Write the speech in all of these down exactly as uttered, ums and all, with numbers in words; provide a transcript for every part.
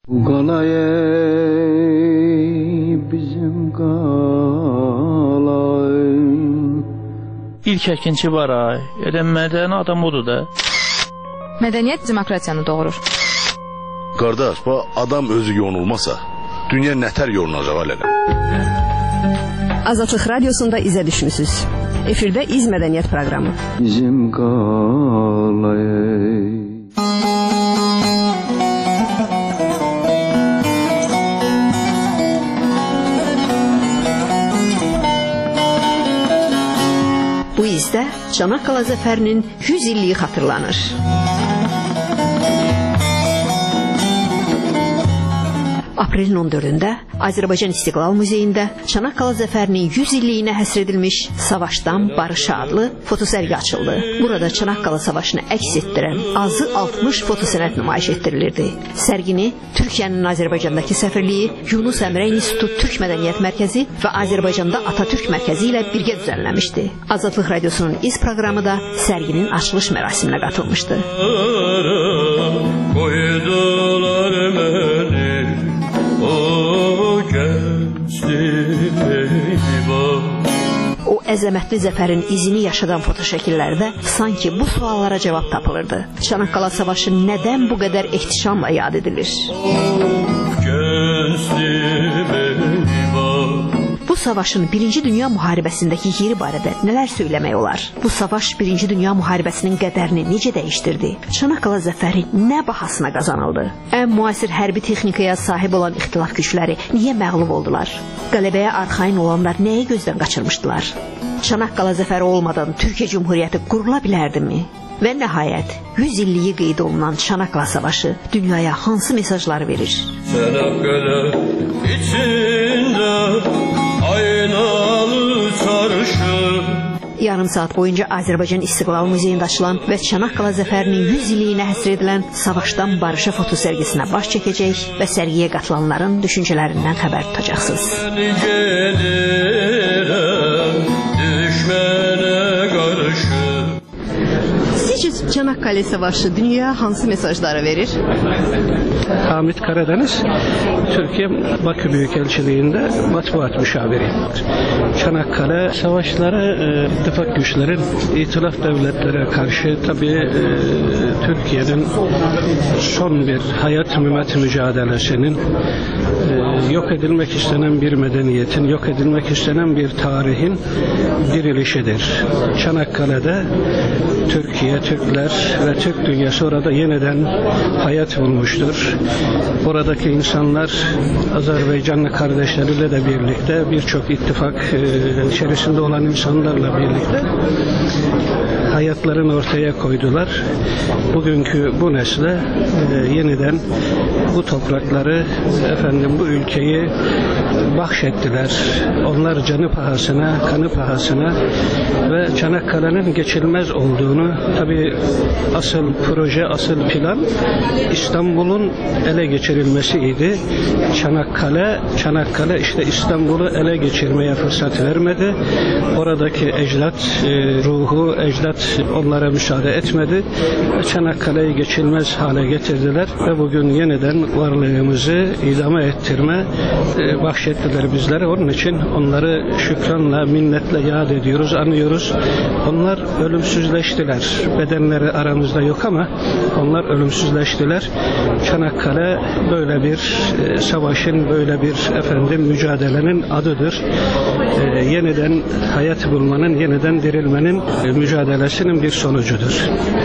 bizim qalay. İlk əkinçi var ay, elə mədəni adam odur da. Mədəniyyət demokratiyanı doğurur. Qardaş, bu adam özü yonulmasa, dünya nətər yonulacaq hələ? Azadlıq Radiosunda izə düşmüsünüz. Efirdə İz Mədəniyyət proqramı. Bizim qalay. Bu izdə Çanaqqala zəfərinin yüz illiyi xatırlanır. Aprelin on dördündə Azərbaycan İstiqlal Muzeyində Çanaqqala zəfərinin yüz illiyinə həsr edilmiş Savaşdan Barışa adlı fotosərgi açıldı. Burada Çanaqqala savaşını əks etdirən azı altmış fotosənət nümayiş etdirilirdi. Sərgini Türkiyənin Azərbaycandakı səfirliyi, Yunus Əmrə İnstitutu Türk Mədəniyyət Mərkəzi və Azərbaycanda Atatürk Mərkəzi ilə birgə düzənləmişdi. Azadlıq Radiosunun İz proqramı da sərginin açılış mərasiminə qatılmışdı. Koydular məni o gençlik eyvah. O əzəmətli zəfərin izini yaşadan fotoşəkillərdə sanki bu suallara cavab tapılırdı. Çanaqqala savaşı nədən bu qədər ehtişamla yad edilir? Bu savaşın Birinci Dünya Müharibəsindəki yeri barədə nələr söyləmək olar? Bu savaş Birinci Dünya Müharibəsinin qədərini necə dəyişdirdi? Çanaqqala zəfəri nə bahasına qazanıldı? Ən müasir hərbi texnikaya sahib olan ixtilaf gücləri niyə məğlub oldular? Qələbəyə arxayın olanlar nəyi gözdən qaçırmışdılar? Çanaqqala zəfəri olmadan Türkiyə Cumhuriyyəti qurula bilərdimi? Və nəhayət, yüz illiyi qeyd olunan Çanaqqala savaşı dünyaya hansı mesajlar verir? Çanaqqala içində aynalı çarşı. Yarım saat boyunca Azərbaycan İstiqlal Muzeyində açılan və Çanaqqala zəfərinin yüz illiyinə həsr edilən Savaşdan Barışa fotosərgisinə baş çəkəcək və sərgiyə qatılanların düşüncələrindən xəbər tutacaqsınız. Sizcə Çanaqqala savaşı dünyaya hansı mesajları verir? Hamid Karadeniz, Türkiye Bakü Büyükelçiliğinde matbuat müşaviri. Çanakkale savaşları e, ittifak güçlerin itilaf devletlere karşı tabii e, Türkiye'nin son bir hayat mümet mücadelesinin e, yok edilmek istenen bir medeniyetin, yok edilmek istenen bir tarihin dirilişidir. Çanakkale'de Türkiye, Türkler ve Türk dünyası orada yeniden hayat bulmuştur. Oradaki insanlar Azerbaycanlı kardeşleriyle de birlikte birçok ittifak e, içerisinde olan insanlarla birlikte hayatlarını ortaya koydular. Bugünkü bu nesle e, yeniden bu toprakları, efendim bu ülkeyi bahşettiler. Onlar canı pahasına, kanı pahasına ve Çanakkale'nin geçilmez olduğunu, tabii asıl proje, asıl plan İstanbul'un ele geçirilmesiydi. Çanakkale, Çanakkale işte İstanbul'u ele geçirmeye fırsat vermedi. Oradaki ecdat e, ruhu, ecdat onlara müsaade etmedi. Çanakkale'yi geçilmez hale getirdiler ve bugün yeniden varlığımızı idame ettirme e, bahşettiler bizlere. Onun için onları şükranla, minnetle yad ediyoruz, anıyoruz. Onlar ölümsüzleştiler. Bedenleri aramızda yok ama onlar ölümsüzleştiler. Çanakkale böyle bir e, savaşın, böyle bir efendim mücadelenin adıdır. E, yeniden hayat bulmanın, yeniden dirilmenin e, mücadelesinin bir sonucudur.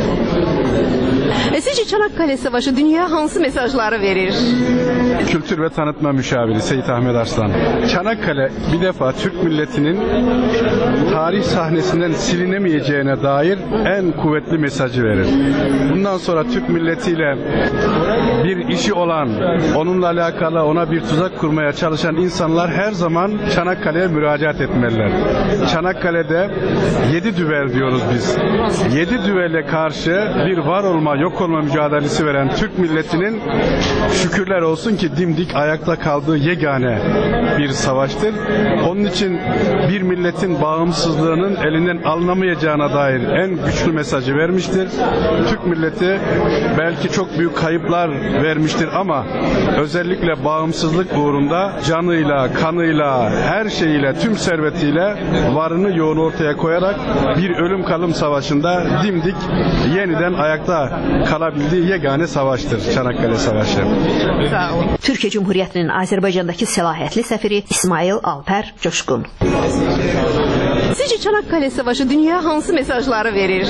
E sizce Çanakkale Savaşı dünyaya hansı mesajları verir? Kültür ve Tanıtma Müşaviri Seyit Ahmet Arslan. Çanakkale bir defa Türk milletinin tarih sahnesinden silinemeyeceğine dair en kuvvetli mesajı verir. Bundan sonra Türk milletiyle bir işi olan, onunla alakalı ona bir tuzak kurmaya çalışan insanlar her zaman Çanakkale'ye müracaat etmeliler. Çanakkale'de yedi düvel diyoruz biz. Yedi düvele karşı bir var olma, yok olma mücadelesi veren Türk milletinin şükürler olsun ki dimdik ayakta kaldığı yegane bir savaştır. Onun için bir milletin bağımsızlığının elinden alınamayacağına dair en güçlü mesajı vermiştir. Türk milleti belki çok büyük kayıplar vermiştir ama özellikle bağımsızlık uğrunda canıyla, kanıyla, her şeyiyle, tüm servetiyle varını yoğunu ortaya koyarak bir ölüm kalım savaşında dimdik yeniden ayakta kalabildiği yegane savaştır Çanakkale Savaşı. Sağ olun. Türkiye Cumhuriyeti'nin Azərbaycandakı səlahiyyətli səfiri İsmail Alper Coşkun. Sizce Çanakkale Savaşı dünya hansı mesajları verir?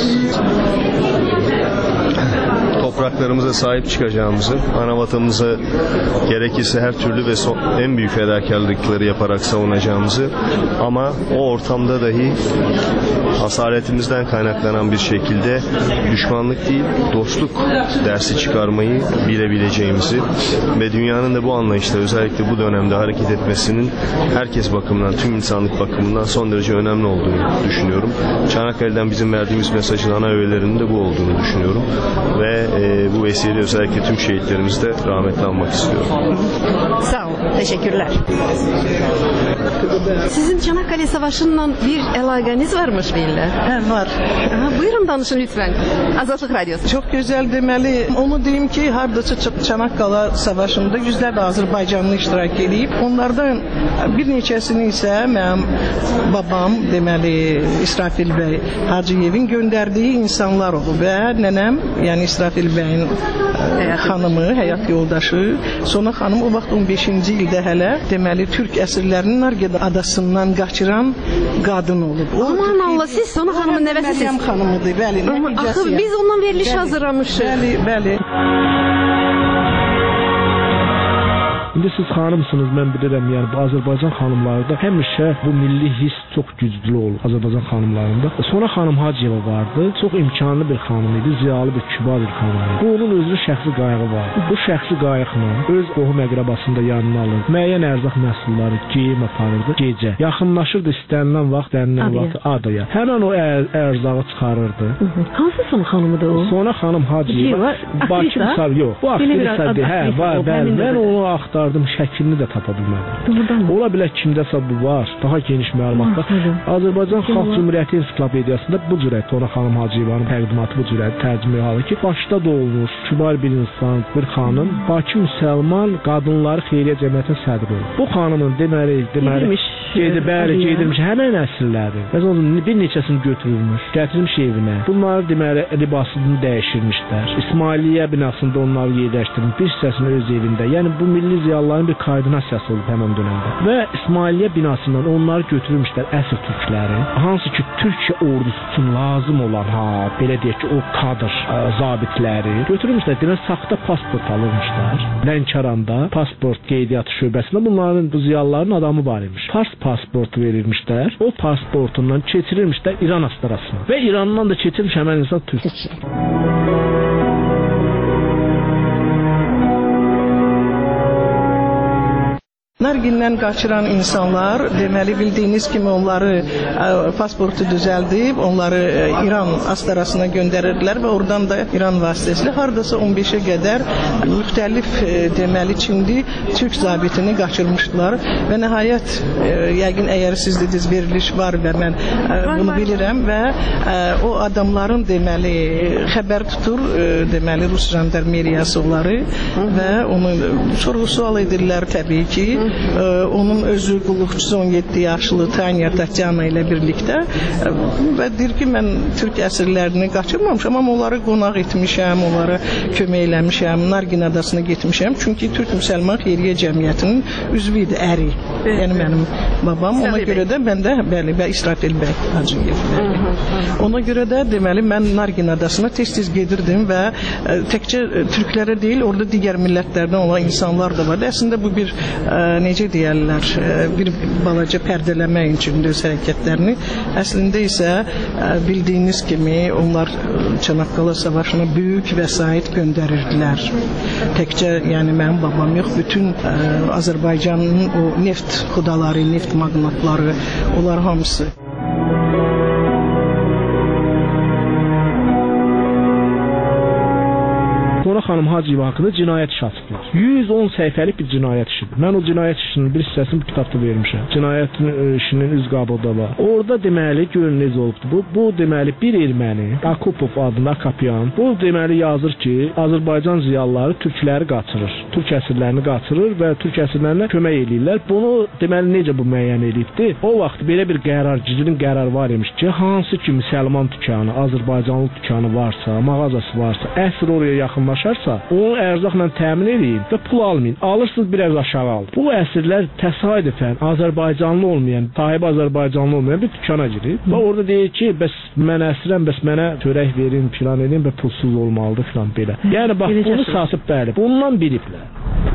Topraklarımıza sahip çıkacağımızı, ana vatanımıza gerekirse her türlü ve son, en büyük fedakarlıkları yaparak savunacağımızı ama o ortamda dahi hasaretimizden kaynaklanan bir şekilde düşmanlık değil, dostluk dersi çıkarmayı bilebileceğimizi ve dünyanın da bu anlayışla özellikle bu dönemde hareket etmesinin herkes bakımından, tüm insanlık bakımından son derece önemli olduğunu düşünüyorum. Çanakkale'den bizim verdiğimiz mesajın ana öğelerinin de bu olduğunu düşünüyorum ve e, bu vesileyle özellikle tüm şehitlerimizi de rahmetle anmak istiyorum. Sağ olun, teşekkürler. Sizin Çanakkale Savaşı'ndan bir əlaqəniz varmış deyirlər. Hə, var. Aha, buyurun danışın lütfen. Azadlıq Radyosu. Çok güzel demeli. Onu diyeyim ki hardasa Çanakkale Savaşı'nda yüzlerce Azerbaycanlı iştirak edip onlardan bir neçəsini ise mənim babam demeli İsrafil Bey Hacıyev'in gönderdiği insanlar oldu ve nenem yani İsrafil Bey'in hanımı, həyat yoldaşı Sona xanım o vaxt on beşinci ildə hələ deməli Türk əsirlərinin Nargeda adasından qaçıran qadın olub. Aman Allah, siz Sona xanımın nəvəsisiniz. Məryəm xanımıdır, bəli. Axı biz ondan veriliş bəli, hazırlamışıq. Bəli, bəli. İndi siz xanımsınız, mən bilirəm, yəni bu Azərbaycan xanımlarında həmişə bu milli his çox güclü olur Azərbaycan xanımlarında. Sonra xanım Hacıyeva vardı, çox imkanlı bir xanım idi, ziyalı bir, kübar bir xanım idi. Bu onun özü şəxsi qayığı var. Bu şəxsi qayıqla öz qohum əqrəbasını da yanına alır, müəyyən ərzaq məhsulları, geyim aparırdı gecə. Yaxınlaşırdı istənilən vaxt, dənilən vaxt adaya. Həmən o ər ərzağı çıxarırdı. Hı -hı. Hansı son xanımıdır o? Sonra xanım Hacıyeva, Bakı misal yox, bu aktrisa deyil, hə, var, bəli, mən onu axtardım, şəklini də tapa bilmədim. Ola bilər kimdəsə bu var, daha geniş məlumatda. Azərbaycan Xalq Cümhuriyyəti Ensiklopediyasında bu cürə Sona xanım Hacıyevanın təqdimatı bu cürə tərcümə halı ki, Bakıda doğulmuş, kübar bir insan, bir xanım, Bakı müsəlman qadınları xeyriyyə cəmiyyətinin sədri olub. Bu xanımın deməli, deməli, gedi, bəli, gedilmiş həmən nəsilləri. Bəs onun bir neçəsini götürülmüş, gətirilmiş evinə. Bunları deməli, libasını dəyişirmişlər. İsmailiyyə binasında onları yerləşdirilmiş, bir hissəsini öz evində. Yəni bu milli ziyalıların bir koordinasiyası olub həmən dönəmdə. Və İsmailiyyə binasından onları götürülmüşlər əsr türkləri. Hansı ki, Türkiyə ordusu üçün lazım olan, ha, belə deyək ki, o kadr ə, zabitləri götürülmüşlər. Demək, saxta pasport alınmışlar. Lənkəranda pasport qeydiyyatı şöbəsində bunların, bu ziyalıların adamı var imiş. Fars pasportu verilmişlər. O pasportundan keçirilmişlər İran astarasına. Və İrandan da keçirilmiş həmən insan Türk. Nargindən qaçıran insanlar deməli bildiyiniz kimi onları ə, pasportu düzəldib, onları ə, İran astarasına göndərirdilər və oradan da İran vasitəsilə hardasa on beşə qədər müxtəlif ə, deməli Çindi Türk zabitini qaçırmışdılar və nəhayət ə, yəqin əgər siz dediniz veriliş var və mən ə, bunu bilirəm və ə, o adamların deməli xəbər tutur ə, deməli Rus jandarmeriyası onları və onu sorğu-sual edirlər təbii ki. Ee, onun özü qulluqçusu on yeddi yaşlı Tanya Tatyana ilə birlikdə və deyir ki, mən Türk əsirlərini qaçırmamışam, amma onları qonaq etmişəm, onlara kömək eləmişəm, Nargin adasına getmişəm. Çünki Türk Müsəlman Xeyriyyə Cəmiyyətinin üzvü idi, əri. Yəni mənim babam. Ona görə də mən də, bəli, və İsrafil bəy Hacıyev. Ona görə də deməli mən Nargin adasına tez-tez gedirdim və ə, təkcə türklərə deyil, orada digər millətlərdən olan insanlar da vardı. Əslində bu bir ə, necə deyərlər, bir balaca pərdələmək üçün öz hərəkətlərini. Əslində isə bildiyiniz kimi onlar Çanakkale Savaşına böyük vəsait göndərirdilər. Təkcə yəni mənim babam yox, bütün ə, Azərbaycanın o neft xudaları, neft magnatları, onlar hamısı. Sonra xanım Hacıyeva haqqında cinayət işi açıblar. yüz on səhifəlik bir cinayət işidir. Mən o cinayət işinin bir hissəsini bu kitabda vermişəm. Cinayətin işinin üz qabıda var. Orada deməli görün necə olubdu bu. Bu deməli bir erməni, Akupov adında Akapyan. Bu deməli yazır ki, Azərbaycan ziyalıları türkləri qaçırır. Türk əsirlərini qaçırır və türk əsirlərinə kömək eləyirlər. Bunu deməli necə bu müəyyən edibdi? O vaxt belə bir qərar, gizlin qərar var imiş ki, hansı ki müsəlman dükanı, Azərbaycanlı dükanı varsa, mağazası varsa, əsir oraya yaxınlaşarsa, onu ərzaqla təmin edin və pul almayın. Alırsınız biraz aşağı alın. Bu əsirlər təsadüfən Azərbaycanlı olmayan, sahibi Azərbaycanlı olmayan bir dükana girir və orada deyir ki, bəs mən əsirəm, bəs mənə törək verin, filan edin və pulsuz olmalıdır filan belə. Yəni bax bunu satıb bəli, bundan biliblər.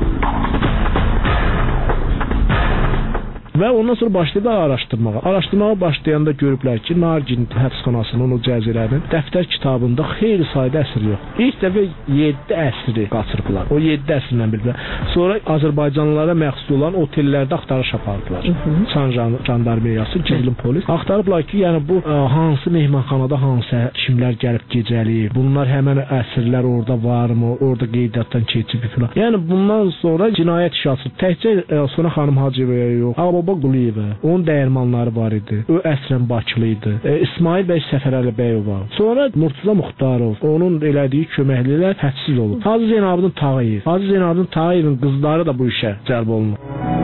Və ondan sonra başladı araşdırmağa. Araşdırmağa başlayanda görüblər ki, Nargin həbsxanasının o cəzirənin dəftər kitabında xeyli sayda əsir yox. İlk dəfə yeddi əsiri qaçırıblar. O yeddi əsirlə biliblər. Sonra Azərbaycanlılara məxsus olan otellərdə axtarış apardılar. Çan jandarmeriyası, gizlin polis. Axtarıblar ki, yəni bu ə, hansı mehmanxanada hansı kimlər gəlib gecəliyib, bunlar həmən əsirlər orada varmı, orada qeydiyyatdan keçib filan. Yəni bundan sonra cinayət işi açılıb. Təkcə ə, sonra xanım Hacıyevaya yox, Ağababa Quliyeva, onun dəyirmanları var idi. O əslən Bakılı idi. E, İsmail bəy Səfərəlibəyova. Sonra Murtuza Muxtarov, onun elədiyi köməklilər hədsiz olub. Hacı Zeynalabdin Tağıyev. Hacı Zeynalabdin Tağıyevin qızları da bu işə cəlb olunur.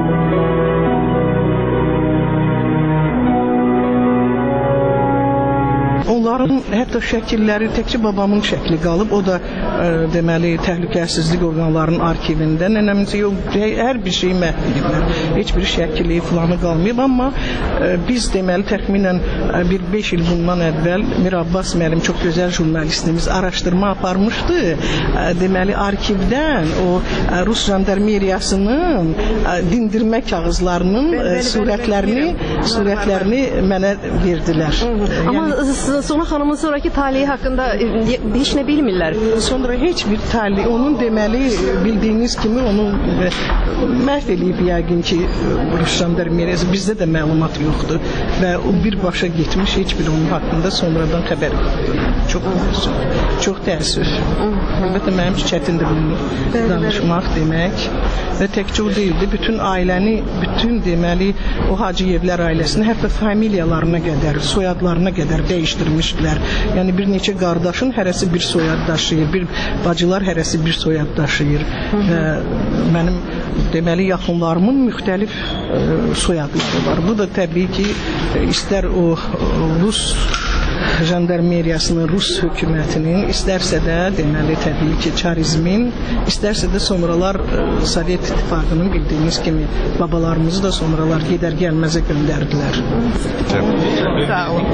Onların hətta şəkilləri təkcə babamın şəkli qalıb. O da ə, deməli təhlükəsizlik orqanlarının arxivində. Nənəmizə yox, hər bir şey məhv ediblər. Heç bir şəkili filanı qalmayıb, amma ə, biz deməli təxminən bir beş il bundan əvvəl Mir Abbas müəllim, çox gözəl jurnalistimiz araşdırma aparmışdı. Ə, deməli arxivdən o ə, Rus jandarmeriyasının ə, dindirmə kağızlarının ə, surətlərini surətlərini mənə verdilər. Amma yəni, sonra xanımın sonraki talihi haqqında heç nə bilmirlər. Sonra heç bir talihi, onun deməli bildiyiniz kimi onu məhv eləyib yəqin ki Rus jandarmeriyası, bizdə də məlumat yoxdur və o birbaşa getmiş, heç bir onun haqqında sonradan xəbər yoxdur. Çox təəssüf. Çox təəssüf. Əlbəttə mənim üçün çətindir bunu danışmaq demək və təkcə o deyildi, bütün ailəni, bütün deməli o Hacıyevlər ailəsini, hətta familiyalarına qədər, soyadlarına qədər dəyişdirmişdilər. Yəni bir neçə qardaşın hərəsi bir soyad daşıyır, bir bacılar hərəsi bir soyad daşıyır və mənim deməli yaxınlarımın müxtəlif ə, soyadları var. Bu da təbii ki istər o Rus jandarmeriyasının, Rus hökumətinin, istərsə də deməli təbii ki çarizmin, istərsə də sonralar ə, Sovet İttifaqının bildiyiniz kimi babalarımızı da sonralar gedər gəlməzə göndərdilər. Sağ olun.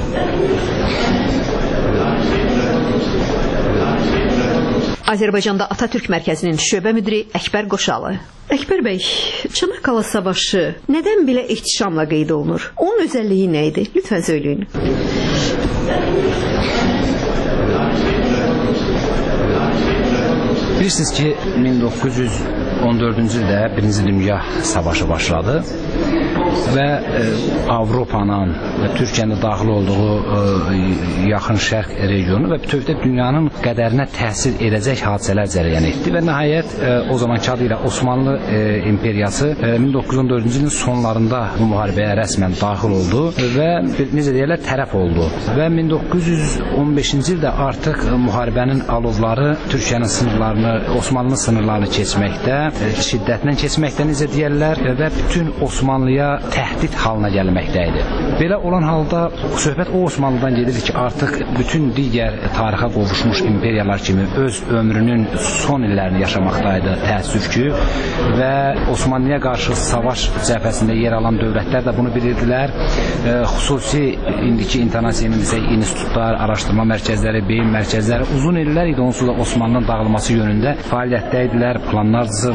Azərbaycanda Atatürk Mərkəzinin şöbə müdiri Əkbər Qoşalı. Əkbər bəy, Çanakkale Savaşı nədən belə ihtişamla qeyd olunur? Onun özəlliyi nə idi? Lütfən söyləyin. Bilirsiniz ki, min doqquz yüz on dördüncü ildə Birinci Dünya Savaşı başladı və e, Avropanın və Türkiyənin daxil olduğu e, yaxın şərq regionu və bütövdə dünyanın qədərinə təsir edəcək hadisələr cərəyan etdi və nəhayət e, o zamanki adı ilə Osmanlı e, imperiyası e, min doqquz yüz on dördüncü ilin sonlarında bu müharibəyə rəsmən daxil oldu və necə deyirlər, tərəf oldu və min doqquz yüz on beşinci ildə artıq e, müharibənin alovları Türkiyənin sınırlarını, Osmanlı sınırlarını keçməkdə, e, şiddətlə keçməkdə necə deyirlər və bütün Osmanlıya təhdid halına gəlməkdə idi. Belə olan halda söhbət o Osmanlıdan gedir ki, artıq bütün digər tarixə qovuşmuş imperiyalar kimi öz ömrünün son illərini yaşamaqdaydı təəssüf ki və Osmanlıya qarşı savaş cəbhəsində yer alan dövlətlər də bunu bilirdilər. E, xüsusi indiki internasiya institutlar, araşdırma mərkəzləri, beyin mərkəzləri uzun illər idi onsuz da Osmanlının dağılması yönündə fəaliyyətdə idilər, planlar cızırdılar.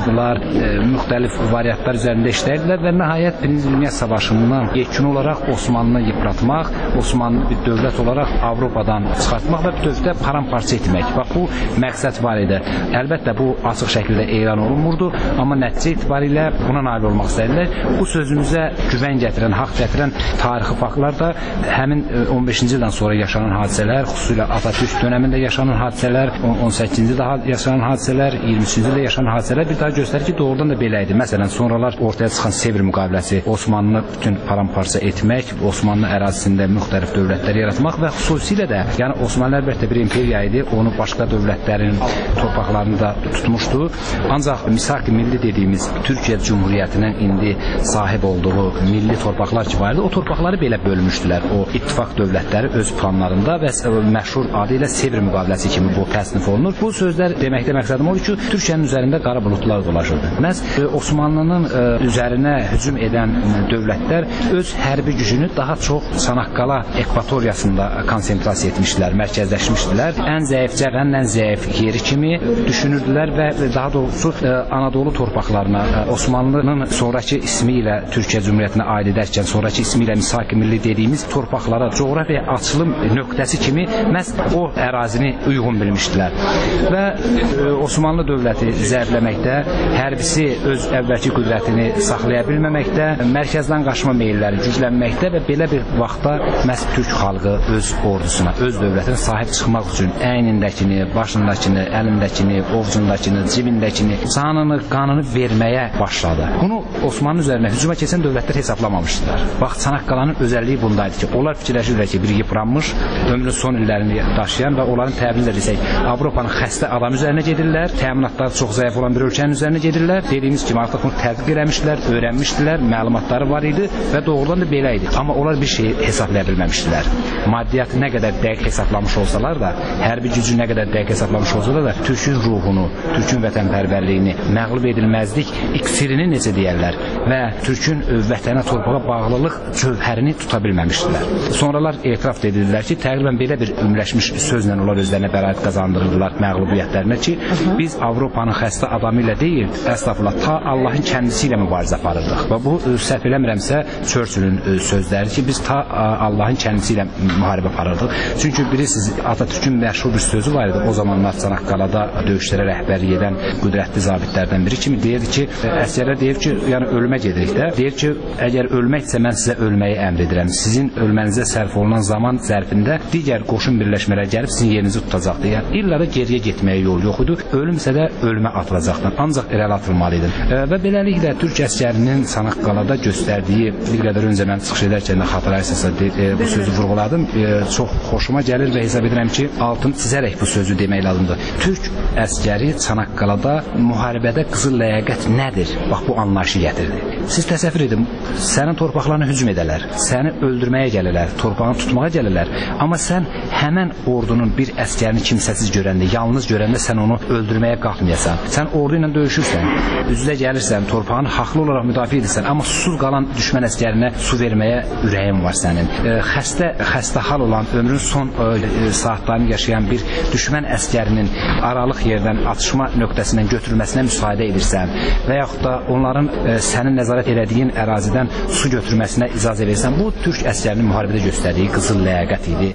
yazdılar, e, müxtəlif variantlar üzərində işləyirdilər və nəhayət Birinci Dünya Savaşından yekun olaraq Osmanlını yıpratmaq, Osmanlı bir dövlət olaraq Avropadan çıxartmaq və dövlətə paramparça etmək. Bax, bu məqsəd var idi. Əlbəttə, bu açıq şəkildə elan olunmurdu, amma nəticə itibarilə buna nail olmaq istədilər. Bu sözümüzə güvən gətirən, haqq gətirən tarixi faktlar da həmin on beşinci ildən sonra yaşanan hadisələr, xüsusilə Atatürk dönəmində yaşanan hadisələr, on səkkizinci ildə yaşanan hadisələr, iyirmi üçüncü ildə yaşanan hadisələr bir daha göstərir ki, doğrudan da belə idi. Məsələn, sonralar ortaya çıxan Sevr müqaviləsi, Osmanlını bütün paramparça etmək, Osmanlı ərazisində müxtəlif dövlətlər yaratmaq və xüsusilə də, yəni Osmanlı əlbəttə bir imperiya idi, onu başqa dövlətlərin torpaqlarını da tutmuşdu. Ancaq misak milli dediyimiz Türkiyə Cumhuriyyətinin indi sahib olduğu milli torpaqlar ki vardı, o torpaqları belə bölmüşdülər. O ittifaq dövlətləri öz planlarında və məşhur adı ilə Sevr müqaviləsi kimi bu təsnif olunur. Bu sözlər deməkdə məqsədim odur ki, Türkiyənin üzərində qara buludlar dolaşırdı. Məhz Osmanlının ə, üzərinə hücum edən dövlətlər öz hərbi gücünü daha çox Çanaqqala ekvatoriyasında konsentrasiya etmişdilər, mərkəzləşmişdilər. Ən zəif cəğənin ən zəif yeri kimi düşünürdülər və daha doğrusu ə, Anadolu torpaqlarına ə, Osmanlının sonrakı ismi ilə Türkiyə Cumhuriyyətinə aid edərkən sonrakı ismi ilə Misak-ı Milli dediyimiz torpaqlara coğrafiya açılım nöqtəsi kimi məhz o ərazini uyğun bilmişdilər. Və e, Osmanlı dövləti zəifləməkdə, hərbisi öz əvvəlki qüdrətini saxlaya bilməməkdə, mərkəzdən qaçma meylləri güclənməkdə və belə bir vaxtda məhz Türk xalqı öz ordusuna, öz dövlətinə sahib çıxmaq üçün əynindəkini, başındakini, əlindəkini, ovcundakini, cibindəkini, canını, qanını verməyə başladı. Bunu Osmanlı üzərinə hücuma keçən dövlətlər hesablamamışdılar. Bax, Çanaqqalanın özəlliyi bundaydı ki, onlar fikirləşirlər ki, bir yıpranmış, ömrün son illərini daşıyan və onların təbirlə desək, Avropanın xəstə adam üzərinə gedirlər, təminatları çox zəif olan bir ölkənin üzərinə gedirlər. Dediyimiz kimi artıq bunu tədqiq eləmişdilər, öyrənmişdilər, məlumatları var idi və doğrudan da belə idi. Amma onlar bir şey hesablaya bilməmişdilər. Maddiyyatı nə qədər dəqiq hesablamış olsalar da, hərbi gücü nə qədər dəqiq hesablamış olsalar da, Türkün ruhunu, Türkün vətənpərvərliyini, məğlub edilməzlik iksirini necə deyərlər və Türkün vətənə, torpağa bağlılıq cövhərini tuta bilməmişdilər. Sonralar etiraf edildilər ki, təqribən belə bir ümləşmiş sözlə onlar özlərinə bəraət qazandırırdılar məğlubiyyətlərinə ki, biz Avropanın xəstə adamı ilə deyil, əstəğfurullah, ta Allahın kəndisi ilə mübarizə aparırdıq. Və bu səhv eləmirəmsə Churchillin sözləri ki, biz ta Allahın kəndisi ilə müharibə aparırdıq. Çünki bilirsiniz, Atatürkün məşhur bir sözü var idi. O zamanlar Çanaqqalada döyüşlərə rəhbərlik edən qüdrətli zabitlərdən biri kimi deyirdi ki, əsgərlər deyir ki, yəni ölmə gedirik də. Deyir ki, əgər ölməksə mən sizə ölməyi əmr edirəm. Sizin ölmənizə sərf olunan zaman zərfində digər qoşun birləşmələri gəlib sizin yerinizi tutacaqdı. Yəni illa da geriyə getməyə yol yox idi. Ölümsə də ölmə atılacaqdı. Ancaq irəli atılmalı idi. E, və beləliklə Türk əskərinin Çanaqqalada göstərdiyi bir qədər öncə mən çıxış edərkən də xatırlayırsınızsa e, bu sözü vurğuladım. E, çox xoşuma gəlir və hesab edirəm ki, altını çizərək bu sözü demək lazımdır. Türk əskəri Çanaqqalada müharibədə qızıl ləyaqət nədir? Bax, bu anlayışı gətirdi. Siz təsəvvür edin, sənin torpaqlarına hücum edələr, səni öldürməyə gəlirlər, torpağını tutmağa gəlirlər. Amma sən həmən ordunun bir əskərini kimsəsiz görəndə, yalnız görəndə sən onu öldürməyə qalxmayasan. Sən ordu ilə döyüşürsən, üzlə gəlirsən, torpağını haqlı olaraq müdafiə edirsən, amma susuz qalan düşmən əskərinə su verməyə ürəyin var sənin. E, xəstə, xəstə hal olan, ömrün son e, saatlarını yaşayan bir düşmən əskərinin aralıq yerdən, atışma nöqtəsindən götürülməsinə müsaidə edirsən və yaxud da onların e, sənin nəzarət elədiyin ərazidən su götürməsinə icazə verirsən. Bu, Türk əskərinin müharibədə göstərdiyi qızıl ləyaqət idi.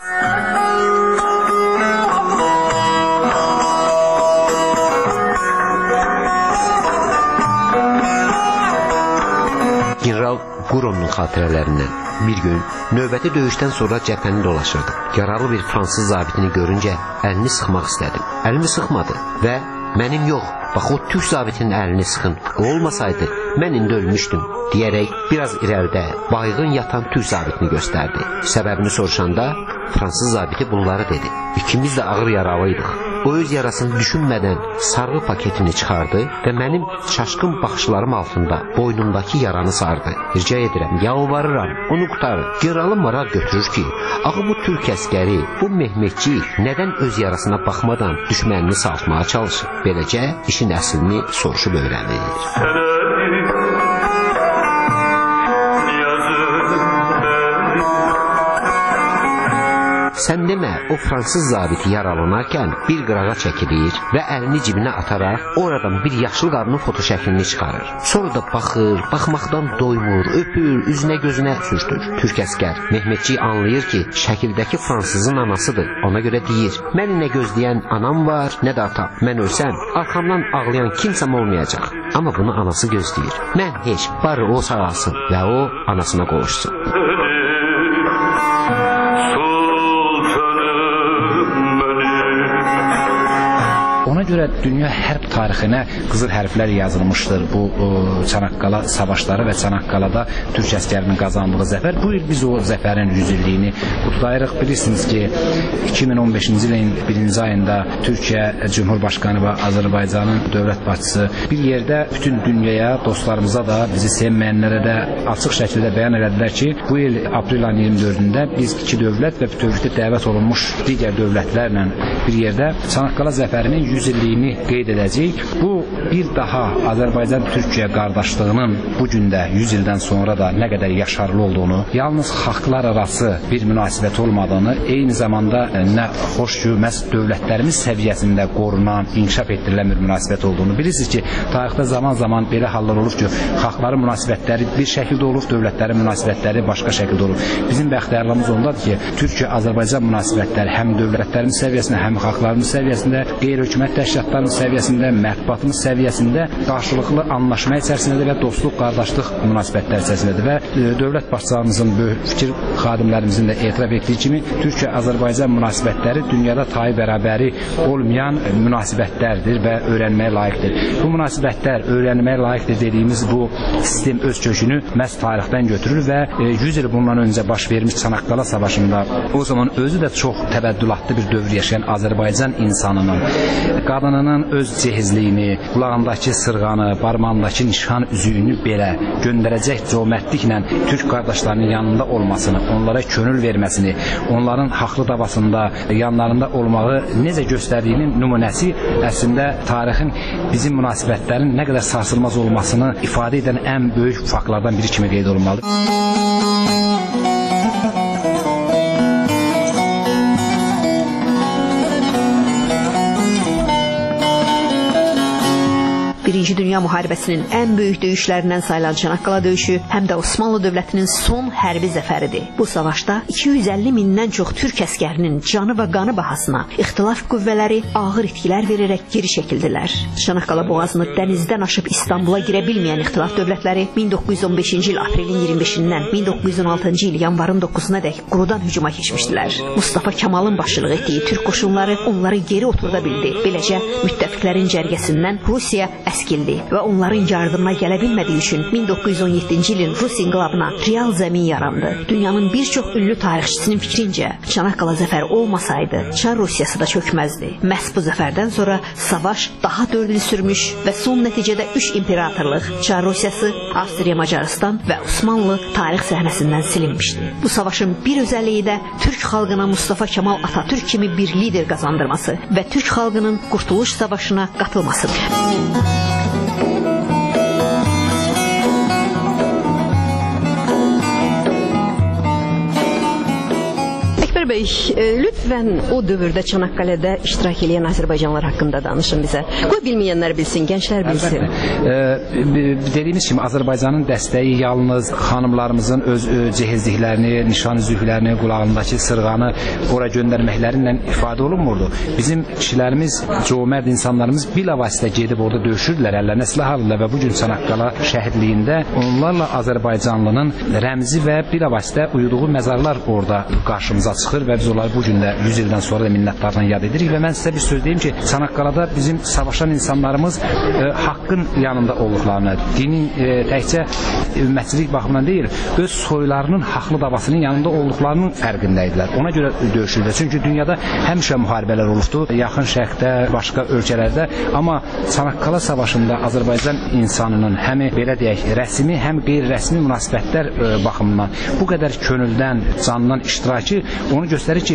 General Quronun xatirələrindən bir gün növbəti döyüşdən sonra cəbhəni dolaşırdım. Yaralı bir fransız zabitini görüncə əlini sıxmaq istədim. Əlimi sıxmadı və mənim yox, bax o Türk zabitinin əlini sıxın, o olmasaydı mən indi ölmüşdüm deyərək biraz irəlidə baygın yatan Türk zabitini göstərdi. Səbəbini soruşanda fransız zabiti bunları dedi. İkimiz də ağır yaralıydıq. O öz yarasını düşünmədən sarğı paketini çıxardı və mənim çaşqın baxışlarım altında boynumdakı yaranı sardı. Rica edirəm, yalvarıram, onu qutarın. Generalı maraq götürür ki, axı bu Türk əskəri, bu Mehmetçi nədən öz yarasına baxmadan düşmənini saltmağa çalışır. Beləcə işin əslini soruşub öyrənir. sən demə, o fransız zabiti yaralanarkən bir qırağa çəkilir və əlini cibinə ataraq oradan bir yaşlı qadının foto şəklini çıxarır. Sonra da baxır, baxmaqdan doymur, öpür, üzünə gözünə sürtür. Türk əskər Mehmetçik anlayır ki, şəkildəki fransızın anasıdır. Ona görə deyir, məni nə gözləyən anam var, nə də atam. Mən ölsəm, arxamdan ağlayan kimsəm olmayacaq. Amma bunu anası gözləyir. Mən heç, barı o sağalsın və o anasına qovuşsun. Ona görə dünya hərb tarixinə qızıl hərflər yazılmışdır bu o, Çanaqqala savaşları və Çanaqqalada Türk əskərinin qazandığı zəfər. Bu il biz o zəfərin yüz illiyini qutlayırıq. Bilirsiniz ki, iki min on beşinci ilin birinci ayında Türkiyə Cumhurbaşqanı və Azərbaycanın dövlət başçısı bir yerdə bütün dünyaya, dostlarımıza da, bizi sevməyənlərə də açıq şəkildə bəyan elədilər ki, bu il aprel ayının iyirmi dördündə biz iki dövlət və bütövlükdə dəvət olunmuş digər dövlətlərlə bir yerdə Çanaqqala zəfərinin yüz illiyini qeyd edəcəyik. Bu bir daha Azərbaycan-Türkiyə qardaşlığının bu gündə yüz ildən sonra da nə qədər yaşarlı olduğunu, yalnız xalqlar arası bir münasibət olmadığını, eyni zamanda nə xoş ki, məhz dövlətlərimiz səviyyəsində qorunan, inkişaf etdirilən bir münasibət olduğunu bilirsiniz ki, tarixdə zaman-zaman belə hallar olur ki, xalqların münasibətləri bir şəkildə olur, dövlətlərin münasibətləri başqa şəkildə olur. Bizim bəxtiyarlığımız ondadır ki, Türkiyə-Azərbaycan münasibətləri həm dövlətlərimiz səviyyəsində, həm xalqlarımız səviyyəsində, qeyri-hökumət təşkilatlarının səviyyəsində, mətbuatımız səviyyəsində qarşılıqlı anlaşma içərisindədir və dostluq, qardaşlıq münasibətləri içərisindədir və e, dövlət başçılarımızın, böyük fikir xadimlərimizin də etiraf etdiyi kimi Türkiyə-Azərbaycan münasibətləri dünyada tayı bərabəri olmayan münasibətlərdir və öyrənməyə layiqdir. Bu münasibətlər öyrənməyə layiqdir dediyimiz bu sistem öz kökünü məhz tarixdən götürür və e, yüz il bundan öncə baş vermiş Çanaqqala savaşında o zaman özü də çox təbəddülatlı bir dövr yaşayan Azərbaycan insanının qadınının öz cehizliyini, qulağındakı sırğanı, barmağındakı nişan üzüyünü belə göndərəcək cömərtliklə Türk qardaşlarının yanında olmasını, onlara könül verməsini, onların haqlı davasında yanlarında olmağı necə göstərdiyinin nümunəsi əslində tarixin bizim münasibətlərin nə qədər sarsılmaz olmasını ifadə edən ən böyük faktlardan biri kimi qeyd olunmalıdır. Birinci Dünya müharibəsinin ən böyük döyüşlərindən sayılan Çanaqqala döyüşü həm də Osmanlı dövlətinin son hərbi zəfəridir. Bu savaşda iki yüz əlli mindən çox türk əskərinin canı və qanı bahasına ixtilaf qüvvələri ağır itkilər verərək geri çəkildilər. Çanaqqala boğazını dənizdən aşıb İstanbula girə bilməyən ixtilaf dövlətləri min doqquz yüz on beşinci il aprelin iyirmi beşindən min doqquz yüz on altıncı il yanvarın doqquzuna dək qurudan hücuma keçmişdilər. Mustafa Kemalın başçılıq etdiyi türk qoşunları onları geri oturda bildi. Beləcə müttəfiqlərin cərgəsindən Rusiya əskildi və onların yardımına gələ bilmədiyi üçün min doqquz yüz on yeddinci ilin Rus inqilabına real zəmin yarandı. Dünyanın bir çox ünlü tarixçisinin fikrincə, Çanaqqala zəfəri olmasaydı, Çar Rusiyası da çökməzdi. Məhz bu zəfərdən sonra savaş daha dörd il sürmüş və son nəticədə üç imperatorluq, Çar Rusiyası, Avstriya, Macaristan və Osmanlı tarix səhnəsindən silinmişdi. Bu savaşın bir özəlliyi də Türk xalqına Mustafa Kemal Atatürk kimi bir lider qazandırması və Türk xalqının Qurtuluş Savaşına qatılmasıdır. Bey, lütfən o dövrdə Çanaqqaledə iştirak edən Azərbaycanlılar haqqında danışın bizə. Qoy bilməyənlər bilsin, gənclər bilsin. E, dediyimiz kimi Azərbaycanın dəstəyi yalnız xanımlarımızın öz cehizliklərini, nişan üzüklərini, qulağındakı sırğanı ora göndərməklərindən ifadə olunmurdu. Bizim kişilərimiz, cömərd insanlarımız bilavasitə gedib orada döyüşürdülər, əllərinə silah alırlar və bu gün Çanaqqala şəhidliyində onlarla Azərbaycanlının rəmzi və bilavasitə uyuduğu məzarlar orada qarşımıza çıxır və biz onları bu gün də yüz ildən sonra da minnətdarla yad edirik və mən sizə bir söz deyim ki, Çanaqqalada bizim savaşan insanlarımız e, haqqın yanında olduqlarını, dinin e, təkcə ümmətçilik baxımından deyil, öz soylarının haqlı davasının yanında olduqlarının fərqindəydilər. Ona görə döyüşürlər. Çünki dünyada həmişə müharibələr olubdu, yaxın şərqdə, başqa ölkələrdə, amma Çanaqqala savaşında Azərbaycan insanının həm belə deyək, rəsmi, həm qeyri-rəsmi münasibətlər e, baxımından bu qədər könüldən, candan iştirakı onu göstərir ki, bizim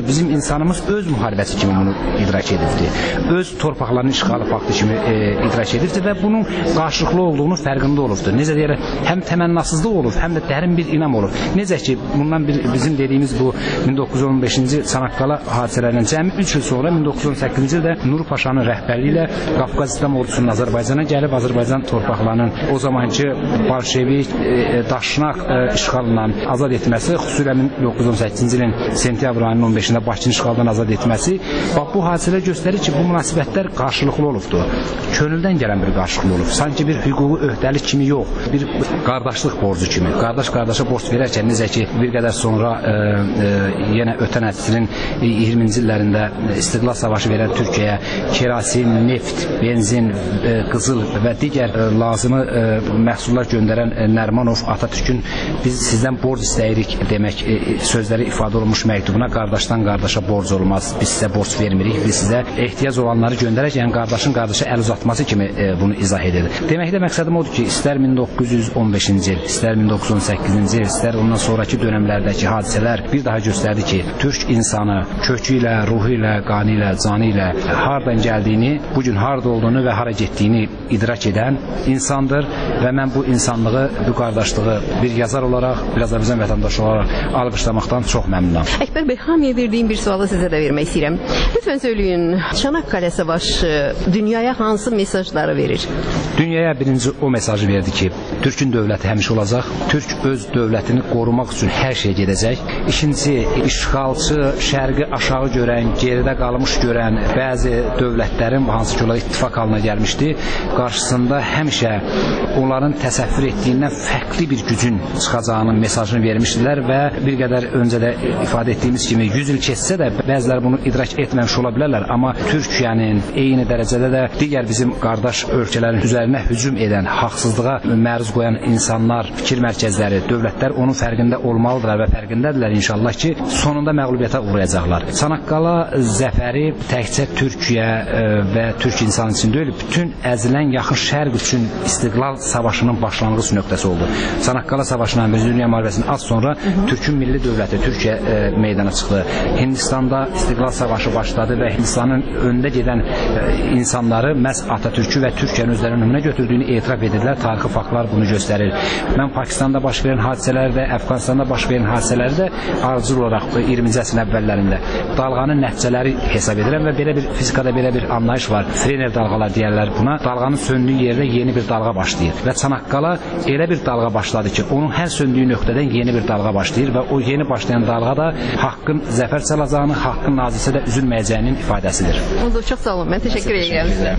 insanımız öz müharibəsi kimi bunu idrak edirdi. Öz torpaqlarının işğalı faktı kimi e, idrak edirdi və bunun qarşılıqlı olduğunu fərqində olurdu. Necə deyirlər, həm təmənnasızlıq olur, həm də dərin bir inam olur. Necə ki, bundan bir, bizim dediyimiz bu min doqquz yüz on beşinci Çanaqqala hadisələrindən cəmi üç il sonra min doqquz yüz on səkkizinci ildə Nur Paşanın rəhbərliyi ilə Qafqaz İslam ordusunun Azərbaycana gəlib Azərbaycan torpaqlarının o zamanki Bolşevik e, daşnaq e, işğalından azad etməsi, xüsusilə min doqquz yüz on səkkizinci ilin sentyabr ayının on beşində Bakını işğaldan azad etməsi, bax bu hadisələr göstərir ki, bu münasibətlər qarşılıqlı olubdur. Könüldən gələn bir qarşılıqlı olub. Sanki bir hüquqi öhdəlik kimi yox, bir qardaşlıq borcu kimi. Qardaş qardaşa borc verərkən necə ki, bir qədər sonra e, e, yenə ötən əsrin iyirminci illərində İstiqlal Savaşı verən Türkiyəyə kerasin, neft, benzin, e, qızıl və digər e, lazımı e, məhsullar göndərən e, Nərimanov Atatürkün biz sizdən borc istəyirik demək e, sözləri ifadə olunmuş məktubuna qardaşdan qardaşa borc olmaz. Biz sizə borc vermirik, biz sizə ehtiyac olanları göndərək, yəni qardaşın qardaşa əl uzatması kimi e, bunu izah edir. Deməkdə məqsədim odur ki, istər min doqquz yüz on beşinci il, istər min doqquz yüz on səkkizinci il, istər ondan sonraki dönəmlərdəki hadisələr bir daha göstərdi ki, türk insanı kökü ilə, ruhu ilə, qanı ilə, canı ilə hardan gəldiyini, bugün harda olduğunu və hara getdiyini idrak edən insandır və mən bu insanlığı, bu qardaşlığı bir yazar olaraq, bir Azərbaycan vətəndaşı olaraq alqışlamaqdan çox məmnunam. Əkbər bəy, hamıya verdiyim bir sualı sizə də vermək istəyirəm. Lütfən söyləyin, Çanaqqale Savaşı dünyaya hansı mesajları verir? Dünyaya birinci o mesajı verdi ki, Türkün dövləti həmişə olacaq, Türk öz dövlətini qorumaq üçün hər şey gedəcək. İkincisi, işğalçı, şərqi aşağı görən, geridə qalmış görən bəzi dövlətlərin, hansı ki, onlar ittifaq halına gəlmişdi, qarşısında həmişə onların təsəvvür etdiyindən fərqli bir gücün çıxacağının mesajını vermişdilər və bir qədər öncə də ifadə etdiyimiz kimi yüz il keçsə də bəziləri bunu idrak etməmiş ola bilərlər, amma Türkiyənin eyni dərəcədə də digər bizim qardaş ölkələrin üzərinə hücum edən, haqsızlığa məruz qoyan insanlar, fikir mərkəzləri, dövlətlər onun fərqində olmalıdırlar və fərqindədirlər inşallah ki, sonunda məğlubiyyətə uğrayacaqlar. Çanaqqala zəfəri təkcə Türkiyə və Türk insanı üçün deyil, bütün əzilən yaxın şərq üçün İstiqlal Savaşının başlanğıc nöqtəsi oldu. Çanaqqala Savaşından Birinci Dünya müharibəsindən az sonra Türkün milli dövləti Türkiyə e, meydana çıxdı. Hindistanda İstiqlal Savaşı başladı və Hindistanın öndə gedən e, insanları məhz Atatürkü və Türkiyənin özlərinin nümunə götürdüyünü etiraf edirlər. Tarixi faktlar bunu göstərir. Mən Pakistanda baş verən hadisələri də, Əfqanistanda baş verən hadisələri də ardıcıl olaraq iyirminci əsrin əvvəllərində dalğanın nəticələri hesab edirəm və belə bir fizikada belə bir anlayış var. Frener dalğalar deyərlər buna. Dalğanın söndüyü yerdə yeni bir dalğa başlayır və Çanaqqala elə bir dalğa başladı ki, onun hər söndüyü nöqtədən yeni bir dalğa başlayır və o yeni başlayan dalğa da haqqın zəfər çalacağını, haqqın nazisə də üzülməyəcəyinin ifadəsidir. Oldu, çox sağ olun. Mən təşəkkür edirəm.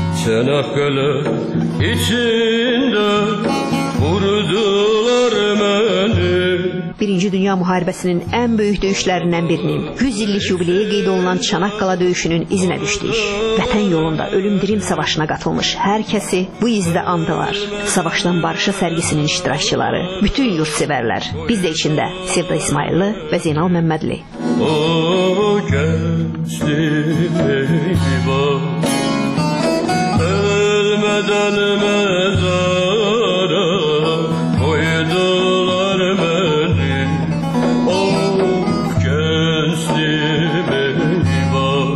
Çanakkale içində vurdular məni. Birinci Dünya müharibəsinin ən böyük döyüşlərindən birinin yüz illik yubileyi qeyd olunan Çanaqqala döyüşünün izinə düşdük. Vətən yolunda ölüm-dirim savaşına qatılmış hər kəsi bu izdə andılar. Savaşdan barışa sərgisinin iştirakçıları, bütün yurtsevərlər, biz də içində Sevda İsmailli və Zeynal Məmmədli. O gençlik eyvah, ölmədən məzara koydular məni. O gençlik eyvah.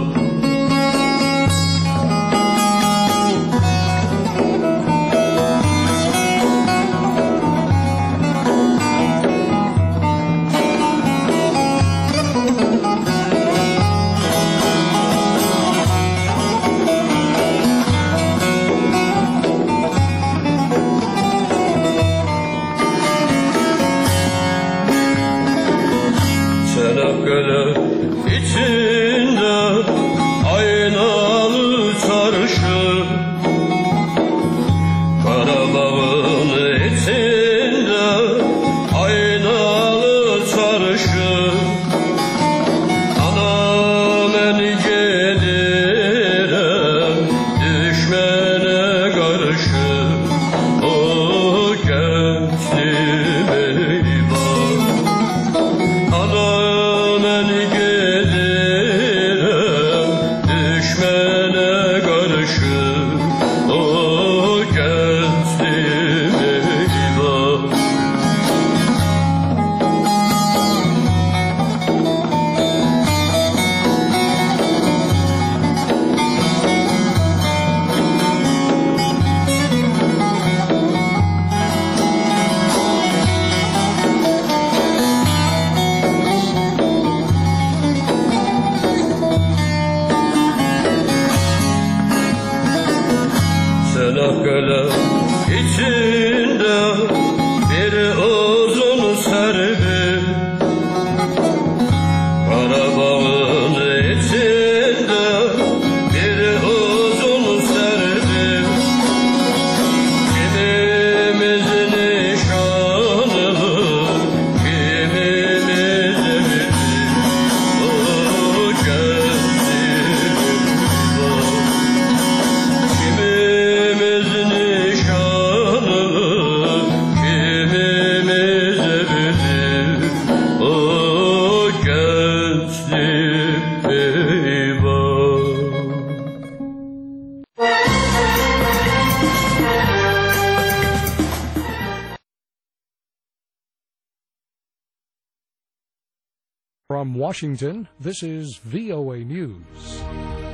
From Washington, this is V O A News.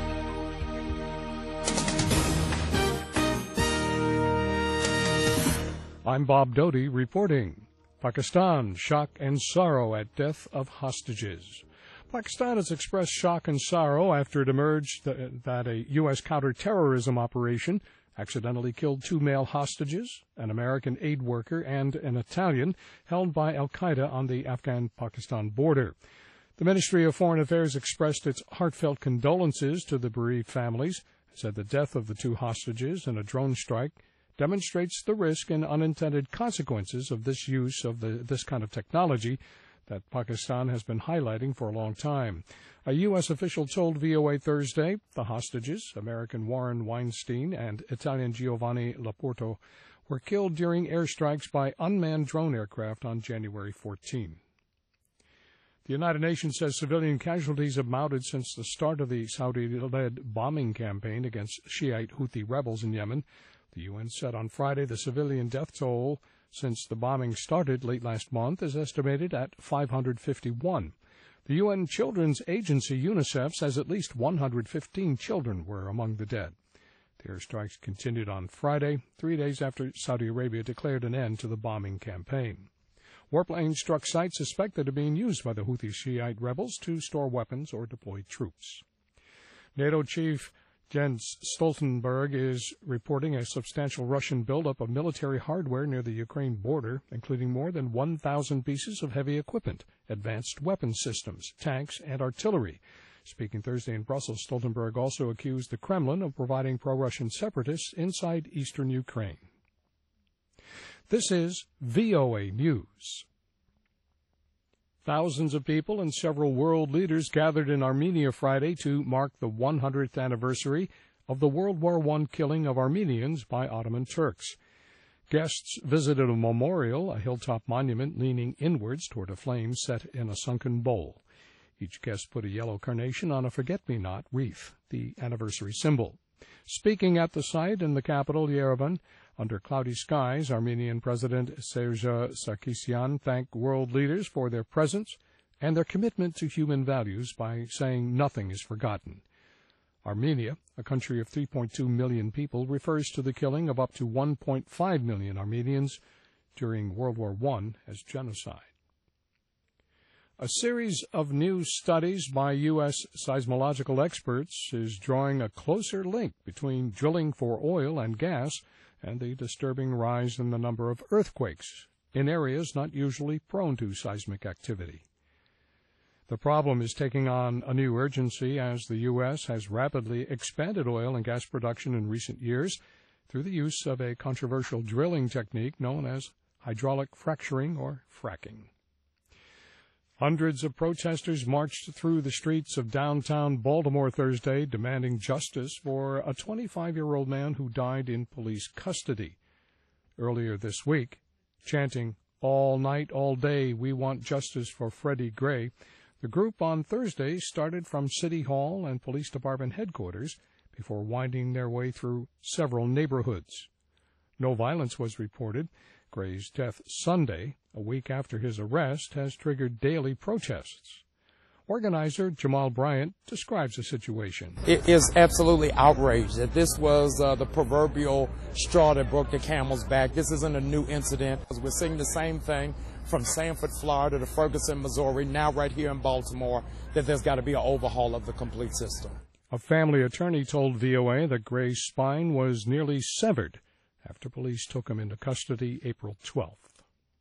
I'm Bob Doty reporting. Pakistan, shock and sorrow at death of hostages. Pakistan has expressed shock and sorrow after it emerged that, that a U S counterterrorism operation accidentally killed two male hostages, an American aid worker and an Italian, held by al-Qaeda on the Afghan-Pakistan border. The Ministry of Foreign Affairs expressed its heartfelt condolences to the bereaved families, said the death of the two hostages in a drone strike demonstrates the risk and unintended consequences of this use of the, this kind of technology that Pakistan has been highlighting for a long time. A U S official told V O A Thursday the hostages, American Warren Weinstein and Italian Giovanni Laporto, were killed during airstrikes by unmanned drone aircraft on January fourteenth. The United Nations says civilian casualties have mounted since the start of the Saudi-led bombing campaign against Shiite Houthi rebels in Yemen. The U N said on Friday the civilian death toll since the bombing started late last month is estimated at five hundred fifty-one. The U N Children's Agency UNICEF says at least one hundred fifteen children were among the dead. The airstrikes continued on Friday, three days after Saudi Arabia declared an end to the bombing campaign. Warplanes struck sites suspected of being used by the Houthi Shiite rebels to store weapons or deploy troops. NATO chief Jens Stoltenberg is reporting a substantial Russian buildup of military hardware near the Ukraine border, including more than one thousand pieces of heavy equipment, advanced weapon systems, tanks, and artillery. Speaking Thursday in Brussels, Stoltenberg also accused the Kremlin of providing pro-Russian separatists inside eastern Ukraine. This is V O A News. Thousands of people and several world leaders gathered in Armenia Friday to mark the one hundredth anniversary of the World War One killing of Armenians by Ottoman Turks. Guests visited a memorial, a hilltop monument leaning inwards toward a flame set in a sunken bowl. Each guest put a yellow carnation on a forget-me-not wreath, the anniversary symbol. Speaking at the site in the capital, Yerevan, under cloudy skies, Armenian President Serge Sarkisyan thanked world leaders for their presence and their commitment to human values by saying nothing is forgotten. Armenia, a country of three point two million people, refers to the killing of up to one point five million Armenians during World War One as genocide. A series of new studies by U S seismological experts is drawing a closer link between drilling for oil and gas and the disturbing rise in the number of earthquakes in areas not usually prone to seismic activity. The problem is taking on a new urgency as the U S has rapidly expanded oil and gas production in recent years through the use of a controversial drilling technique known as hydraulic fracturing or fracking. Hundreds of protesters marched through the streets of downtown Baltimore Thursday demanding justice for a twenty-five-year-old man who died in police custody. Earlier this week, chanting, "All night, all day, we want justice for Freddie Gray," the group on Thursday started from City Hall and Police Department headquarters before winding their way through several neighborhoods. No violence was reported. Gray's death Sunday, a week after his arrest, has triggered daily protests. Organizer Jamal Bryant describes the situation. It is absolutely outraged that this was uh, the proverbial straw that broke the camel's back. This isn't a new incident. We're seeing the same thing from Sanford, Florida to Ferguson, Missouri, now right here in Baltimore, that there's got to be an overhaul of the complete system. A family attorney told V O A that Gray's spine was nearly severed after police took him into custody April twelfth.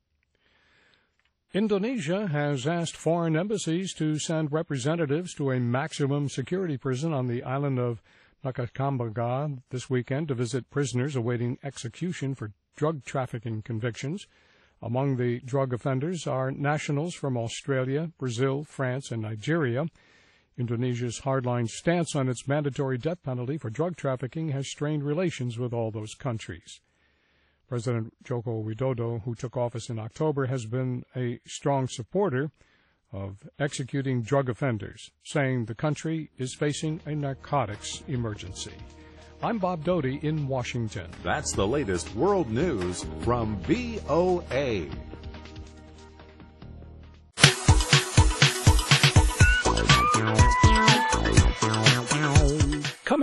Indonesia has asked foreign embassies to send representatives to a maximum security prison on the island of Nusa this weekend to visit prisoners awaiting execution for drug trafficking convictions. Among the drug offenders are nationals from Australia, Brazil, France, and Nigeria. Indonesia's hardline stance on its mandatory death penalty for drug trafficking has strained relations with all those countries. President Joko Widodo, who took office in October, has been a strong supporter of executing drug offenders, saying the country is facing a narcotics emergency. I'm Bob Doty in Washington. That's the latest world news from V O A.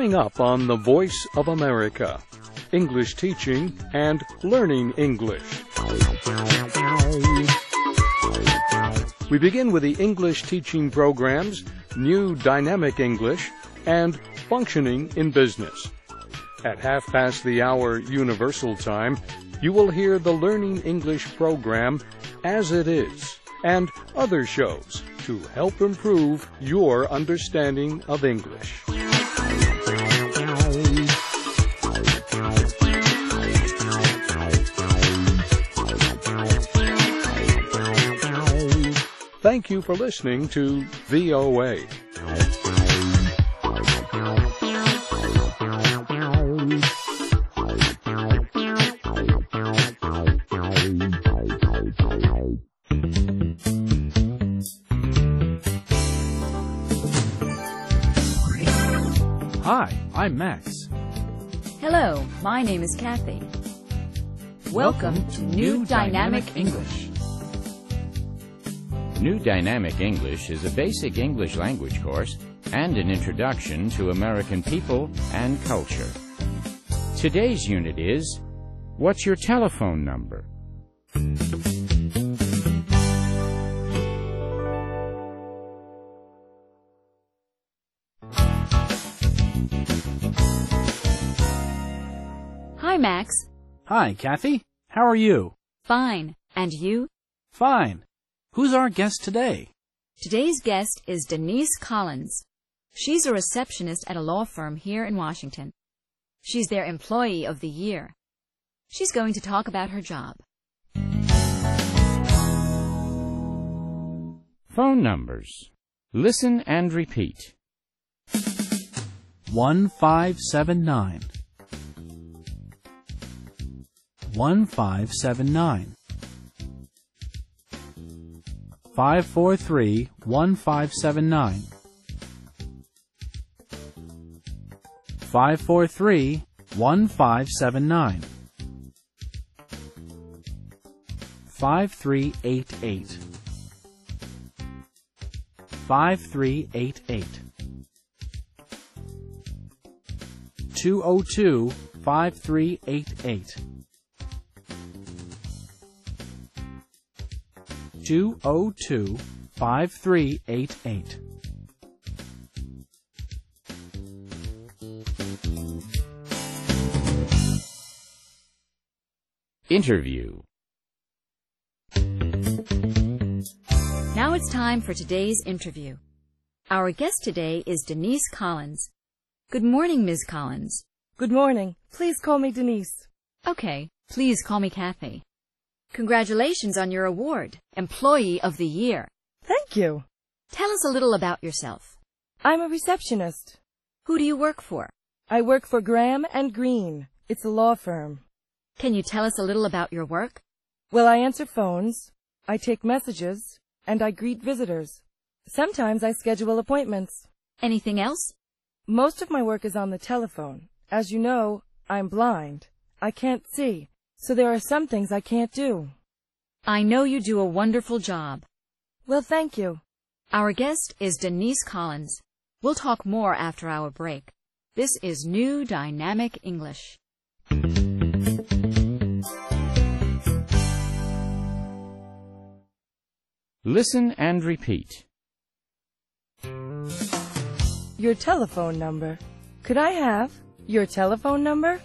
Coming up on The Voice of America, English teaching and learning English. We begin with the English teaching programs, New Dynamic English, and Functioning in Business. At half past the hour Universal Time, you will hear the Learning English program, As It Is, and other shows to help improve your understanding of English. Thank you for listening to V O A. Hi, I'm Max. Hello, my name is Kathy. Welcome, Welcome to New Dynamic, Dynamic English. New Dynamic English is a basic English language course and an introduction to American people and culture. Today's unit is, what's your telephone number? Hi, Max. Hi, Kathy. How are you? Fine. And you? Fine. Who's our guest today? Today's guest is Denise Collins. She's a receptionist at a law firm here in Washington. She's their Employee of the Year. She's going to talk about her job. Phone numbers. Listen and repeat. one five seven nine. one five seven nine. five four three, one five seven nine. five four three, one five seven nine. five three eight eight. five three eight eight. two oh two, five three eight eight. two oh two, five three eight eight. Interview. Now it's time for today's interview. Our guest today is Denise Collins. Good morning, Miz Collins. Good morning. Please call me Denise. Okay, please call me Kathy. Congratulations on your award, Employee of the Year. Thank you. Tell us a little about yourself. I'm a receptionist. Who do you work for? I work for Graham and Green. It's a law firm. Can you tell us a little about your work? Well, I answer phones, I take messages, and I greet visitors. Sometimes I schedule appointments. Anything else? Most of my work is on the telephone. As you know, I'm blind. I can't see. So there are some things I can't do. I know you do a wonderful job. Well, thank you. Our guest is Denise Collins. We'll talk more after our break. This is New Dynamic English. Listen and repeat. Your telephone number. Could I have your telephone number?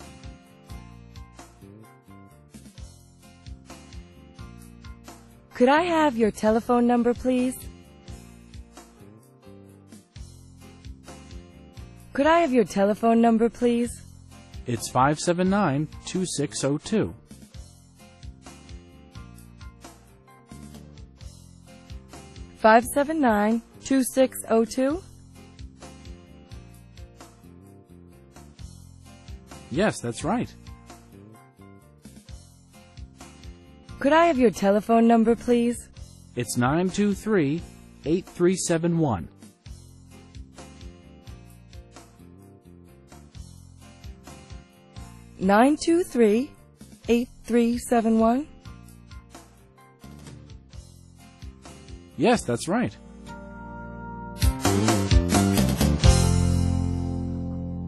Could I have your telephone number, please? Could I have your telephone number, please? It's five seven nine, two six oh two. five seven nine, two six oh two? Yes, that's right. Could I have your telephone number, please? It's nine two three, eight three seven one. nine two three, eight three seven one? Yes, that's right.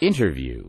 Interview.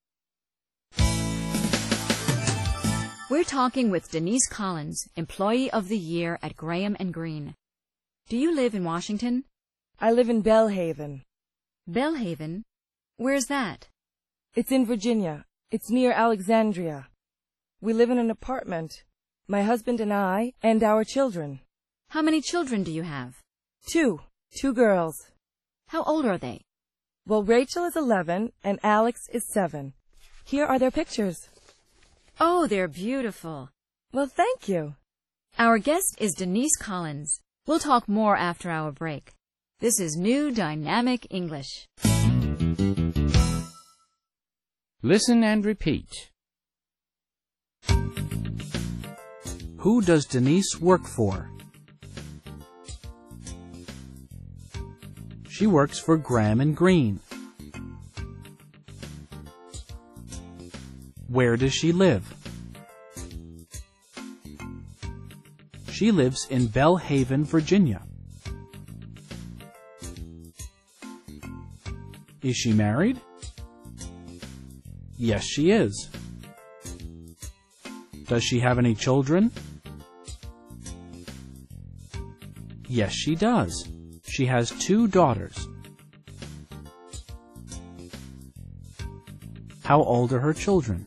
We're talking with Denise Collins, Employee of the Year at Graham and Green. Do you live in Washington? I live in Belhaven. Belhaven? Where's that? It's in Virginia. It's near Alexandria. We live in an apartment. My husband and I, and our children. How many children do you have? Two. Two girls. How old are they? Well, Rachel is eleven, and Alex is seven. Here are their pictures. Oh, they're beautiful. Well, thank you. Our guest is Denise Collins. We'll talk more after our break. This is New Dynamic English. Listen and repeat. Who does Denise work for? She works for Graham and Green. Where does she live? She lives in Belhaven, Virginia. Is she married? Yes, she is. Does she have any children? Yes, she does. She has two daughters. How old are her children?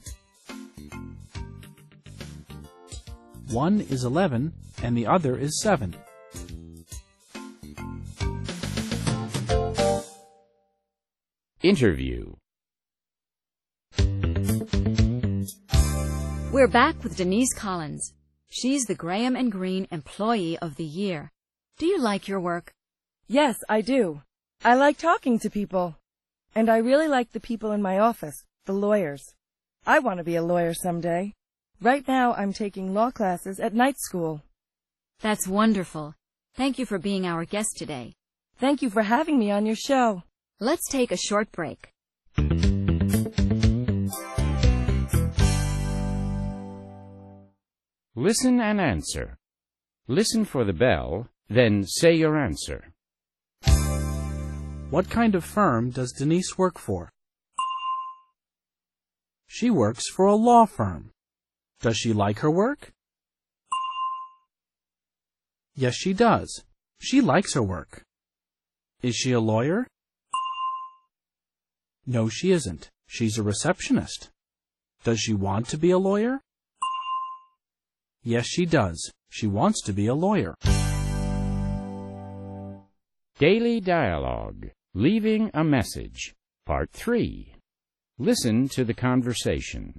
One is eleven and the other is seven. Interview. We're back with Denise Collins. She's the Graham and Green Employee of the Year. Do you like your work? Yes, I do. I like talking to people. And I really like the people in my office, the lawyers. I want to be a lawyer someday. Right now, I'm taking law classes at night school. That's wonderful. Thank you for being our guest today. Thank you for having me on your show. Let's take a short break. Listen and answer. Listen for the bell, then say your answer. What kind of firm does Denise work for? She works for a law firm. Does she like her work? Yes, she does. She likes her work. Is she a lawyer? No, she isn't. She's a receptionist. Does she want to be a lawyer? Yes, she does. She wants to be a lawyer. Daily Dialogue. Leaving a Message. Part three. Listen to the conversation.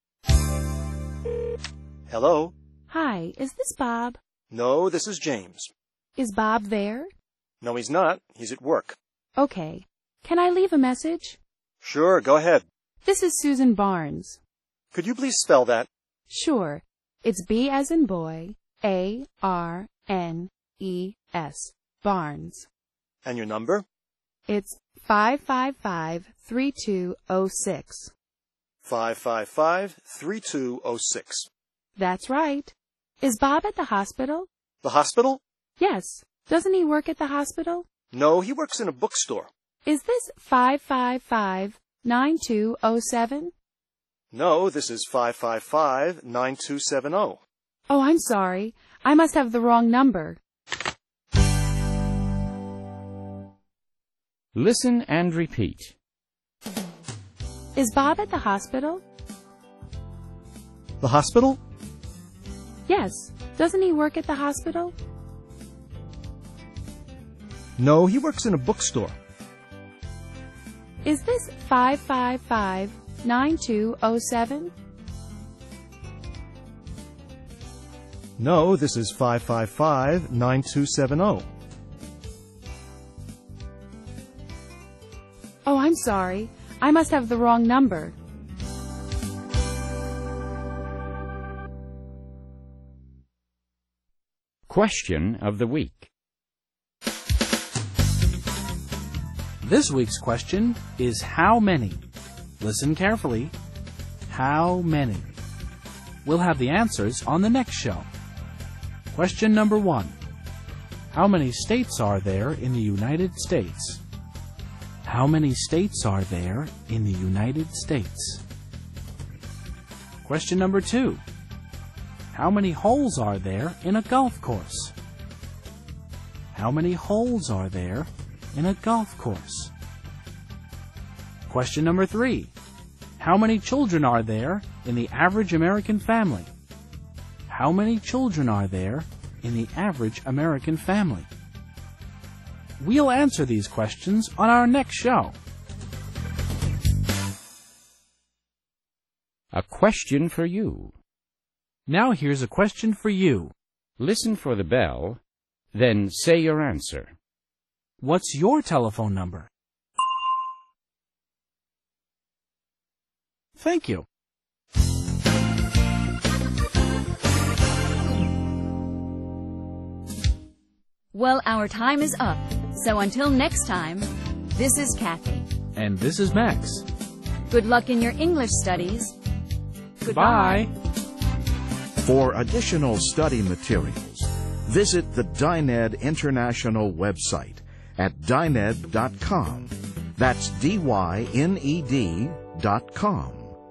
Hello? Hi, is this Bob? No, this is James. Is Bob there? No, he's not. He's at work. Okay. Can I leave a message? Sure, go ahead. This is Susan Barnes. Could you please spell that? Sure. It's B as in boy, A R N E S. Barnes. And your number? It's five five five, three two zero six. five five five, three two zero six. That's right. Is Bob at the hospital? The hospital? Yes. Doesn't he work at the hospital? No, he works in a bookstore. Is this five five five, nine two zero seven? No, this is five five five, nine two seven zero. Oh, I'm sorry. I must have the wrong number. Listen and repeat. Is Bob at the hospital? The hospital? Yes. Doesn't he work at the hospital? No, he works in a bookstore. Is this five five five, nine two zero seven? No, this is five five five, nine two seven zero. Oh, I'm sorry. I must have the wrong number. Question of the week. This week's question is how many? Listen carefully. How many? We'll have the answers on the next show. Question number one. How many states are there in the United States? How many states are there in the United States? Question number two. How many holes are there in a golf course? How many holes are there in a golf course? Question number three. How many children are there in the average American family? How many children are there in the average American family? We'll answer these questions on our next show. A question for you. Now here's a question for you. Listen for the bell, then say your answer. What's your telephone number? Thank you. Well, our time is up. So until next time, this is Kathy. And this is Max. Good luck in your English studies. Goodbye. For additional study materials, visit the Dyned International website at dyned dot com. That's D Y N E D dot com.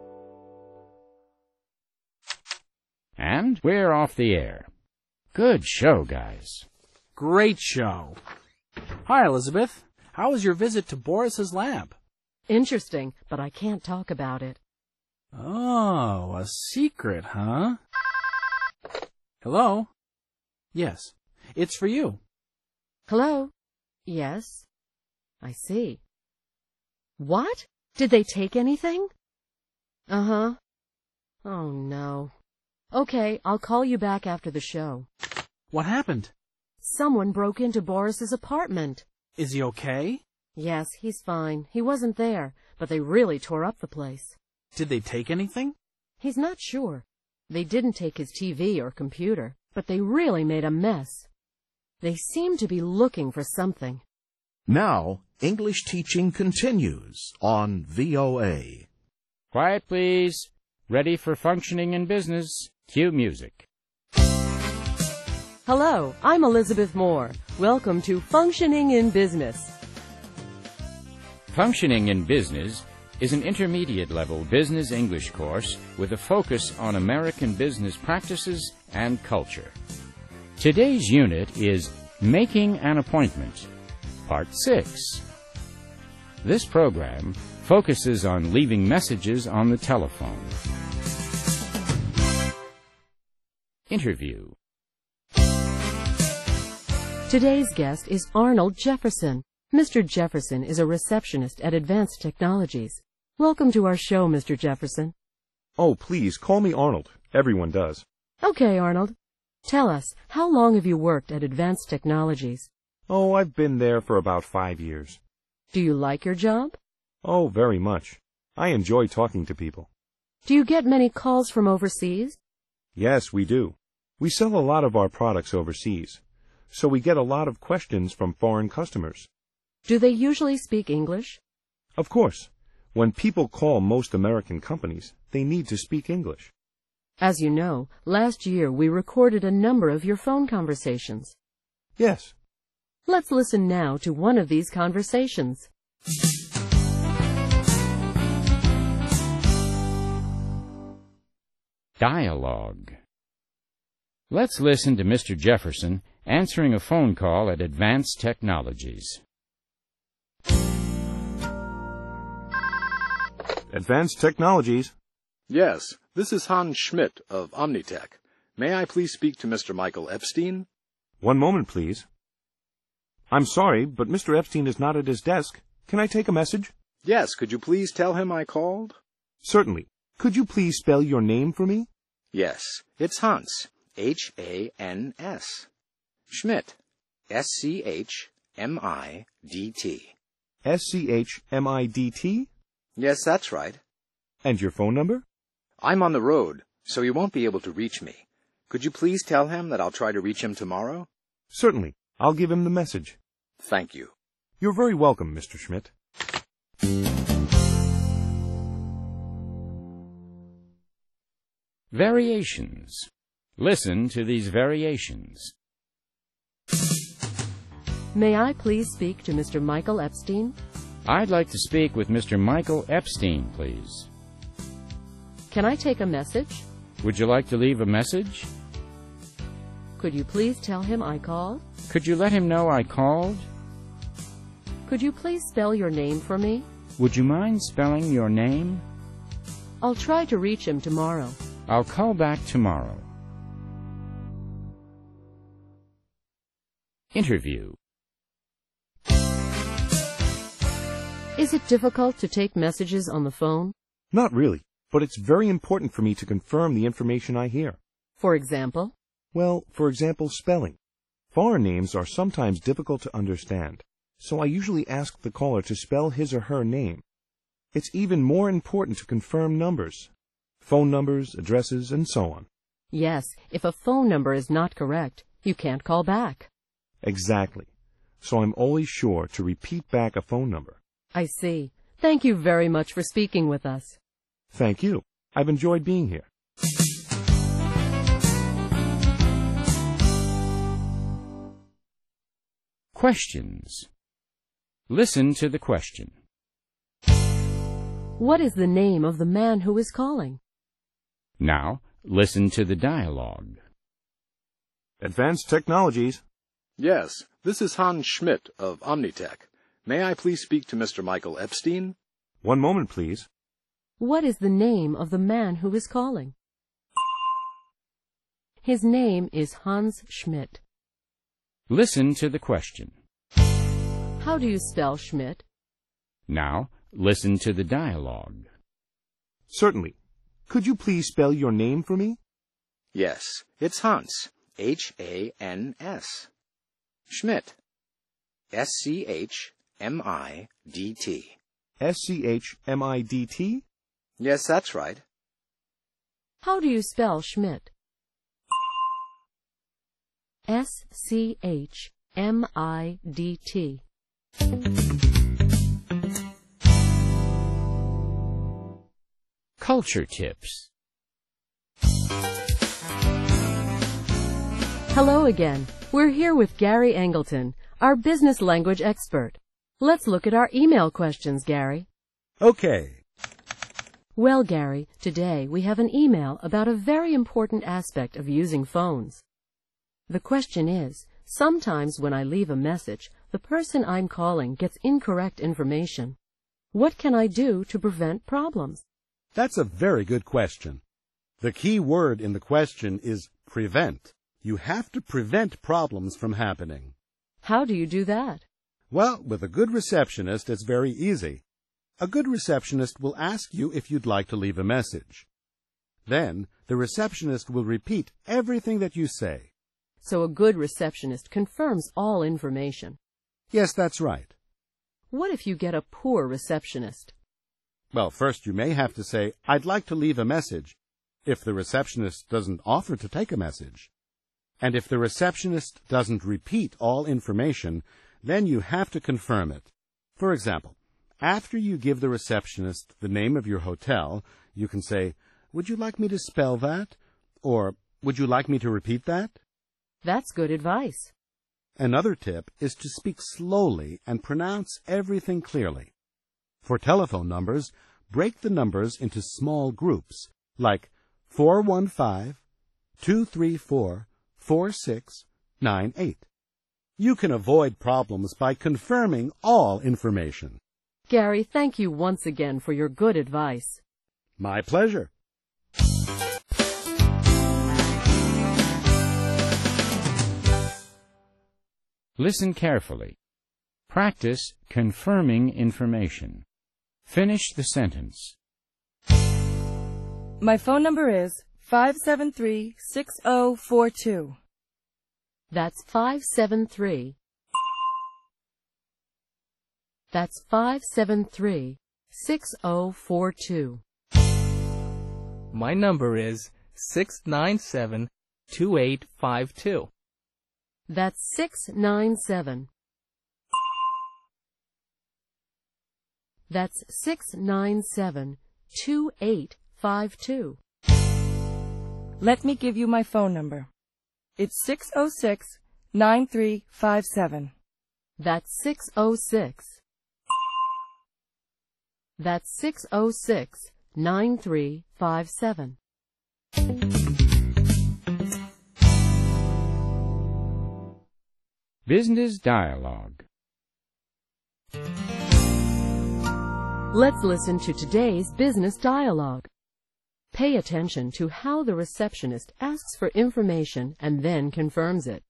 And we're off the air. Good show, guys. Great show. Hi, Elizabeth. How was your visit to Boris's lab? Interesting, but I can't talk about it. Oh, a secret, huh? Hello? Yes, it's for you. Hello? Yes. I see. What? Did they take anything? Uh-huh. Oh, no. Okay, I'll call you back after the show. What happened? Someone broke into Boris's apartment. Is he okay? Yes, he's fine. He wasn't there, but they really tore up the place. Did they take anything? He's not sure. They didn't take his T V or computer, but they really made a mess. They seem to be looking for something. Now, English teaching continues on V O A. Quiet, please. Ready for functioning in business. Cue music. Hello, I'm Elizabeth Moore. Welcome to Functioning in Business. Functioning in Business is an intermediate-level business English course with a focus on American business practices and culture. Today's unit is Making an Appointment, Part six. This program focuses on leaving messages on the telephone. Interview. Today's guest is Arnold Jefferson. Mister Jefferson is a receptionist at Advanced Technologies. Welcome to our show, Mister Jefferson. Oh, please, call me Arnold. Everyone does. Okay, Arnold. Tell us, how long have you worked at Advanced Technologies? Oh, I've been there for about five years. Do you like your job? Oh, very much. I enjoy talking to people. Do you get many calls from overseas? Yes, we do. We sell a lot of our products overseas, so we get a lot of questions from foreign customers. Do they usually speak English? Of course. When people call most American companies, they need to speak English. As you know, last year we recorded a number of your phone conversations. Yes. Let's listen now to one of these conversations. Dialogue. Let's listen to Mister Jefferson answering a phone call at Advanced Technologies. Advanced Technologies. Yes, this is Hans Schmidt of Omnitech. May I please speak to Mister Michael Epstein? One moment, please. I'm sorry, but Mister Epstein is not at his desk. Can I take a message? Yes, could you please tell him I called? Certainly. Could you please spell your name for me? Yes, it's Hans, H A N S. Schmidt, S C H M I D T. S C H M I D T? Yes, that's right. And your phone number? I'm on the road, so he won't be able to reach me. Could you please tell him that I'll try to reach him tomorrow? Certainly. I'll give him the message. Thank you. You're very welcome, Mister Schmidt. Variations. Listen to these variations. May I please speak to Mister Michael Epstein? I'd like to speak with Mister Michael Epstein, please. Can I take a message? Would you like to leave a message? Could you please tell him I called? Could you let him know I called? Could you please spell your name for me? Would you mind spelling your name? I'll try to reach him tomorrow. I'll call back tomorrow. Interview. Is it difficult to take messages on the phone? Not really, but it's very important for me to confirm the information I hear. For example? Well, for example, spelling. Foreign names are sometimes difficult to understand, so I usually ask the caller to spell his or her name. It's even more important to confirm numbers, phone numbers, addresses, and so on. Yes, if a phone number is not correct, you can't call back. Exactly. So I'm always sure to repeat back a phone number. I see. Thank you very much for speaking with us. Thank you. I've enjoyed being here. Questions. Listen to the question. What is the name of the man who is calling? Now, listen to the dialogue. Advanced Technologies. Yes, this is Hans Schmidt of Omnitech. May I please speak to Mister Michael Epstein? One moment, please. What is the name of the man who is calling? His name is Hans Schmidt. Listen to the question. How do you spell Schmidt? Now, listen to the dialogue. Certainly. Could you please spell your name for me? Yes, it's Hans. H A N S. Schmidt. S C H M I D T. S C H M I D T? Yes, that's right. How do you spell Schmidt? S C H M I D T. Culture tips. Hello again. We're here with Gary Angleton, our business language expert. Let's look at our email questions, Gary. Okay. Well, Gary, today we have an email about a very important aspect of using phones. The question is, sometimes when I leave a message, the person I'm calling gets incorrect information. What can I do to prevent problems? That's a very good question. The key word in the question is prevent. You have to prevent problems from happening. How do you do that? Well, with a good receptionist, it's very easy. A good receptionist will ask you if you'd like to leave a message. Then, the receptionist will repeat everything that you say. So a good receptionist confirms all information. Yes, that's right. What if you get a poor receptionist? Well, first you may have to say, I'd like to leave a message, if the receptionist doesn't offer to take a message. And if the receptionist doesn't repeat all information, then you have to confirm it. For example, after you give the receptionist the name of your hotel, you can say, would you like me to spell that? Or, would you like me to repeat that? That's good advice. Another tip is to speak slowly and pronounce everything clearly. For telephone numbers, break the numbers into small groups, like four one five, two three four, four six nine eight. You can avoid problems by confirming all information. Gary, thank you once again for your good advice. My pleasure. Listen carefully. Practice confirming information. Finish the sentence. My phone number is five seven three, six zero four two. That's five seven three. That's five seven three, six zero four two. My number is six nine seven, two eight five two. That's six nine seven. That's six nine seven, two eight five two. Let me give you my phone number. It's six zero six, nine three five seven. That's six zero six. That's six oh six, nine three five seven. Business Dialogue. Let's listen to today's business dialogue. Pay attention to how the receptionist asks for information and then confirms it.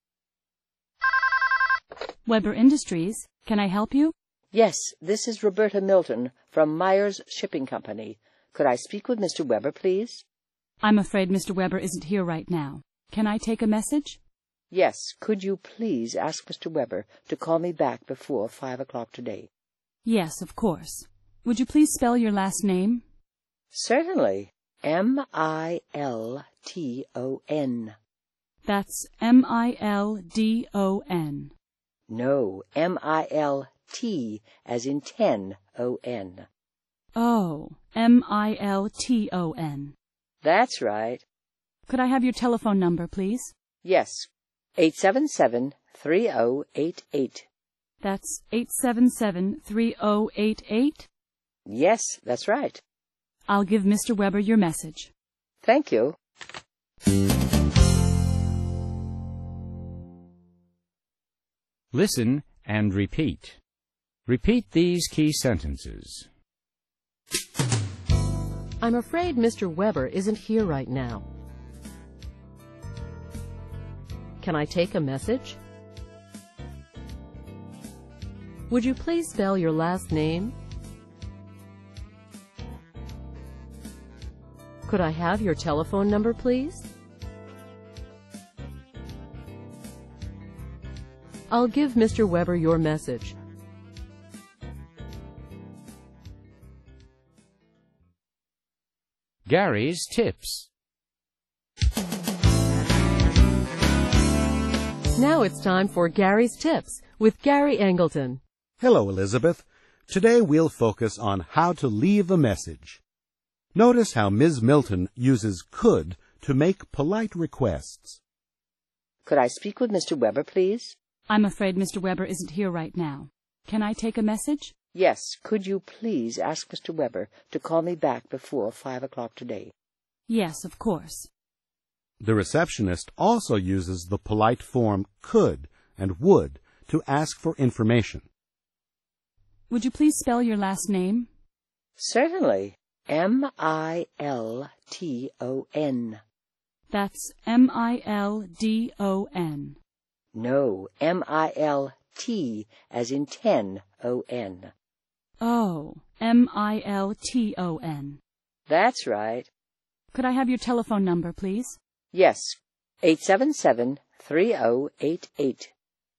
Weber Industries, can I help you? Yes, this is Roberta Milton from Myers Shipping Company. Could I speak with Mister Weber, please? I'm afraid Mister Weber isn't here right now. Can I take a message? Yes, could you please ask Mister Weber to call me back before five o'clock today? Yes, of course. Would you please spell your last name? Certainly. M I L T O N. That's M I L D O N. No, M I L T as in ten, O N. Oh, M I L T O N. That's right. Could I have your telephone number, please? Yes, eight seven seven, three oh eight eight. That's eight seven seven, three oh eight eight? Yes, that's right. I'll give Mister Weber your message. Thank you. Listen and repeat. Repeat these key sentences. I'm afraid Mister Weber isn't here right now. Can I take a message? Would you please spell your last name? Could I have your telephone number, please? I'll give Mister Weber your message. Gary's Tips. Now it's time for Gary's Tips with Gary Angleton. Hello, Elizabeth. Today we'll focus on how to leave a message. Notice how Miz Milton uses could to make polite requests. Could I speak with Mister Weber, please? I'm afraid Mister Weber isn't here right now. Can I take a message? Yes, could you please ask Mister Weber to call me back before five o'clock today? Yes, of course. The receptionist also uses the polite form could and would to ask for information. Would you please spell your last name? Certainly. M I L T O N. That's M I L D O N. No, M I L T as in ten, O N. Oh, M I L T O N. That's right. Could I have your telephone number, please? Yes, eight seven seven, three oh eight eight.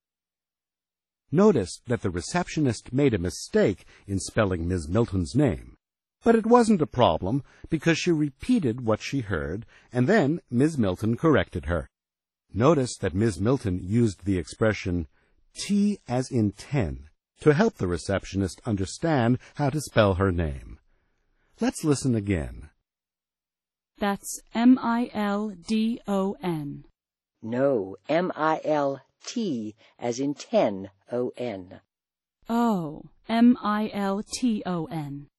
Notice that the receptionist made a mistake in spelling Miz Milton's name. But it wasn't a problem because she repeated what she heard, and then Miz Milton corrected her. Notice that Miz Milton used the expression T as in ten to help the receptionist understand how to spell her name. Let's listen again. That's M I L D O N. No, M I L T as in ten, O N. Oh, M I L T O N.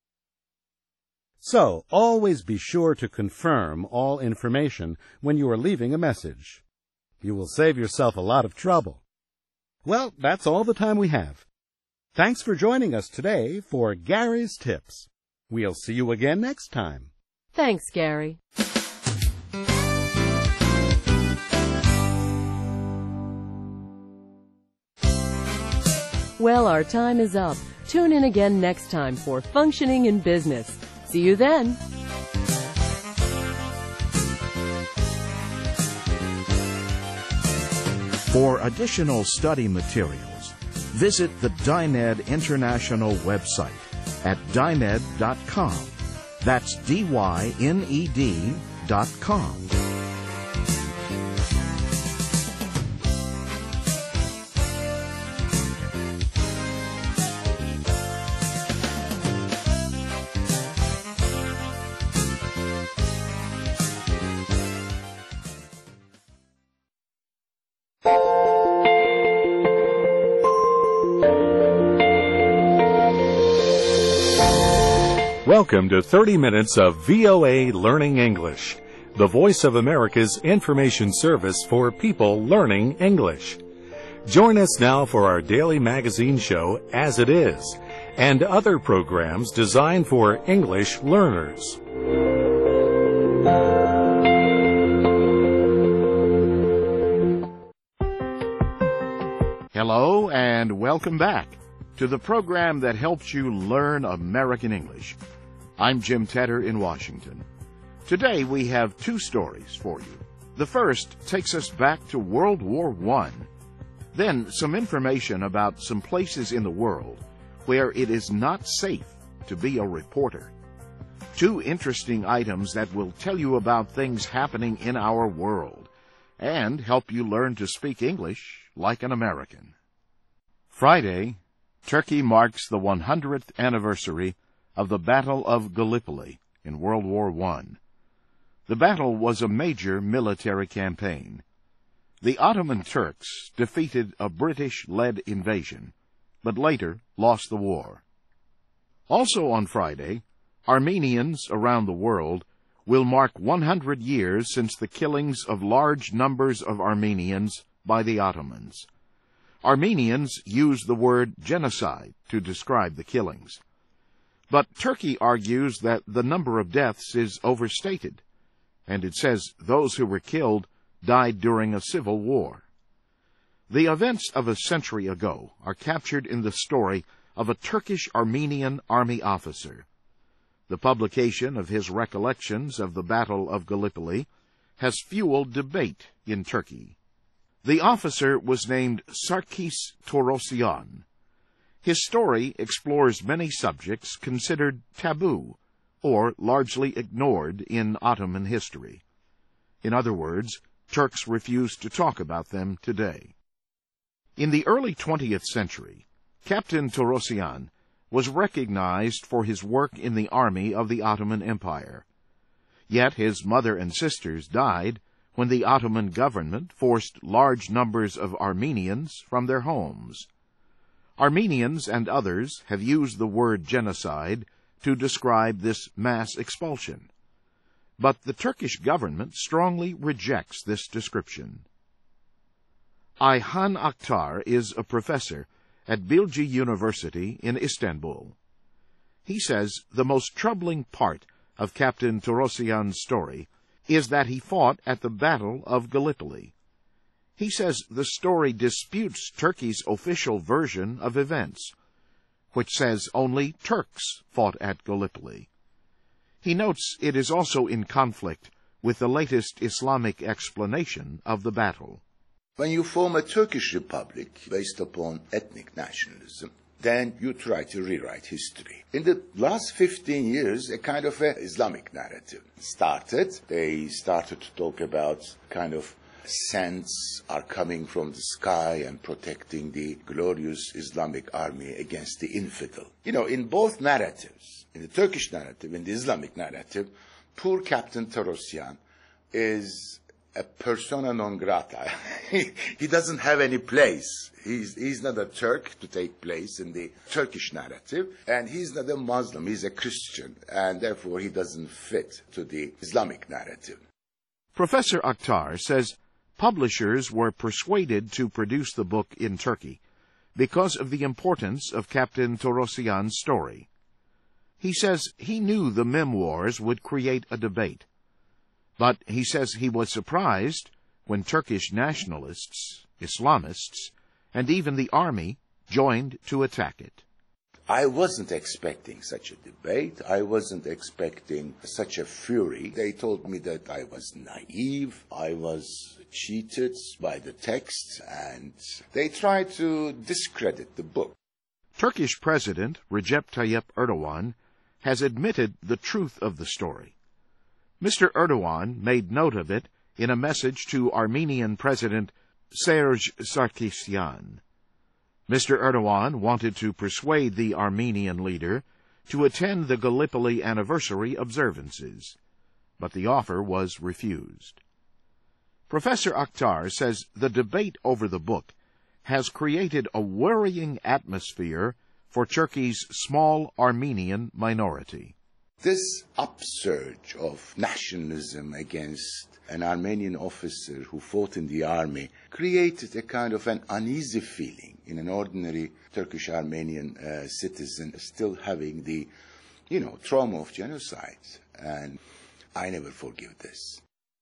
So, always be sure to confirm all information when you are leaving a message. You will save yourself a lot of trouble. Well, that's all the time we have. Thanks for joining us today for Gary's Tips. We'll see you again next time. Thanks, Gary. Well, our time is up. Tune in again next time for Functioning in Business. See you then. For additional study materials, visit the Dyned International website at dyned dot com. That's D Y N E D dot com. Welcome to thirty minutes of V O A Learning English, the Voice of America's information service for people learning English. Join us now for our daily magazine show, As It Is, and other programs designed for English learners. Hello, and welcome back to the program that helps you learn American English. I'm Jim Tedder in Washington. Today we have two stories for you. The first takes us back to World War One. Then some information about some places in the world where it is not safe to be a reporter. Two interesting items that will tell you about things happening in our world and help you learn to speak English like an American. Friday, Turkey marks the one hundredth anniversary of the Battle of Gallipoli in World War One. The battle was a major military campaign. The Ottoman Turks defeated a British-led invasion, but later lost the war. Also on Friday, Armenians around the world will mark one hundred years since the killings of large numbers of Armenians by the Ottomans. Armenians use the word genocide to describe the killings. But Turkey argues that the number of deaths is overstated, and it says those who were killed died during a civil war. The events of a century ago are captured in the story of a Turkish-Armenian army officer. The publication of his recollections of the Battle of Gallipoli has fueled debate in Turkey. The officer was named Sarkis Torosyan. His story explores many subjects considered taboo or largely ignored in Ottoman history. In other words, Turks refuse to talk about them today. In the early twentieth century, Captain Torosyan was recognized for his work in the army of the Ottoman Empire. Yet his mother and sisters died when the Ottoman government forced large numbers of Armenians from their homes. Armenians and others have used the word genocide to describe this mass expulsion. But the Turkish government strongly rejects this description. Ayhan Akhtar is a professor at Bilgi University in Istanbul. He says the most troubling part of Captain Torosyan's story is that he fought at the Battle of Gallipoli. He says the story disputes Turkey's official version of events, which says only Turks fought at Gallipoli. He notes it is also in conflict with the latest Islamic explanation of the battle. When you form a Turkish republic based upon ethnic nationalism, then you try to rewrite history. In the last fifteen years, a kind of a Islamic narrative started. They started to talk about kind of saints are coming from the sky and protecting the glorious Islamic army against the infidel. You know, in both narratives, in the Turkish narrative, in the Islamic narrative, poor Captain Torosyan is a persona non grata. He doesn't have any place. He's, he's not a Turk to take place in the Turkish narrative, and he's not a Muslim. He's a Christian, and therefore he doesn't fit to the Islamic narrative. Professor Akhtar says publishers were persuaded to produce the book in Turkey because of the importance of Captain Torosyan's story. He says he knew the memoirs would create a debate, but he says he was surprised when Turkish nationalists, Islamists, and even the army joined to attack it. I wasn't expecting such a debate. I wasn't expecting such a fury. They told me that I was naive, I was cheated by the text, and they tried to discredit the book. Turkish President Recep Tayyip Erdogan has admitted the truth of the story. Mister Erdogan made note of it in a message to Armenian President Serge Sarkisyan. Mister Erdogan wanted to persuade the Armenian leader to attend the Gallipoli anniversary observances, but the offer was refused. Professor Akhtar says the debate over the book has created a worrying atmosphere for Turkey's small Armenian minority. This upsurge of nationalism against an Armenian officer who fought in the army created a kind of an uneasy feeling in an ordinary Turkish-Armenian uh, citizen still having the, you know, trauma of genocide. And I never forgive this.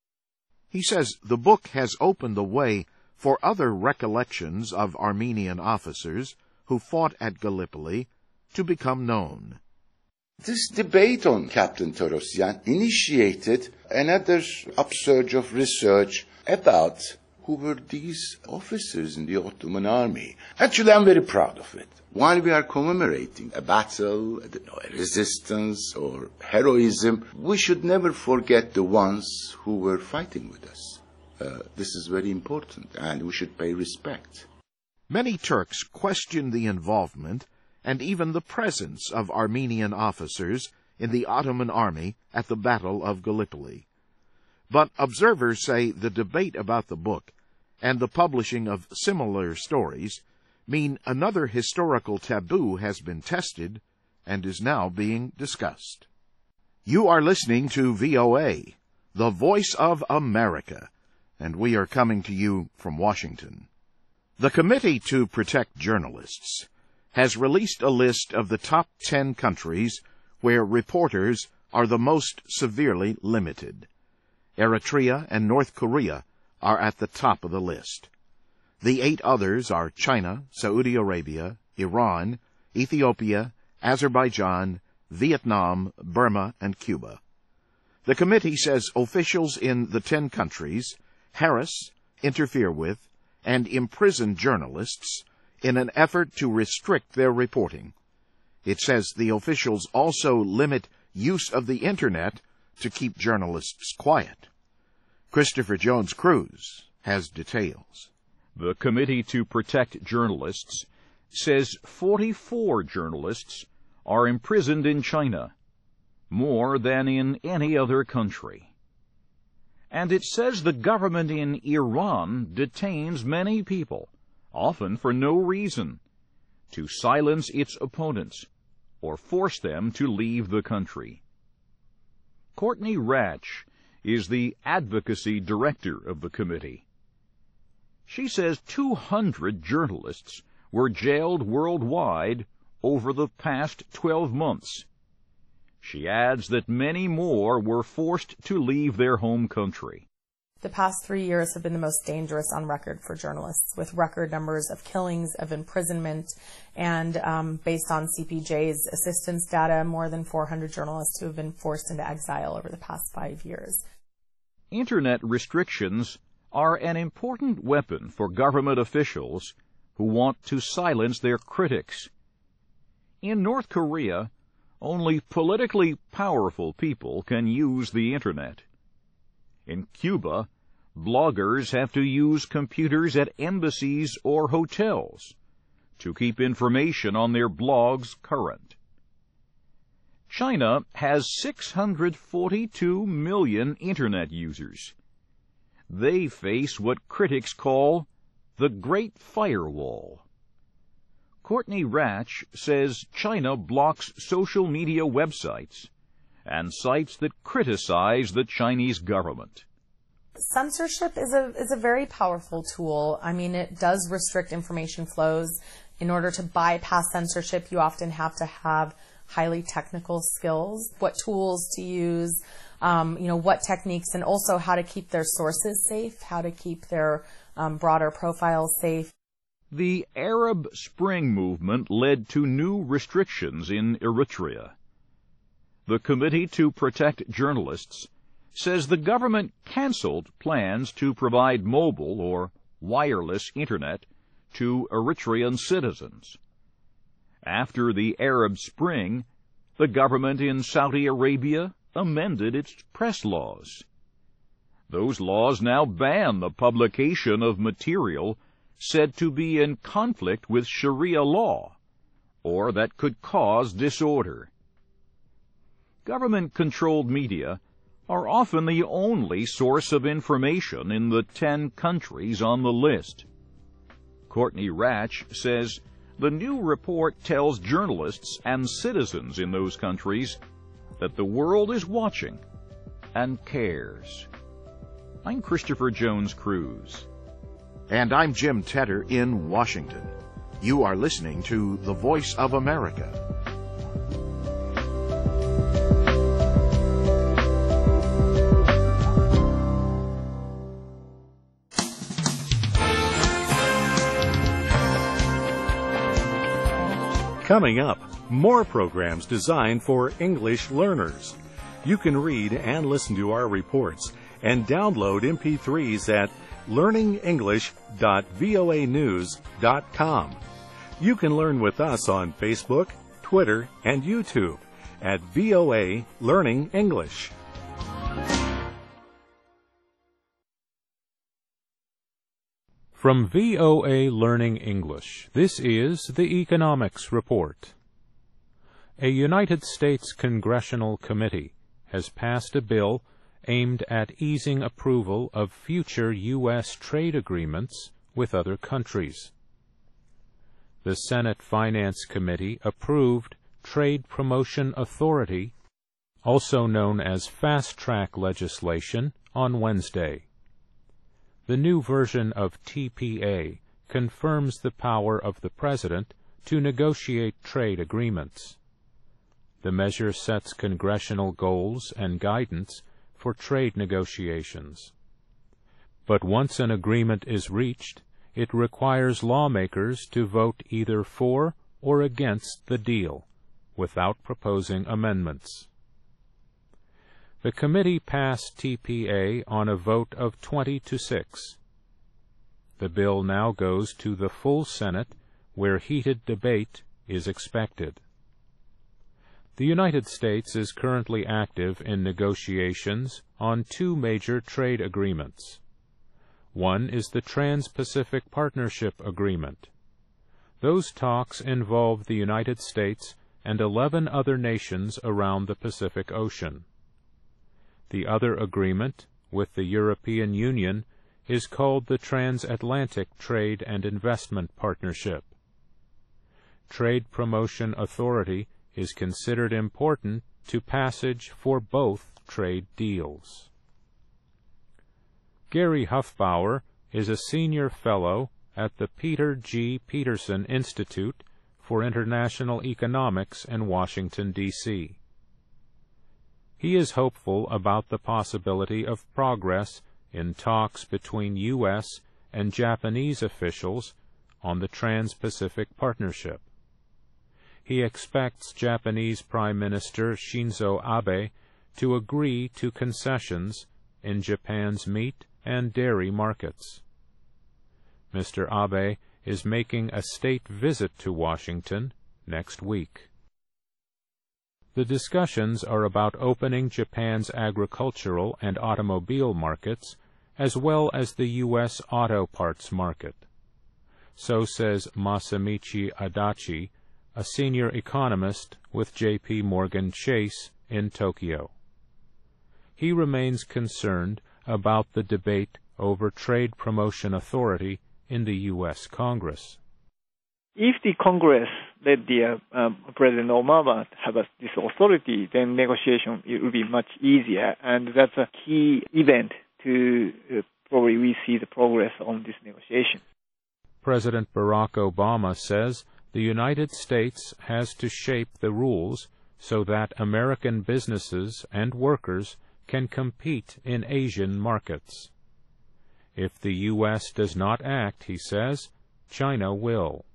He says the book has opened the way for other recollections of Armenian officers who fought at Gallipoli to become known. This debate on Captain Torosyan initiated another upsurge of research about who were these officers in the Ottoman army. Actually, I'm very proud of it. While we are commemorating a battle, a resistance, or heroism, we should never forget the ones who were fighting with us. Uh, this is very important, and we should pay respect. Many Turks question the involvement and even the presence of Armenian officers in the Ottoman army at the Battle of Gallipoli. But observers say the debate about the book and the publishing of similar stories mean another historical taboo has been tested and is now being discussed. You are listening to V O A, the Voice of America, and we are coming to you from Washington. The Committee to Protect Journalists has released a list of the top ten countries where reporters are the most severely limited. Eritrea and North Korea are at the top of the list. The eight others are China, Saudi Arabia, Iran, Ethiopia, Azerbaijan, Vietnam, Burma, and Cuba. The committee says officials in the ten countries harass, interfere with, and imprison journalists in an effort to restrict their reporting. It says the officials also limit use of the Internet to keep journalists quiet. Christopher Jones Cruz has details. The Committee to Protect Journalists says forty-four journalists are imprisoned in China, more than in any other country. And it says the government in Iran detains many people, often for no reason, to silence its opponents or force them to leave the country. Courtney Ratch is the advocacy director of the committee. She says two hundred journalists were jailed worldwide over the past twelve months. She adds that many more were forced to leave their home country. The past three years have been the most dangerous on record for journalists, with record numbers of killings, of imprisonment, and um, based on C P J's assistance data, more than four hundred journalists who have been forced into exile over the past five years. Internet restrictions are an important weapon for government officials who want to silence their critics. In North Korea, only politically powerful people can use the Internet. In Cuba, bloggers have to use computers at embassies or hotels to keep information on their blogs current. China has six hundred forty-two million Internet users. They face what critics call the Great Firewall. Courtney Ratch says China blocks social media websites and sites that criticize the Chinese government. Censorship is a is a very powerful tool. I mean, it does restrict information flows. In order to bypass censorship, you often have to have highly technical skills, what tools to use, um, you know, what techniques, and also how to keep their sources safe, how to keep their um, broader profiles safe. The Arab Spring movement led to new restrictions in Eritrea. The Committee to Protect Journalists says the government canceled plans to provide mobile or wireless Internet to Eritrean citizens. After the Arab Spring, the government in Saudi Arabia amended its press laws. Those laws now ban the publication of material said to be in conflict with Sharia law, or that could cause disorder. Government-controlled media are often the only source of information in the ten countries on the list. Courtney Ratch says the new report tells journalists and citizens in those countries that the world is watching and cares. I'm Christopher Jones Cruz. And I'm Jim Tedder in Washington. You are listening to The Voice of America. Coming up, more programs designed for English learners. You can read and listen to our reports and download M P threes at learning english dot voa news dot com. You can learn with us on Facebook, Twitter, and YouTube at V O A Learning English. From V O A Learning English, this is the Economics Report. A United States congressional committee has passed a bill aimed at easing approval of future U S trade agreements with other countries. The Senate Finance Committee approved Trade Promotion Authority, also known as fast-track legislation, on Wednesday. The new version of T P A confirms the power of the President to negotiate trade agreements. The measure sets congressional goals and guidance for trade negotiations. But once an agreement is reached, it requires lawmakers to vote either for or against the deal, without proposing amendments. The committee passed T P A on a vote of twenty to six. The bill now goes to the full Senate, where heated debate is expected. The United States is currently active in negotiations on two major trade agreements. One is the Trans-Pacific Partnership Agreement. Those talks involve the United States and eleven other nations around the Pacific Ocean. The other agreement, with the European Union, is called the Transatlantic Trade and Investment Partnership. Trade Promotion Authority is considered important to passage for both trade deals. Gary Huffbauer is a senior fellow at the Peter G. Peterson Institute for International Economics in Washington, D C He is hopeful about the possibility of progress in talks between U S and Japanese officials on the Trans-Pacific Partnership. He expects Japanese Prime Minister Shinzo Abe to agree to concessions in Japan's meat and dairy markets. Mister Abe is making a state visit to Washington next week. The discussions are about opening Japan's agricultural and automobile markets, as well as the U S auto parts market. So says Masamichi Adachi, a senior economist with J P Morgan Chase in Tokyo. He remains concerned about the debate over Trade Promotion Authority in the U S Congress. If the Congress let the uh, um, President Obama have a, this authority, then negotiation it will be much easier, and that's a key event to uh, probably we see the progress on this negotiation. President Barack Obama says the United States has to shape the rules so that American businesses and workers can compete in Asian markets. If the U S does not act, he says, China will.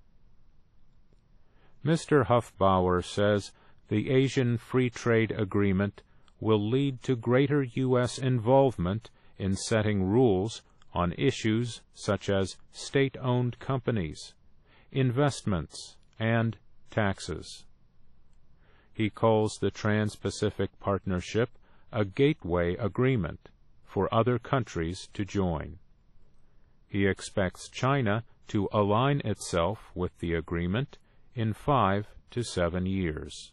Mister Huffbauer says the Asian Free Trade Agreement will lead to greater U S involvement in setting rules on issues such as state-owned companies, investments, and taxes. He calls the Trans-Pacific Partnership a gateway agreement for other countries to join. He expects China to align itself with the agreement in five to seven years.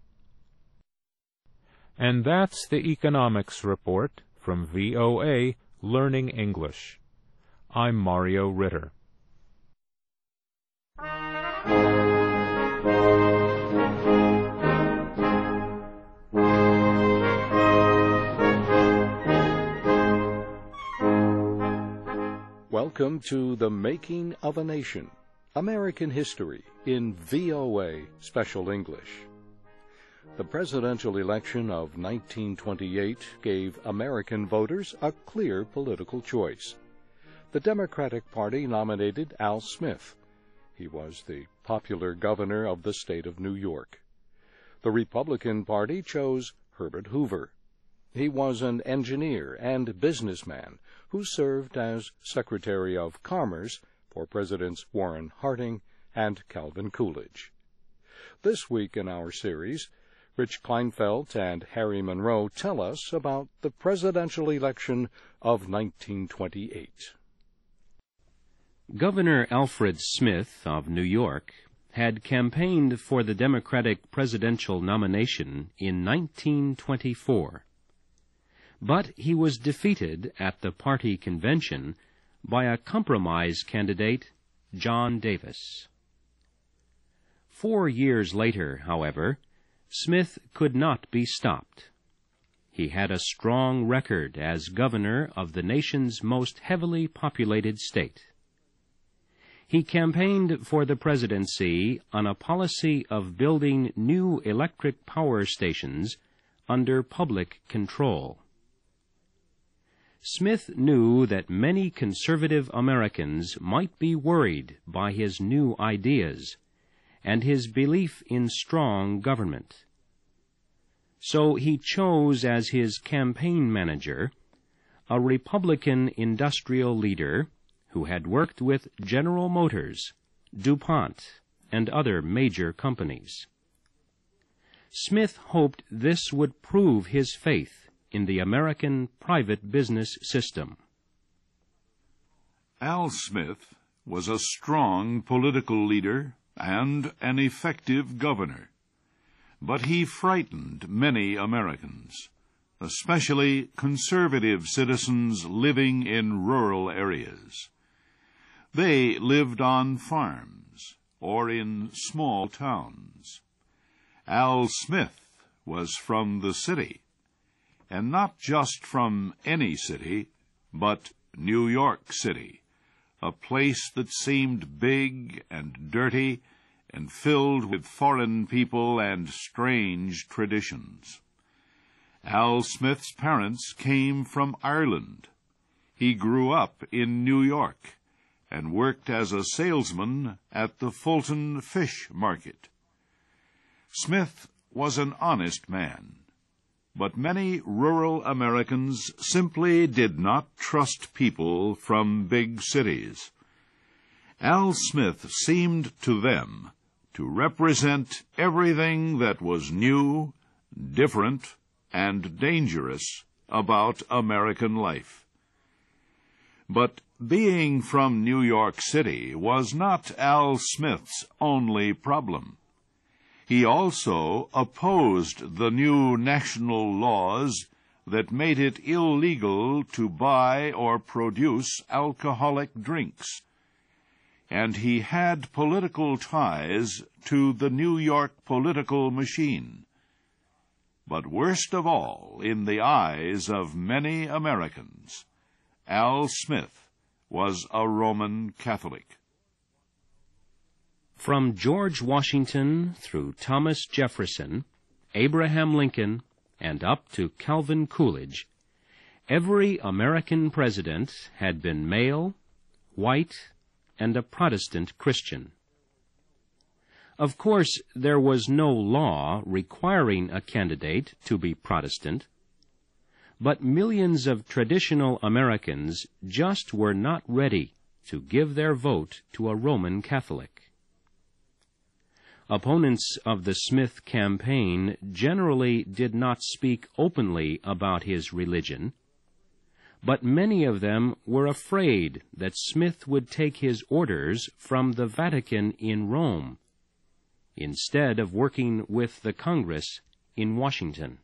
And that's the Economics Report from V O A Learning English. I'm Mario Ritter. Welcome to The Making of a Nation, American History in V O A Special English. The presidential election of nineteen twenty-eight gave American voters a clear political choice. The Democratic Party nominated Al Smith. He was the popular governor of the state of New York. The Republican Party chose Herbert Hoover. He was an engineer and businessman who served as Secretary of Commerce for Presidents Warren Harding and Calvin Coolidge. This week in our series, Rich Kleinfeld and Harry Monroe tell us about the presidential election of nineteen twenty-eight. Governor Alfred Smith of New York had campaigned for the Democratic presidential nomination in nineteen twenty-four. But he was defeated at the party convention by a compromise candidate, John Davis. Four years later, however, Smith could not be stopped. He had a strong record as governor of the nation's most heavily populated state. He campaigned for the presidency on a policy of building new electric power stations under public control. Smith knew that many conservative Americans might be worried by his new ideas and his belief in strong government. So he chose as his campaign manager a Republican industrial leader who had worked with General Motors, DuPont, and other major companies. Smith hoped this would prove his faith in the American private business system. Al Smith was a strong political leader and an effective governor, but he frightened many Americans, especially conservative citizens living in rural areas. They lived on farms or in small towns. Al Smith was from the city, and not just from any city, but New York City, a place that seemed big and dirty and filled with foreign people and strange traditions. Al Smith's parents came from Ireland. He grew up in New York and worked as a salesman at the Fulton Fish Market. Smith was an honest man, but many rural Americans simply did not trust people from big cities. Al Smith seemed to them to represent everything that was new, different, and dangerous about American life. But being from New York City was not Al Smith's only problem. He also opposed the new national laws that made it illegal to buy or produce alcoholic drinks, and he had political ties to the New York political machine. But worst of all, in the eyes of many Americans, Al Smith was a Roman Catholic. From George Washington through Thomas Jefferson, Abraham Lincoln, and up to Calvin Coolidge, every American president had been male, white, and a Protestant Christian. Of course, there was no law requiring a candidate to be Protestant, but millions of traditional Americans just were not ready to give their vote to a Roman Catholic. Opponents of the Smith campaign generally did not speak openly about his religion, but many of them were afraid that Smith would take his orders from the Vatican in Rome, instead of working with the Congress in Washington.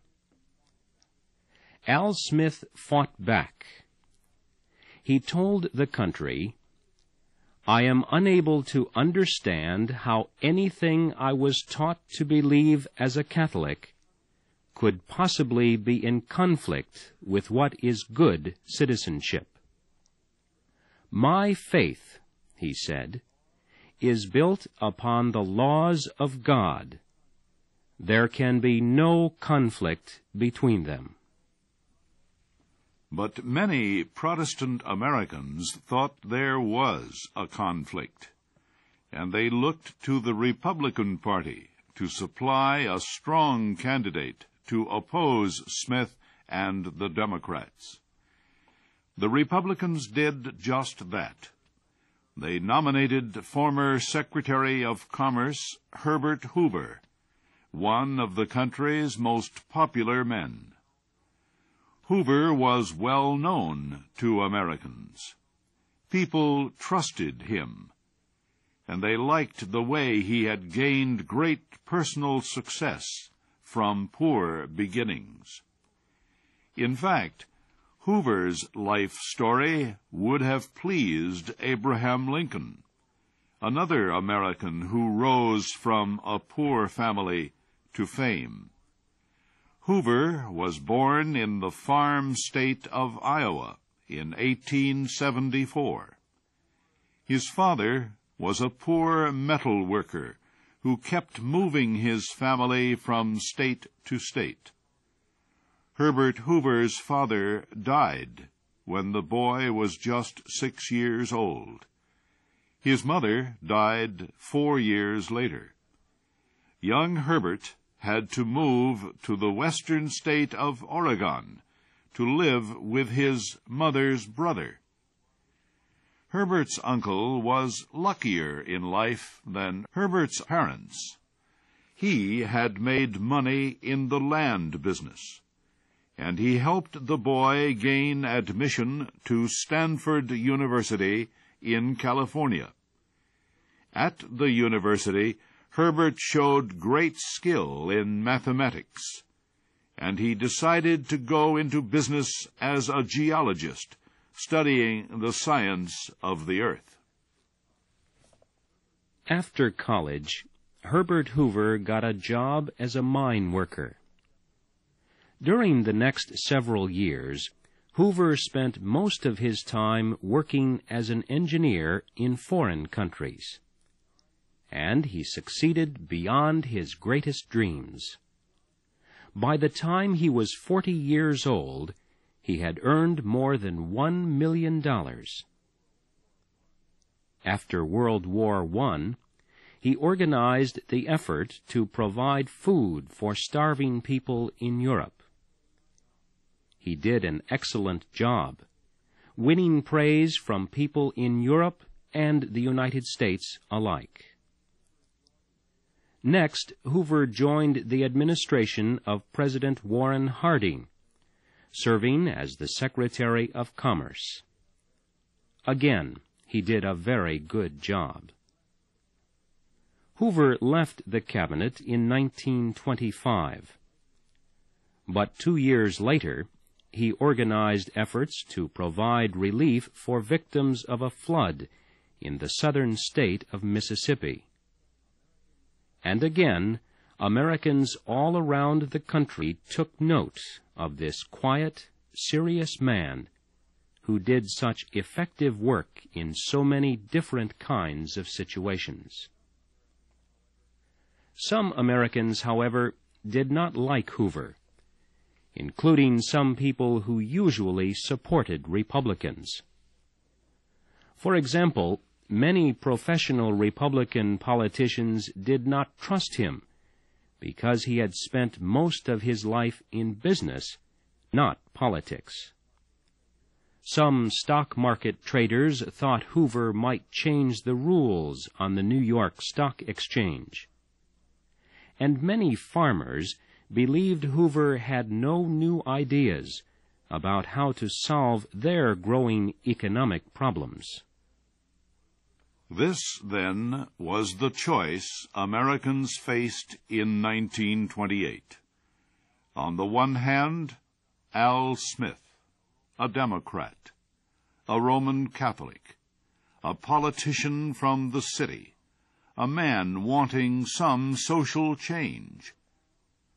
Al Smith fought back. He told the country, "I am unable to understand how anything I was taught to believe as a Catholic could possibly be in conflict with what is good citizenship. "My faith," he said, "is built upon the laws of God. There can be no conflict between them." But many Protestant Americans thought there was a conflict, and they looked to the Republican Party to supply a strong candidate to oppose Smith and the Democrats. The Republicans did just that. They nominated former Secretary of Commerce Herbert Hoover, one of the country's most popular men. Hoover was well known to Americans. People trusted him, and they liked the way he had gained great personal success from poor beginnings. In fact, Hoover's life story would have pleased Abraham Lincoln, another American who rose from a poor family to fame. Hoover was born in the farm state of Iowa in eighteen seventy-four. His father was a poor metal worker who kept moving his family from state to state. Herbert Hoover's father died when the boy was just six years old. His mother died four years later. Young Herbert had to move to the western state of Oregon to live with his mother's brother. Herbert's uncle was luckier in life than Herbert's parents. He had made money in the land business, and he helped the boy gain admission to Stanford University in California. At the university, Herbert showed great skill in mathematics, and he decided to go into business as a geologist, studying the science of the earth. After college, Herbert Hoover got a job as a mine worker. During the next several years, Hoover spent most of his time working as an engineer in foreign countries, and he succeeded beyond his greatest dreams. By the time he was forty years old, he had earned more than one million dollars. After World War One, he organized the effort to provide food for starving people in Europe. He did an excellent job, winning praise from people in Europe and the United States alike. Next, Hoover joined the administration of President Warren Harding, serving as the Secretary of Commerce. Again, he did a very good job. Hoover left the cabinet in nineteen twenty-five, but two years later, he organized efforts to provide relief for victims of a flood in the southern state of Mississippi. And again, Americans all around the country took note of this quiet, serious man who did such effective work in so many different kinds of situations. Some Americans, however, did not like Hoover, including some people who usually supported Republicans. For example, many professional Republican politicians did not trust him because he had spent most of his life in business, not politics. Some stock market traders thought Hoover might change the rules on the New York Stock Exchange. And many farmers believed Hoover had no new ideas about how to solve their growing economic problems. This, then, was the choice Americans faced in nineteen twenty-eight. On the one hand, Al Smith, a Democrat, a Roman Catholic, a politician from the city, a man wanting some social change.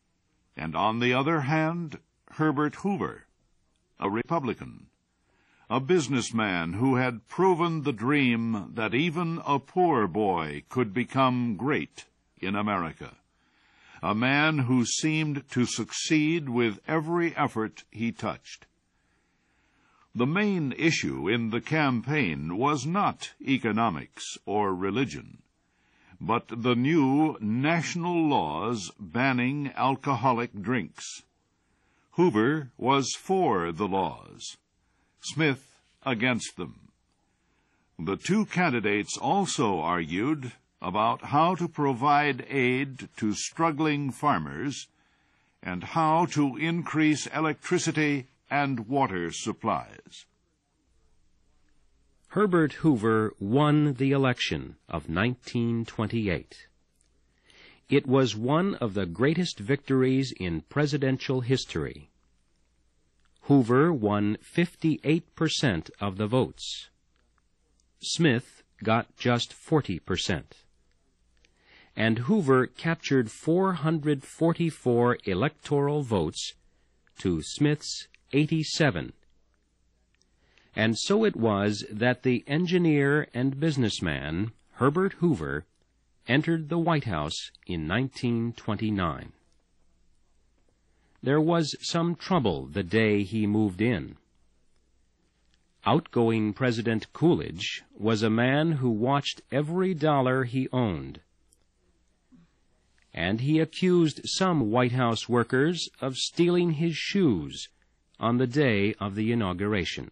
And on the other hand, Herbert Hoover, a Republican, a businessman who had proven the dream that even a poor boy could become great in America. A man who seemed to succeed with every effort he touched. The main issue in the campaign was not economics or religion, but the new national laws banning alcoholic drinks. Hoover was for the laws, Smith against them. The two candidates also argued about how to provide aid to struggling farmers and how to increase electricity and water supplies. Herbert Hoover won the election of nineteen twenty-eight. It was one of the greatest victories in presidential history. Hoover won fifty-eight percent of the votes. Smith got just forty percent. And Hoover captured four hundred forty-four electoral votes to Smith's eighty-seven. And so it was that the engineer and businessman, Herbert Hoover, entered the White House in nineteen twenty-nine. There was some trouble the day he moved in. Outgoing President Coolidge was a man who watched every dollar he owned, and he accused some White House workers of stealing his shoes on the day of the inauguration.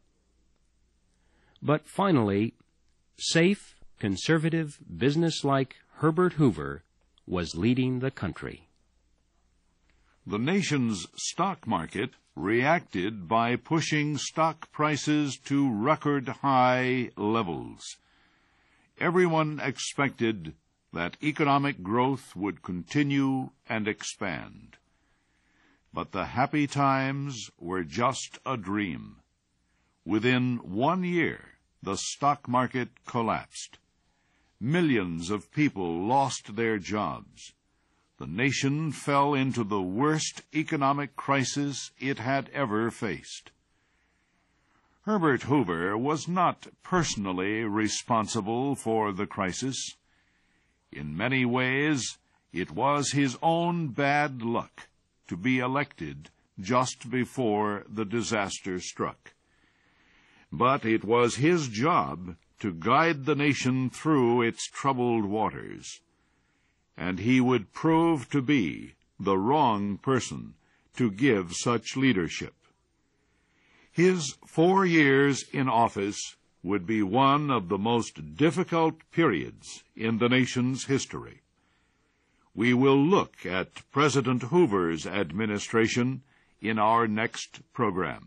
But finally, safe, conservative, businesslike Herbert Hoover was leading the country. The nation's stock market reacted by pushing stock prices to record-high levels. Everyone expected that economic growth would continue and expand. But the happy times were just a dream. Within one year, the stock market collapsed. Millions of people lost their jobs. The nation fell into the worst economic crisis it had ever faced. Herbert Hoover was not personally responsible for the crisis. In many ways, it was his own bad luck to be elected just before the disaster struck. But it was his job to guide the nation through its troubled waters, and he would prove to be the wrong person to give such leadership. His four years in office would be one of the most difficult periods in the nation's history. We will look at President Hoover's administration in our next program.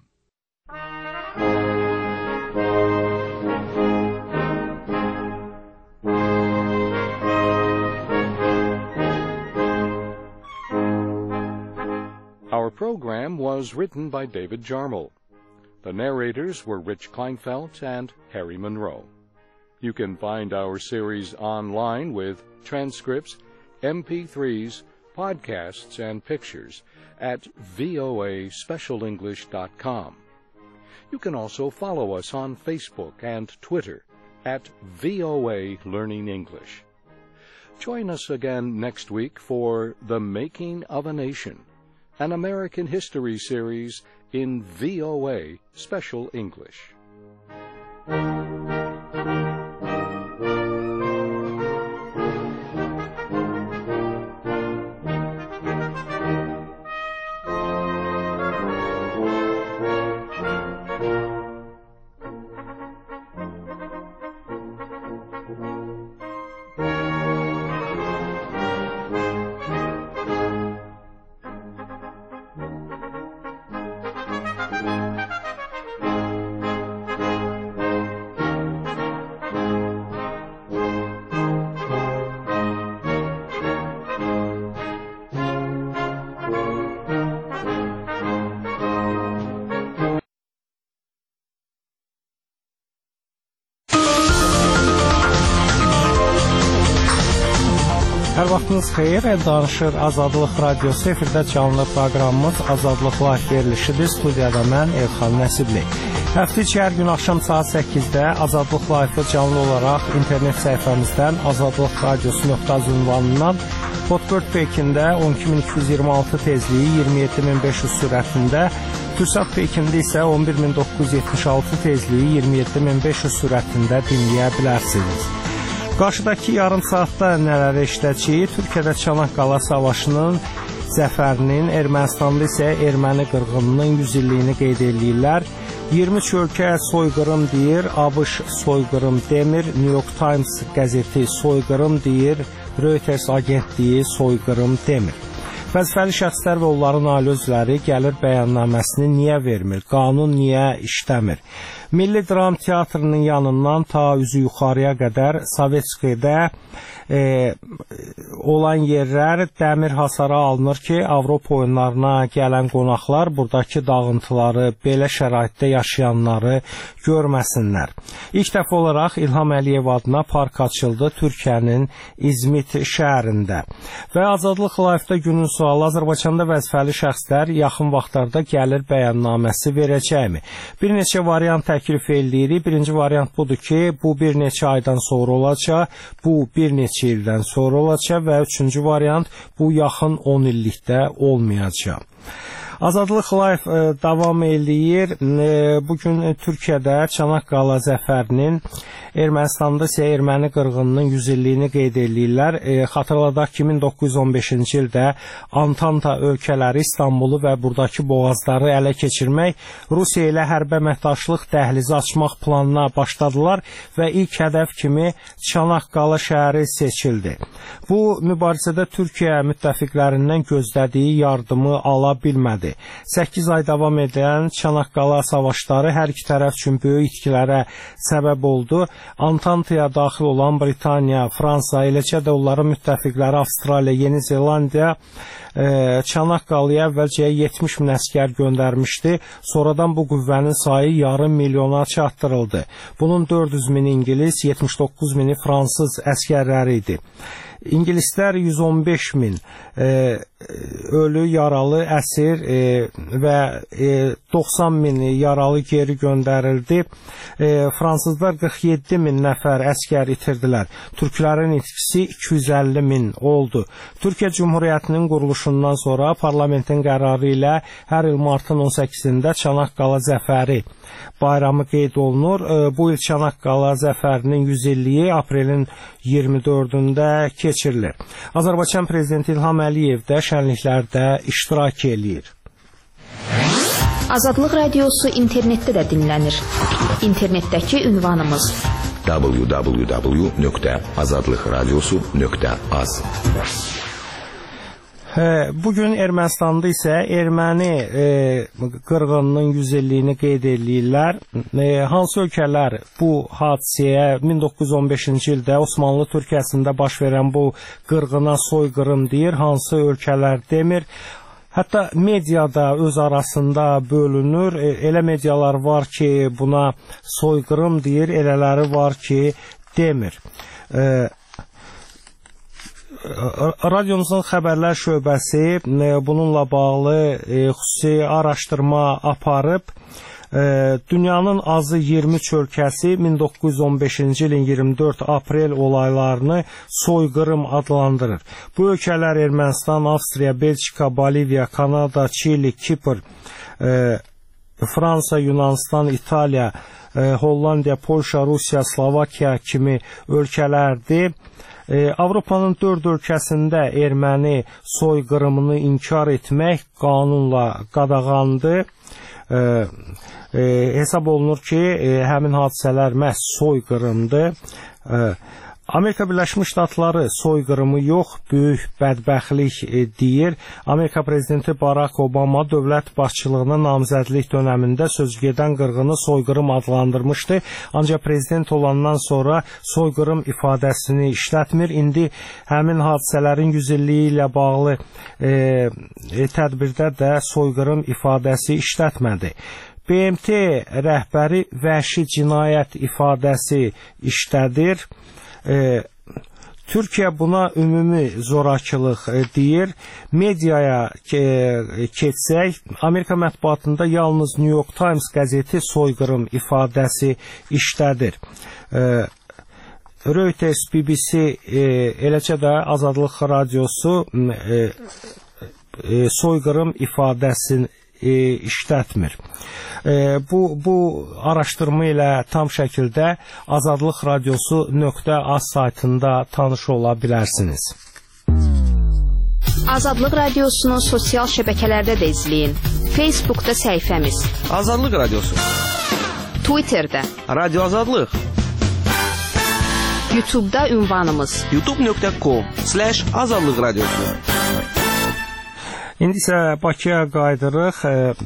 Our program was written by David Jarmel. The narrators were Rich Kleinfeld and Harry Monroe. You can find our series online with transcripts, M P threes, podcasts, and pictures at V O A special english dot com. You can also follow us on Facebook and Twitter at V O A Learning English. Join us again next week for The Making of a Nation, an American history series in V O A Special English. Hər vaxtınız xeyir, Danışır Azadlıq Radiosu efirdə canlı proqramımız Azadlıq Live verilişidir. Studiyada mən Elxan Nəsibli. Həftə içi hər gün axşam saat səkkizdə Azadlıq Live-ı canlı olaraq internet səhifəmizdən azadlıq radiosu nöqtə az ünvanından Hotbird Pekində on iki min iki yüz iyirmi altı tezliyi iyirmi yeddi min beş yüz sürətində, Türksat Pekində isə on bir min doqquz yüz yetmiş altı tezliyi iyirmi yeddi min beş yüz sürətində dinləyə bilərsiniz. Qarşıdakı yarım saatda nələrə işləyəcəyik? Türkiyədə Çanaqqala Savaşının zəfərinin, Ermənistanda isə erməni qırğınının yüz illiyini qeyd edirlər. iyirmi üç ölkə soyqırım deyir, ABŞ soyqırım demir, New York Times qəzeti soyqırım deyir, Reuters agentliyi soyqırım demir. Vəzifəli şəxslər və onların ailə üzvləri gəlir bəyannaməsini niyə vermir? Qanun niyə işləmir? Milli Dram Teatrının yanından ta üzü yuxarıya qədər Sovetskidə e, olan yerlər dəmir hasara alınır ki, Avropa oyunlarına gələn qonaqlar buradakı dağıntıları, belə şəraitdə yaşayanları görməsinlər. İlk dəfə olaraq İlham Əliyev adına park açıldı Türkiyənin İzmit şəhərində. Və Azadlıq Live-da günün sualı: Azərbaycanda vəzifəli şəxslər yaxın vaxtlarda gəlir bəyannaməsi verəcəkmi? Bir neçə variant təklif edirik. Birinci variant budur ki, bu bir neçə aydan sonra olacaq, bu bir neçə ildən sonra olacaq və üçüncü variant bu yaxın on illikdə olmayacaq. Azadlıq Live e, davam eləyir. E, bugün e, Türkiyədə Çanaqqala zəfərinin, Ermənistanda isə erməni qırğınının yüz illiyini qeyd edirlər. E, xatırladaq ki, min doqquz yüz on beşinci ildə Antanta ölkələri İstanbulu və buradakı boğazları ələ keçirmək, Rusiya ilə hərbi əməkdaşlıq dəhlizi açmaq planına başladılar və ilk hədəf kimi Çanaqqala şəhəri seçildi. Bu mübarizədə Türkiyə müttəfiqlərindən gözlədiyi yardımı ala bilmədi. səkkiz ay davam edən Çanaqqala savaşları hər iki tərəf üçün böyük itkilərə səbəb oldu. Antantaya daxil olan Britaniya, Fransa, eləcə də onların müttəfiqləri Avstraliya, Yeni Zelandiya e, Çanaqqalaya əvvəlcə yetmiş min əskər göndərmişdi. Sonradan bu qüvvənin sayı yarım milyona çatdırıldı. Bunun dörd yüz min İngilis, yetmiş doqquz mini Fransız əskərləri idi. İngilislər yüz on beş min e, ölü, yaralı, əsir e, və e, doxsan min yaralı geri göndərildi. E, Fransızlar qırx yeddi min nəfər əskər itirdilər. Türklərin itkisi iki yüz əlli min oldu. Türkiyə Cumhuriyyətinin quruluşundan sonra parlamentin qərarı ilə hər il martın on səkkizində Çanaqqala zəfəri bayramı qeyd olunur. E, bu il Çanaqqala zəfərinin yüz illiyi aprelin iyirmi dördündə keçirilir. Azərbaycan Prezidenti İlham Əliyev də şənliklərdə iştirak eləyir. Azadlıq Radiosu internetdə də dinlənir. İnternetdəki ünvanımız w w w nöqtə azadlıq radiosu nöqtə az. Bugün Ermənistanda isə erməni e, qırğınının yüz illiyini qeyd edirlər. E, hansı ölkələr bu hadisəyə min doqquz yüz on beşinci ildə Osmanlı Türkiyəsində baş verən bu qırğına soyqırım deyir, hansı ölkələr demir? Hətta mediada öz arasında bölünür. E, elə medialar var ki, buna soyqırım deyir, elələri var ki, demir. E, Radyomuzun xəbərlər şöbəsi bununla bağlı xüsusi araşdırma aparıb. Dünyanın azı iyirmi üç ölkəsi min doqquz yüz on beşinci ilin iyirmi dörd aprel olaylarını soyqırım adlandırır. Bu ölkələr Ermənistan, Avstriya, Belçika, Boliviya, Kanada, Çili, Kipr, Fransa, Yunanistan, İtaliya, Hollandiya, Polşa, Rusiya, Slovakiya kimi ölkələrdir. Avropanın dörd ölkəsində erməni soyqırımını inkar etmək qanunla qadağandır. E, e, hesab olunur ki, e, həmin hadisələr məhz soyqırımdır. E, Amerika Birləşmiş Ştatları soyqırımı yox, böyük bədbəxtlik e, deyir. Amerika Prezidenti Barack Obama dövlət başçılığına namizədlik dönəmində sözügedən qırğını soyqırım adlandırmışdı. Ancaq prezident olandan sonra soyqırım ifadəsini işlətmir. İndi həmin hadisələrin yüz illiyi ilə bağlı e, e, tədbirdə də soyqırım ifadəsi işlətmədi. B M T rəhbəri vəhşi cinayət ifadəsi işlədir. E, Türkiyə buna ümumi zorakılıq deyir. Mediaya keçsək, Amerika mətbuatında yalnız New York Times qəzeti soyqırım ifadəsi işlədir. Reuters, B B C, eləcə də Azadlıq radiosu soyqırım ifadəsini işlətmir. Bu, bu araşdırma ilə tam şəkildə azadlıq radiosu nöqtə az saytında tanış ola bilərsiniz. Azadlıq radiosunu sosial şəbəkələrdə də izləyin. Facebookda səhifəmiz Azadlıq radiosu, Twitterdə Radio Azadlıq, YouTube'da ünvanımız youtube nöqtə com slash azadlıq radiosu. İndi isə Bakıya qayıdırıq.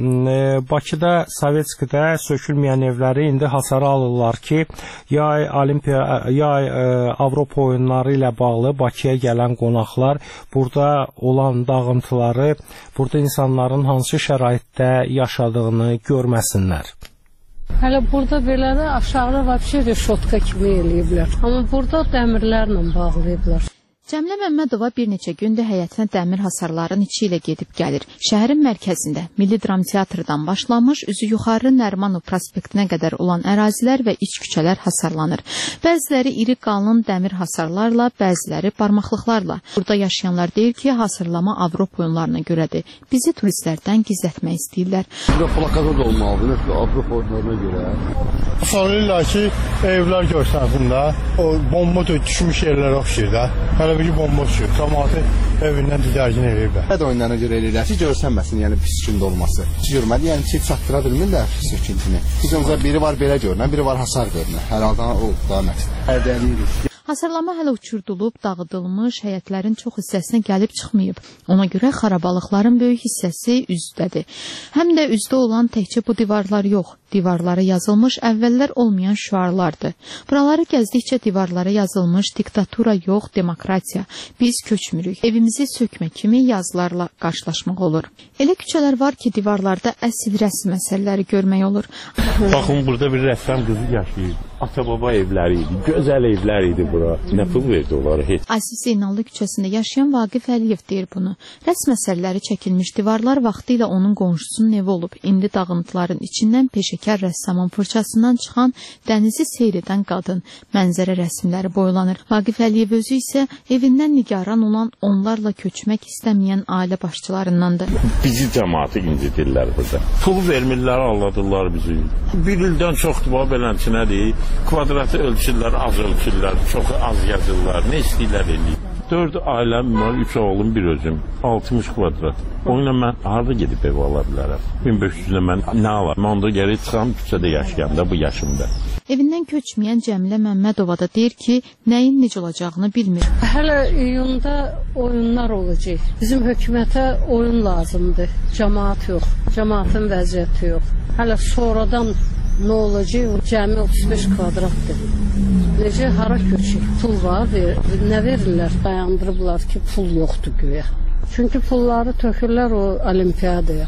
Bakıda Sovetskidə sökülməyən evləri indi hasara alırlar ki, yay Olimpiya, yay Avropa oyunları ilə bağlı Bakıya gələn qonaqlar burada olan dağıntıları, burada insanların hansı şəraitdə yaşadığını görməsinlər. Hələ burada belə də aşağıda vəbşə reşotka kimi eləyiblər. Amma burada dəmirlərlə bağlayıblar. Cəmilə Məmmədova bir neçə gündür həyətinə dəmir hasarların içi ilə gedib gəlir. Şəhərin mərkəzində Milli Dram Teatrdan başlamış, üzü yuxarı Nərimanov prospektinə qədər olan ərazilər və iç küçələr hasarlanır. Bəziləri iri qalın dəmir hasarlarla, bəziləri barmaqlıqlarla. Burada yaşayanlar deyir ki, hasarlama Avropa oyunlarına görədir. Bizi turistlərdən gizlətmək istəyirlər. Burada plakada da olmalıdır, Avropa oyunlarına görə. Sanırlar ki, evlər görsənsin də, o bomba düşmüş yerlərə oxşayır da. Hələ bir bomba düşür, cəmaatı evindən didərgin eləyirlər. Hədə oyunlarına görə eləyirlər ki, görsənməsin, yəni pis gündə olması. Görməli, yəni ki, çatdıra bilmirlər söküntünü. Biz onca biri var belə görünən, biri var hasar görünən. Hər halda o daha məqsəd. Hədəliyirik. Hasarlama hələ uçurdulub, dağıdılmış, həyətlərin çox hissəsinə gəlib çıxmayıb. Ona görə xarabalıqların böyük hissəsi üzdədir. Həm də üzdə olan təkcə bu divarlar yox, divarlara yazılmış əvvəllər olmayan şüarlardır. Buraları gəzdikcə divarlara yazılmış diktatura yox, demokratiya. Biz köçmürük. Evimizi sökmə kimi yazılarla qarşılaşmaq olur. Elə küçələr var ki, divarlarda əsl rəsm əsərləri görmək olur. Baxın, burada bir rəssam qızı yaşayır. Ata-baba evləri idi, gözəl evlər idi bura. Nə pul verdi onlara heç? Aziz Zeynallı küçəsində yaşayan Vaqif Əliyev deyir bunu. Rəsm əsərləri çəkilmiş divarlar vaxtı ilə onun qonşusunun evi olub. İndi dağıntıların içindən peşəkar rəssamın fırçasından çıxan dənizi seyr edən qadın, mənzərə rəsmləri boylanır. Vaqif Əliyev özü isə evindən nigaran olan, onlarla köçmək istəməyən ailə başçılarındandır. Bizi cəmaatı incidirlər burada. Pul vermirlər, alladırlar bizi. Bir ildən çoxdur, bu belənçinədir. Kvadratı ölçürlər, az ölçürlər, çox az yazırlar, nə istəyirlər eləyib. Dörd ailəm var, üç oğlum, bir özüm, altmış kvadrat. Onunla mən harada gedib ev ala bilərəm? min beş yüzlə mən nə alarım? Onda geri çıxam küçədə yaşayanda bu yaşımda. Evindən köçməyən Cəmilə Məmmədova da deyir ki, nəyin necə olacağını bilmir. Hələ iyunda oyunlar olacaq. Bizim hökumətə oyun lazımdır. Cəmaat yox, cəmaatın vəziyyəti yox. Hələ sonradan nə olacaq? Cəmi otuz beş kvadratdır. Necə, hara köçük? Pul var, ver, nə verirlər? Dayandırıblar ki, pul yoxdur güya. Çünki pulları tökürlər o olimpiyadaya.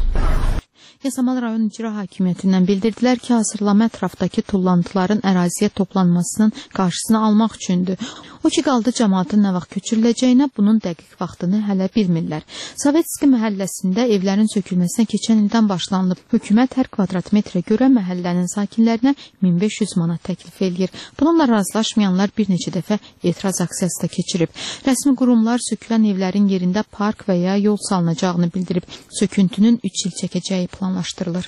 Yasamal rayon icra hakimiyyətindən bildirdilər ki, hasarlama ətrafdakı tullantıların əraziyə toplanmasının qarşısını almaq üçündür. O ki, qaldı cəmaatın nə vaxt köçürüləcəyinə, bunun dəqiq vaxtını hələ bilmirlər. Sovetski məhəlləsində evlərin sökülməsinə keçən ildən başlanılıb. Hökumət hər kvadrat metrə görə məhəllənin sakinlərinə min beş yüz manat təklif eləyir. Bununla razılaşmayanlar bir neçə dəfə etiraz aksiyası da keçirib. Rəsmi qurumlar sökülən evlərin yerində park və ya yol salınacağını bildirib. Söküntünün üç il çəkəcəyi planlaşdırılır.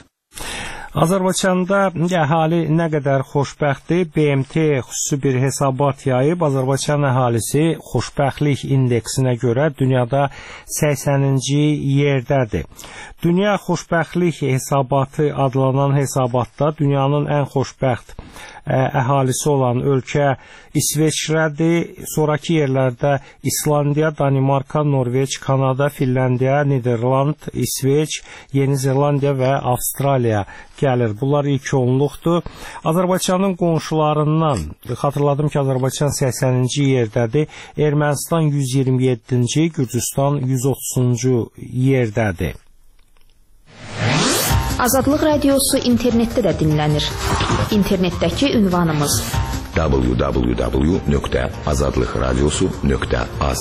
Azərbaycanda əhali nə qədər xoşbəxtdir, B M T xüsusi bir hesabat yayıb. Azərbaycan əhalisi xoşbəxtlik indeksinə görə dünyada səksəninci yerdədir. Dünya xoşbəxtlik hesabatı adlanan hesabatda dünyanın ən xoşbəxt əhalisi olan ölkə İsveçrədir. Sonraki yerlərdə İslandiya, Danimarka, Norveç, Kanada, Finlandiya, Niderland, İsveç, Yeni Zelandiya və Avstraliya gəlir. Bunlar ilk onluqdur. Azərbaycanın qonşularından xatırladım ki, Azərbaycan səksəninci yerdədir. Ermənistan yüz iyirmi yeddinci, Gürcüstan yüz otuzuncu yerdədir. Azadlıq radiosu internetdə də dinlənir. İnternetdəki ünvanımız w w w nöqtə azadlıq radiosu nöqtə az.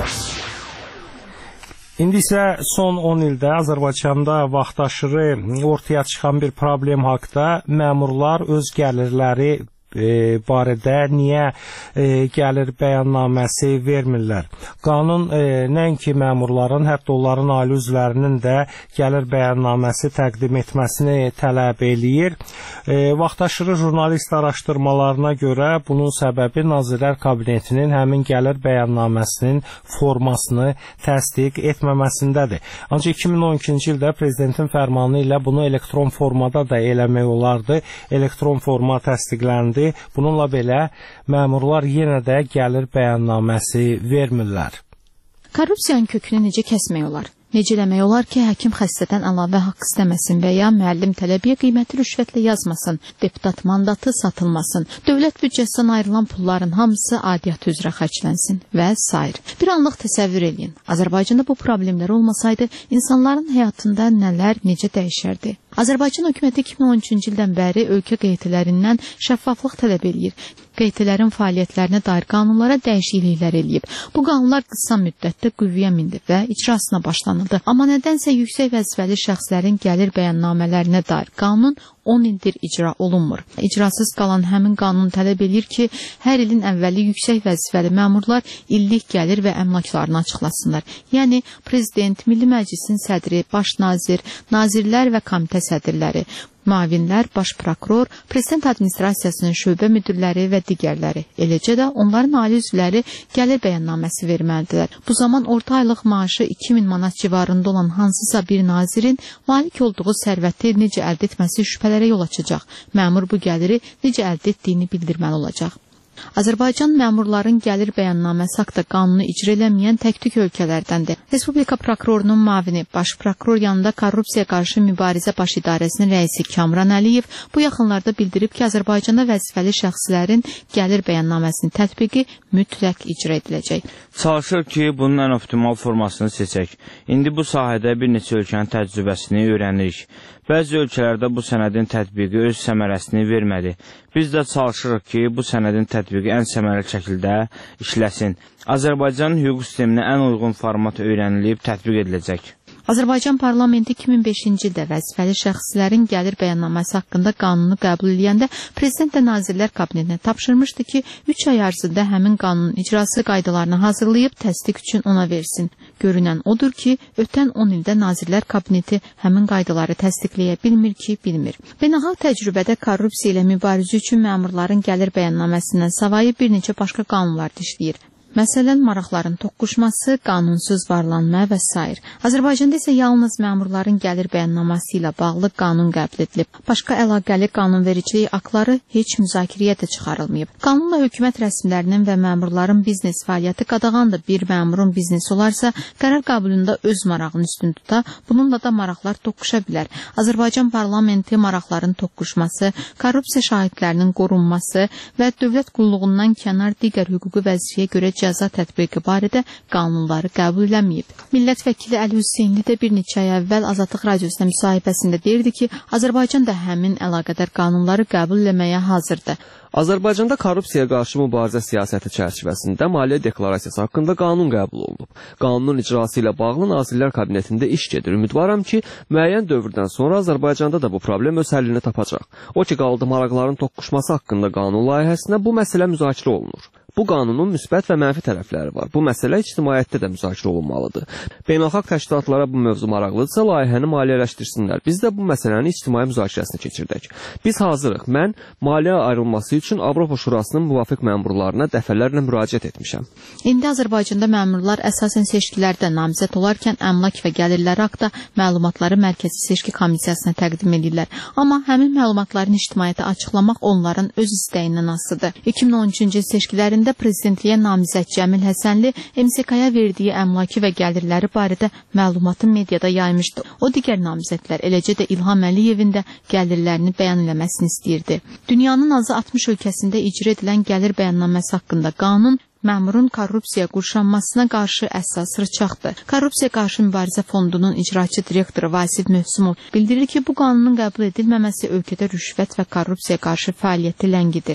İndi isə son on ildə Azərbaycanda vaxtaşırı ortaya çıxan bir problem haqqında məmurlar öz gəlirləri E, barədə niyə e, gəlir bəyannaməsi vermirlər. Qanun e, nəinki məmurların, hətta onların ali üzvlərinin də gəlir bəyannaməsi təqdim etməsini tələb eləyir. E, vaxtaşırı jurnalist araşdırmalarına görə bunun səbəbi Nazirlər Kabinetinin həmin gəlir bəyannaməsinin formasını təsdiq etməməsindədir. Ancaq iki min on ikinci ildə prezidentin fərmanı ilə bunu elektron formada da eləmək olardı. Elektron forma təsdiqləndi. Bununla belə məmurlar yenə də gəlir bəyannaməsi vermirlər. Korrupsiyanın kökünü necə kəsmək olar? Necə eləmək olar ki, həkim xəstədən əlavə haqq istəməsin və ya müəllim tələbiyə qiyməti rüşvətlə yazmasın, deputat mandatı satılmasın, dövlət büdcəsindən ayrılan pulların hamısı aidiyyatı üzrə xərclənsin və s. Bir anlıq təsəvvür edin. Azərbaycanda bu problemlər olmasaydı, insanların həyatında nələr, necə dəyişərdi? Azərbaycan hökuməti iki min on üçüncü ildən bəri ölkə qeydilərindən şəffaflıq tələb eləyir. Qeydilərin fəaliyyətlərinə dair qanunlara dəyişikliklər eləyib. Bu qanunlar qısa müddətdə qüvvəyə mindi və icrasına başlanıldı. Amma nədənsə yüksək vəzifəli şəxslərin gəlir bəyannamələrinə dair qanun on ildir icra olunmur. İcrasız qalan həmin qanun tələb edir ki, hər ilin əvvəli yüksək vəzifəli məmurlar illik gəlir və əmlaklarını açıqlasınlar. Yəni, prezident, Milli Məclisin sədri, baş nazir, nazirlər və komitə sədrləri, müavinlər, baş prokuror, prezident administrasiyasının şöbə müdürləri və digərləri. Eləcə də onların ali üzvləri gəlir bəyannaməsi verməlidirlər. Bu zaman orta aylıq maaşı iki min manat civarında olan hansısa bir nazirin malik olduğu sərvəti necə əldə etməsi şübhələrə yol açacaq. Məmur bu gəliri necə əldə etdiyini bildirməli olacaq. Azərbaycan məmurların gəlir bəyannaməsi haqqında qanunu icra eləməyən tək-tük ölkələrdəndir. Respublika prokurorunun müavini, baş prokuror yanında Korrupsiyaya qarşı mübarizə baş idarəsinin rəisi Kamran Əliyev bu yaxınlarda bildirib ki, Azərbaycanda vəzifəli şəxslərin gəlir bəyannaməsinin tətbiqi mütləq icra ediləcək. Çalışır ki, bunun ən optimal formasını seçək. İndi bu sahədə bir neçə ölkənin təcrübəsini öyrənirik. Bəzi ölkələrdə bu sənədin tətbiqi öz səmərəsini vermədi. Biz də çalışırıq ki, bu sənədin tətbiqi ən səmərəli şəkildə işləsin. Azərbaycanın hüquq sisteminə ən uyğun format öyrənilib tətbiq ediləcək. Azərbaycan parlamenti iki min beşinci ildə vəzifəli şəxslərin gəlir bəyannaməsi haqqında qanunu qəbul edəndə prezident və Nazirlər Kabinetinə tapşırmışdı ki, üç ay ərzində həmin qanunun icrası qaydalarını hazırlayıb təsdiq üçün ona versin. Görünən odur ki, ötən on ildə Nazirlər Kabineti həmin qaydaları təsdiqləyə bilmir ki, bilmir. Beynəlxalq təcrübədə korrupsiya ilə mübarizə üçün məmurların gəlir bəyannaməsindən savayı bir neçə başqa qanunlar dişləyir. Məsələn, maraqların toqquşması, qanunsuz varlanma və s. Azərbaycanda isə yalnız məmurların gəlir bəyannaməsi ilə bağlı qanun qəbul edilib. Başqa əlaqəli qanunvericilik aktları heç müzakirəyə də çıxarılmayıb. Qanunla hökumət rəsmilərinin və məmurların biznes fəaliyyəti qadağandır. Bir məmurun biznesi olarsa, qərar qəbulunda öz marağını üstün tuta, bununla da maraqlar toqquşa bilər. Azərbaycan parlamenti maraqların toqquşması, korrupsiya şahidlərinin qorunması və dövlət qulluğundan kənar digər hüquqi vəzifəyə görə cəza tətbiqi barədə qanunları qəbul eləməyib. Millət vəkili Əli Hüseynli də bir neçə ay əvvəl Azadlıq Radiosuna müsahibəsində deyirdi ki, Azərbaycan da həmin əlaqədar qanunları qəbul eləməyə hazırdır. Azərbaycanda korrupsiyaya qarşı mübarizə siyasəti çərçivəsində maliyyə deklarasiyası haqqında qanun qəbul olunub. Qanunun icrası ilə bağlı Nazirlər Kabinetində iş gedir. Ümidvaram ki, müəyyən dövrdən sonra Azərbaycanda da bu problem öz həllini tapacaq. O ki, qaldı maraqların toqquşması haqqında qanun layihəsində bu məsələ müzakirə olunur. Bu qanunun müsbət və mənfi tərəfləri var. Bu məsələ ictimaiyyətdə də müzakirə olunmalıdır. Beynəlxalq təşkilatlara bu mövzu maraqlıdırsa, layihəni maliyyələşdirsinlər. Biz də bu məsələnin ictimai müzakirəsini keçirdək. Biz hazırıq. Mən maliyyə ayrılması üçün Avropa Şurasının müvafiq məmurlarına dəfələrlə müraciət etmişəm. İndi Azərbaycanda məmurlar əsasən seçkilərdə namizəd olarkən əmlak və gəlirləri haqqında məlumatları Mərkəzi Seçki Komissiyasına təqdim edirlər. Amma həmin məlumatların ictimaiyyətə açıqlamaq onların öz istəyindən asılıdır. iki min on üçüncü il seçkilərində prezidentliyə namizəd Cəmil Həsənli M S K-ya verdiyi əmlaki və gəlirləri barədə məlumatı mediada yaymışdı. O digər namizədlər, eləcə də İlham Əliyevin də gəlirlərini bəyan eləməsini istəyirdi. Dünyanın azı altmış ölkəsində icra edilən gəlir bəyannaməsi haqqında qanun məmurun korrupsiya qurşanmasına qarşı əsas rıçaqdır. Korrupsiya qarşı mübarizə fondunun icraçı direktoru Vasif Mövsümov bildirir ki, bu qanunun qəbul edilməməsi ölkədə rüşvət və korrupsiya qarşı fəaliyyəti ləngidir.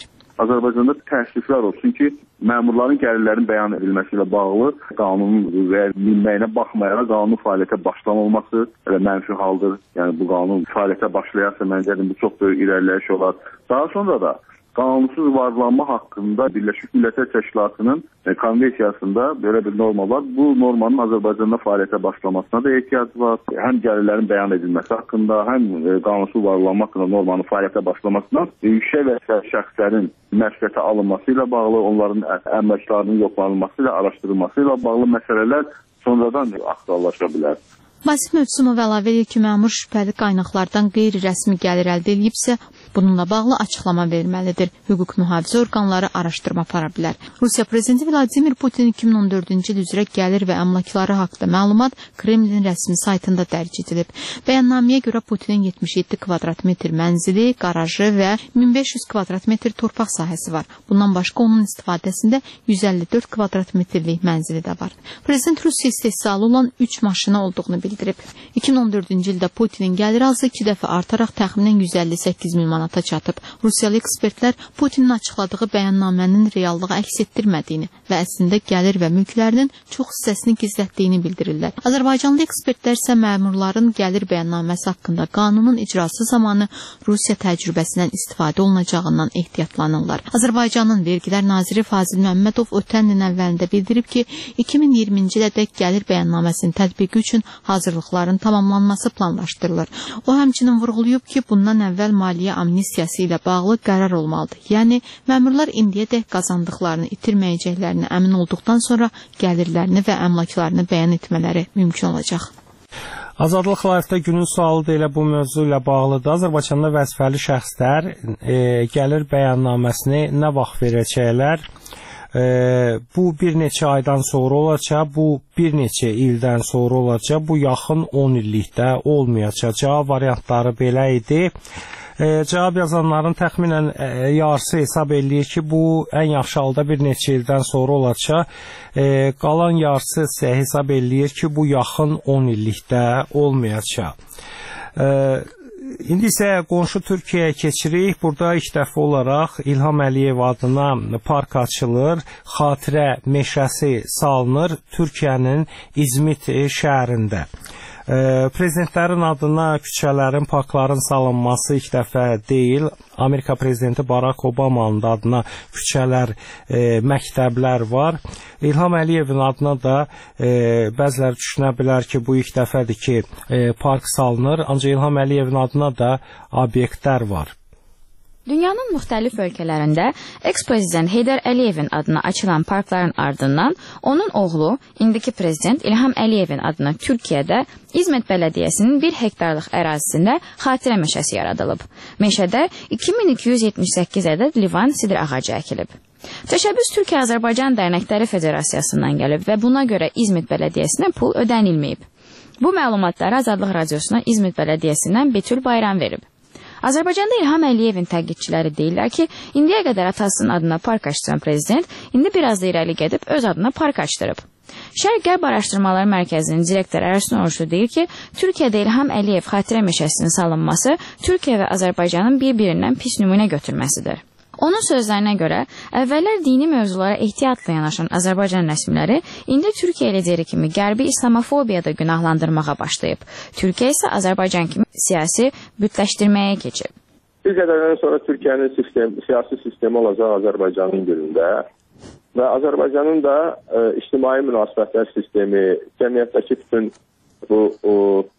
Azərbaycanda təəssüflər olsun ki, məmurların gəlirlərin bəyan edilməsi ilə bağlı qanunun verilməyinə baxmayaraq qanun fəaliyyətə başlanılması elə mənfi haldır. Yəni bu qanun fəaliyyətə başlayarsa məncə bu çox böyük irəliləyiş olar. Daha sonra da qanunsuz varlanma haqqında Birləşmiş Millətlər Təşkilatının konvensiyasında belə bir norma var. Bu normanın Azərbaycanda fəaliyyətə başlamasına da ehtiyac var. Həm gəlirlərin bəyan edilməsi haqqında, həm qanunsuz varlanma haqqında normanın fəaliyyətə başlamasına yüksək vəzifəli şəxslərin məsuliyyətə alınması ilə bağlı, onların əmlaklarının yoxlanılması ilə, araşdırılması ilə bağlı məsələlər sonradan aktuallaşa bilər. Vasif Mövsümov əlavə edir ki, məmur şübhəli qaynaqlardan qeyri-rəsmi gəlir əldə edibsə, bununla bağlı açıqlama verməlidir. Hüquq mühafizə orqanları araşdırma apara bilər. Rusiya Prezidenti Vladimir Putin iki min on dördüncü il üzrə gəlir və əmlakları haqqında məlumat Kremlin rəsmi saytında dərc edilib. Bəyannaməyə görə Putinin yetmiş yeddi kvadrat metr mənzili, qarajı və min beş yüz kvadrat metr torpaq sahəsi var. Bundan başqa onun istifadəsində yüz əlli dörd kvadrat metrlik mənzili də var. Prezident Rusiya istehsalı olan üç maşını olduğunu bildirib. iki min on dördüncü ildə Putinin gəliri azı iki dəfə artaraq təxminən yüz əlli səkkiz min manata çatıb. Rusiyalı ekspertlər Putinin açıqladığı bəyannamənin reallığı əks etdirmədiyini və əslində gəlir və mülklərinin çox hissəsini gizlətdiyini bildirirlər. Azərbaycanlı ekspertlər isə məmurların gəlir bəyannaməsi haqqında qanunun icrası zamanı Rusiya təcrübəsindən istifadə olunacağından ehtiyatlanırlar. Azərbaycanın Vergilər naziri Fazil Məmmədov ötən ilin əvvəlində bildirib ki, iki min iyirminci ilədək gəlir bəyannaməsinin tətbiqi üçün hazırlıqların tamamlanması planlaşdırılır. O həmçinin vurğulayıb ki, bundan əvvəl maliyyə amnistiyası ilə bağlı qərar olmalıdır. Yəni, məmurlar indiyədək qazandıqlarını itirməyəcəklərini əmin olduqdan sonra gəlirlərini və əmlaklarını bəyan etmələri mümkün olacaq. Azadlıq Live-da günün sualı da elə bu mövzu ilə bağlıdır. Azərbaycanda vəzifəli şəxslər e, gəlir bəyannaməsini nə vaxt verəcəklər? E, bu bir neçə aydan sonra olacaq, bu bir neçə ildən sonra olacaq, bu yaxın on illikdə olmayacaq. Cavab variantları belə idi. E, cavab yazanların təxminən e, yarısı hesab eləyir ki, bu ən yaxşı halda bir neçə ildən sonra olacaq. E, qalan yarısı isə hesab eləyir ki, bu yaxın on illikdə olmayacaq. E, İndi isə qonşu Türkiyəyə keçirik. Burada ilk dəfə olaraq İlham Əliyev adına park açılır, xatirə meşəsi salınır Türkiyənin İzmit şəhərində. Prezidentlərin adına küçələrin, parkların salınması ilk dəfə deyil. Amerika prezidenti Barack Obama'nın adına küçələr, e, məktəblər var. İlham Əliyevin adına da e, bəziləri düşünə bilər ki, bu ilk dəfədir ki, e, park salınır. Ancaq İlham Əliyevin adına da obyektlər var. Dünyanın müxtəlif ölkələrində eks-prezident Heydər Əliyevin adına açılan parkların ardından onun oğlu, indiki prezident İlham Əliyevin adına Türkiyədə İzmit Bələdiyyəsinin bir hektarlıq ərazisində xatirə meşəsi yaradılıb. Meşədə iki min iki yüz yetmiş səkkiz ədəd livan sidr ağacı əkilib. Təşəbbüs Türkiyə-Azərbaycan Dərnəkləri Federasiyasından gəlib və buna görə İzmit Bələdiyyəsinə pul ödənilməyib. Bu məlumatları Azadlıq Radiosuna İzmit Bələdiyyəsindən Betül Bayram verib. Azərbaycanda İlham Əliyevin təqlidçiləri deyirlər ki, indiyə qədər atasının adına park açdıran prezident indi biraz da irəli gedib öz adına park açdırıb. Şərq-Qərb Araşdırmaları Mərkəzinin direktoru Ərsun Oruçlu deyir ki, Türkiyədə İlham Əliyev xatirə meşəsinin salınması Türkiyə və Azərbaycanın bir-birindən pis nümunə götürməsidir. Onun sözlərinə görə, əvvəllər dini mövzulara ehtiyatla yanaşan Azərbaycan rəsmiləri indi Türkiyə lideri kimi qərbi islamofobiyada günahlandırmağa başlayıb. Türkiyə isə Azərbaycan kimi siyasi bütləşdirməyə keçib. Bir qədərdən sonra Türkiyənin sistem, siyasi sistemi olacaq Azərbaycanın günündə və Azərbaycanın da e, ictimai münasibətlər sistemi, cəmiyyətdəki bütün bu o,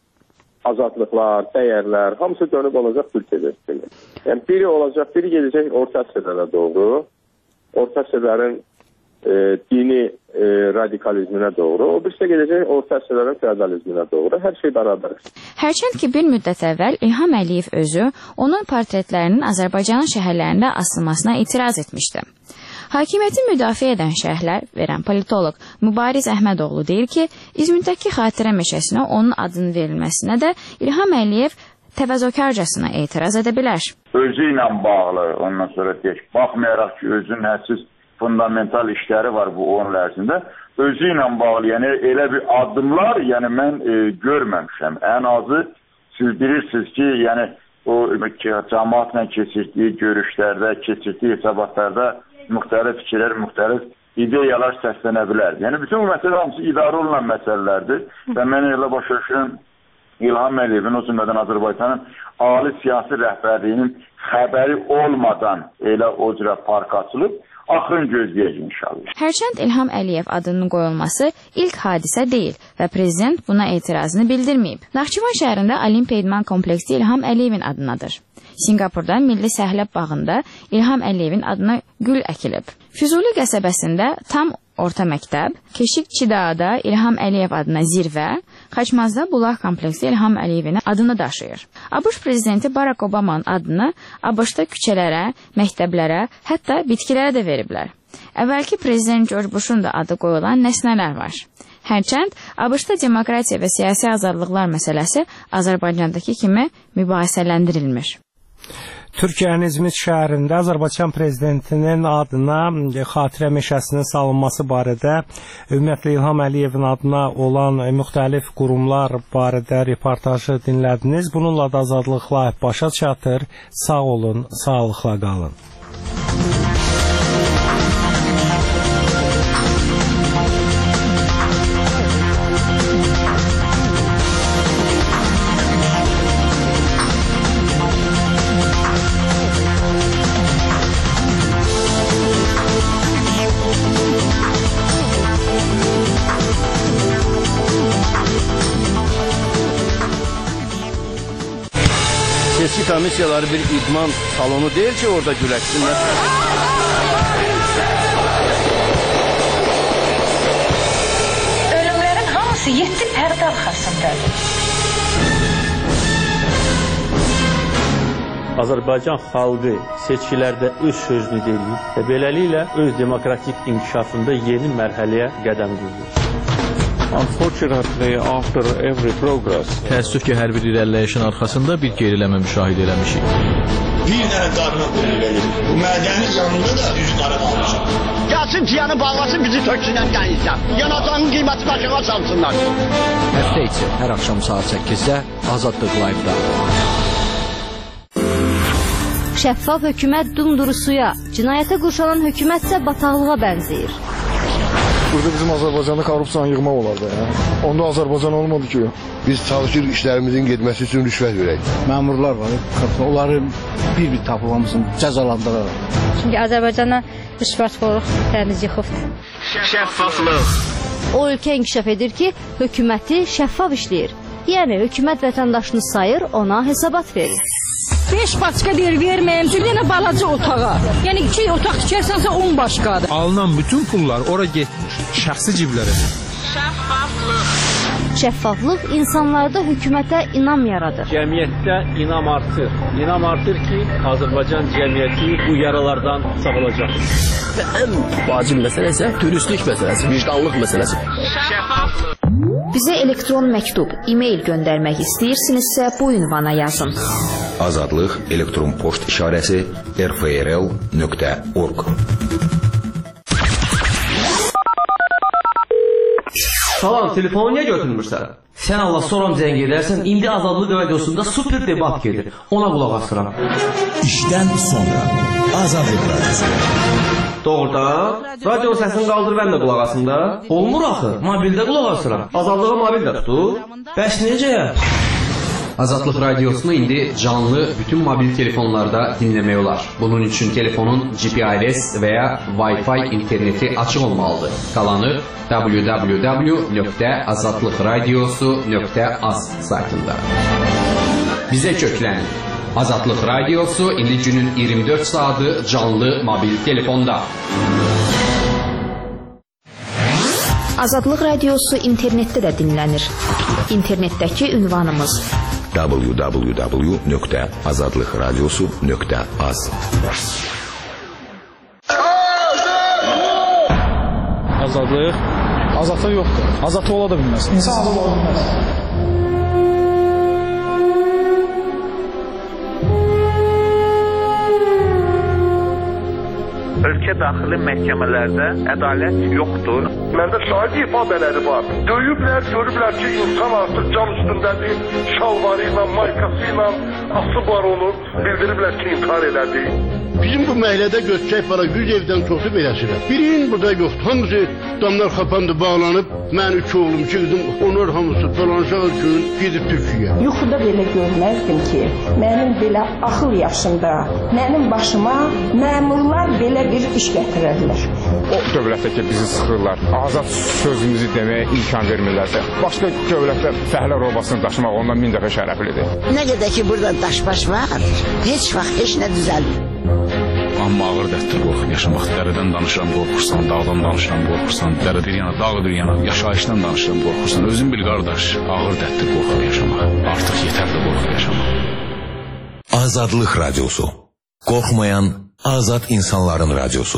azadlıqlar, dəyərlər, hamısı dönüb olacaq Türkiyədə. Yəni biri olacaq, biri gedəcək orta əsrlərə doğru, orta əsrlərin e, dini e, radikalizminə doğru, o birisi gedəcək orta əsrlərin feodalizminə doğru, hər şey bərabər. Hərçənd ki, bir müddət əvvəl İlham Əliyev özü onun portretlərinin Azərbaycanın şəhərlərində asılmasına etiraz etmişdi. Hakimiyyəti müdafiə edən şərhlər verən politoloq Mübariz Əhmədoğlu deyir ki, İzmitdəki xatirə meşəsinə onun adının verilməsinə də İlham Əliyev təvəzzökarcasına etiraz edə bilər. Özü ilə bağlı, ondan sonra deyək, baxmayaraq ki, özünün hədsiz fundamental işləri var bu on il ərzində, özü ilə bağlı, yəni elə bir addımlar, yəni mən e, görməmişəm. Ən azı siz bilirsiniz ki, yəni o cəmaatla keçirdiyi görüşlərdə, keçirdiyi hesabatlarda müxtəlif fikirlər, müxtəlif ideyalar səslənə bilər. Yəni bütün bu məsələ hamısı idarə olunan məsələlərdir və mən elə başa düşürəm İlham Əliyevin, o cümlədən Azərbaycanın ali siyasi rəhbərliyinin xəbəri olmadan elə o cürə park açılıb, axırın gözləyəcək inşallah. Hərçənd İlham Əliyev adının qoyulması ilk hadisə deyil və prezident buna etirazını bildirməyib. Naxçıvan şəhərində Olimpiya İdman kompleksi İlham Əliyevin adınadır. Singapurda Milli Səhləb bağında İlham Əliyevin adına gül əkilib. Füzuli qəsəbəsində tam orta məktəb, Keşik Çidaada İlham Əliyev adına zirvə, Xaçmazda Bulaq kompleksi İlham Əliyevin adını daşıyır. ABŞ prezidenti Barack Obama'nın adını ABŞ-da küçələrə, məktəblərə, hətta bitkilərə də veriblər. Əvvəlki prezident George Bush'un da adı qoyulan nəsnələr var. Hərçənd ABŞ-da demokratiya və siyasi azadlıqlar məsələsi Azərbaycandakı kimi mübahisələndirilmiş. Türkiyənin İzmit şəhərində Azərbaycan prezidentinin adına xatirə meşəsinin salınması barədə, ümumiyyətlə İlham Əliyevin adına olan müxtəlif qurumlar barədə reportajı dinlədiniz. Bununla da Azadlıq Live başa çatır. Sağ olun, sağlıqla qalın. Seçki komissiyaları bir idman salonu deyil ki orada güləşsinlər. Ölümlərin hamısı yeddi pərdə arxasındadır. Azərbaycan xalqı seçkilərdə öz sözünü deyir və beləliklə öz demokratik inkişafında yeni mərhələyə qədəm qoyur. Unfortunately, after every progress, təəssüf ki, hər bir irəliləyişin arxasında bir geriləmə müşahidə eləmişik. Bir dənə qarına qoyulur. Bu mədənin yanında da üzü qara qalmışıq. Gəlsin ciyanı bağlasın, bizi töksünən dənizdən. Yanacağın qiyməti aşağı salsınlar. Həftə içi hər axşam saat səkkizdə Azadlıq Live-da. Şəffaf hökumət dumdurusuya, cinayətə qurşanan hökumətsə bataqlığa bənzəyir. Burada bizim Azərbaycanda korrupsiyanı yığmaq olardı. Ya. Onda Azərbaycan olmadı ki. Biz çalışır işlərimizin getməsi üçün rüşvət verək. Məmurlar var, onları bir-bir tapılmasın, cəzalandırırlar. Çünki Azərbaycana rüşvətxorluq təmiz yıxıbdır. Şəffaflıq. O ölkə inkişaf edir ki, hökuməti şəffaf işləyir. Yəni hökumət vətəndaşını sayır, ona hesabat verir. beş başqa deyir, verməyim, bir dənə balaca otağa. Yəni iki otaq tikərsənsə on başqadır. Alınan bütün pullar ora getmir, şəxsi ciblərə. Şəffaflıq. Şəffaflıq insanlarda hökumətə inam yaradır. Cəmiyyətdə inam artır. İnam artır ki, Azərbaycan cəmiyyəti bu yaralardan sağolacaq. Və ən vacib məsələ isə dürüstlük məsələsi, vicdanlıq məsələsi. Şəffaflıq. Bizə elektron məktub, e-mail göndərmək istəyirsinizsə bu ünvana yazın. Azadlıq elektron poçt işarəsi r f r l nöqtə org. Salam, telefonu niyə götürmürsən? Sən Allah soram zəng edərsən, indi Azadlıq radiosunda super debat gedir. Ona qulaq asıram. İşdən sonra Azadlıq radiosu. Doğrudan, radio səsini qaldır mən də qulaq asım da. Olmur axı, mobildə qulaq asıram. Azadlığı mobildə tutur. Bəs necə? Azadlıq radiosunu indi canlı bütün mobil telefonlarda dinləmək olar. Bunun üçün telefonun G P R S və ya Wi-Fi interneti açıq olmalıdır. Qalanı w w w nöqtə azadlıq radiosu nöqtə az saytında. Bizə köklənin. Azadlıq radiosu indi günün iyirmi dörd saatı canlı mobil telefonda. Azadlıq radiosu internetdə də dinlənir. İnternetdəki ünvanımız w w w nöqtə azadlıq radiosu nöqtə az. Azadlıq? Azadlıq yoxdur. Azadlıq ola da bilməz. İnsan ola bilməz. ölkə daxili məhkəmələrdə ədalət yoxdur. Məndə şahid ifadeləri var. Döyüblər, görüblər ki, insan artıq cam üstündədir, şalvarı ilə, maykası ilə asıb var onu, bildiriblər ki, intihar elədi. Bizim bu məhəllədə göstərək var, yüz evdən çoxu beləsidir. Birinin burada yoxdur. Hamısı damlar xapandı, bağlanıb, mən üç oğlum, iki qızım, onlar hamısı dolanacaq üçün gedib Türkiyə. Yuxuda belə görməzdim ki, mənim belə axıl yaşında, mənim başıma məmurlar belə bir iş gətirərlər. O dövlətdə ki, bizi sıxırlar, azad sözümüzü deməyə imkan vermirlərsə, başqa dövlətdə fəhlə robasını daşımaq ondan min dəfə şərəflidir. Nə qədər ki, burada daş-baş var, heç vaxt heç nə düzəlmir. Amma ağır dərddir qorxub yaşamaq. Dərədən danışıram, qorxursan, dağdan danışıram, qorxursan, dərədir yana, dağdır yana, yaşayışdan danışıram, qorxursan. Özün bil qardaş, ağır dərddir qorxub yaşamaq. Artıq yetərli qorxub yaşamaq. Azadlıq Radyosu. Qorxmayan azad insanların radyosu.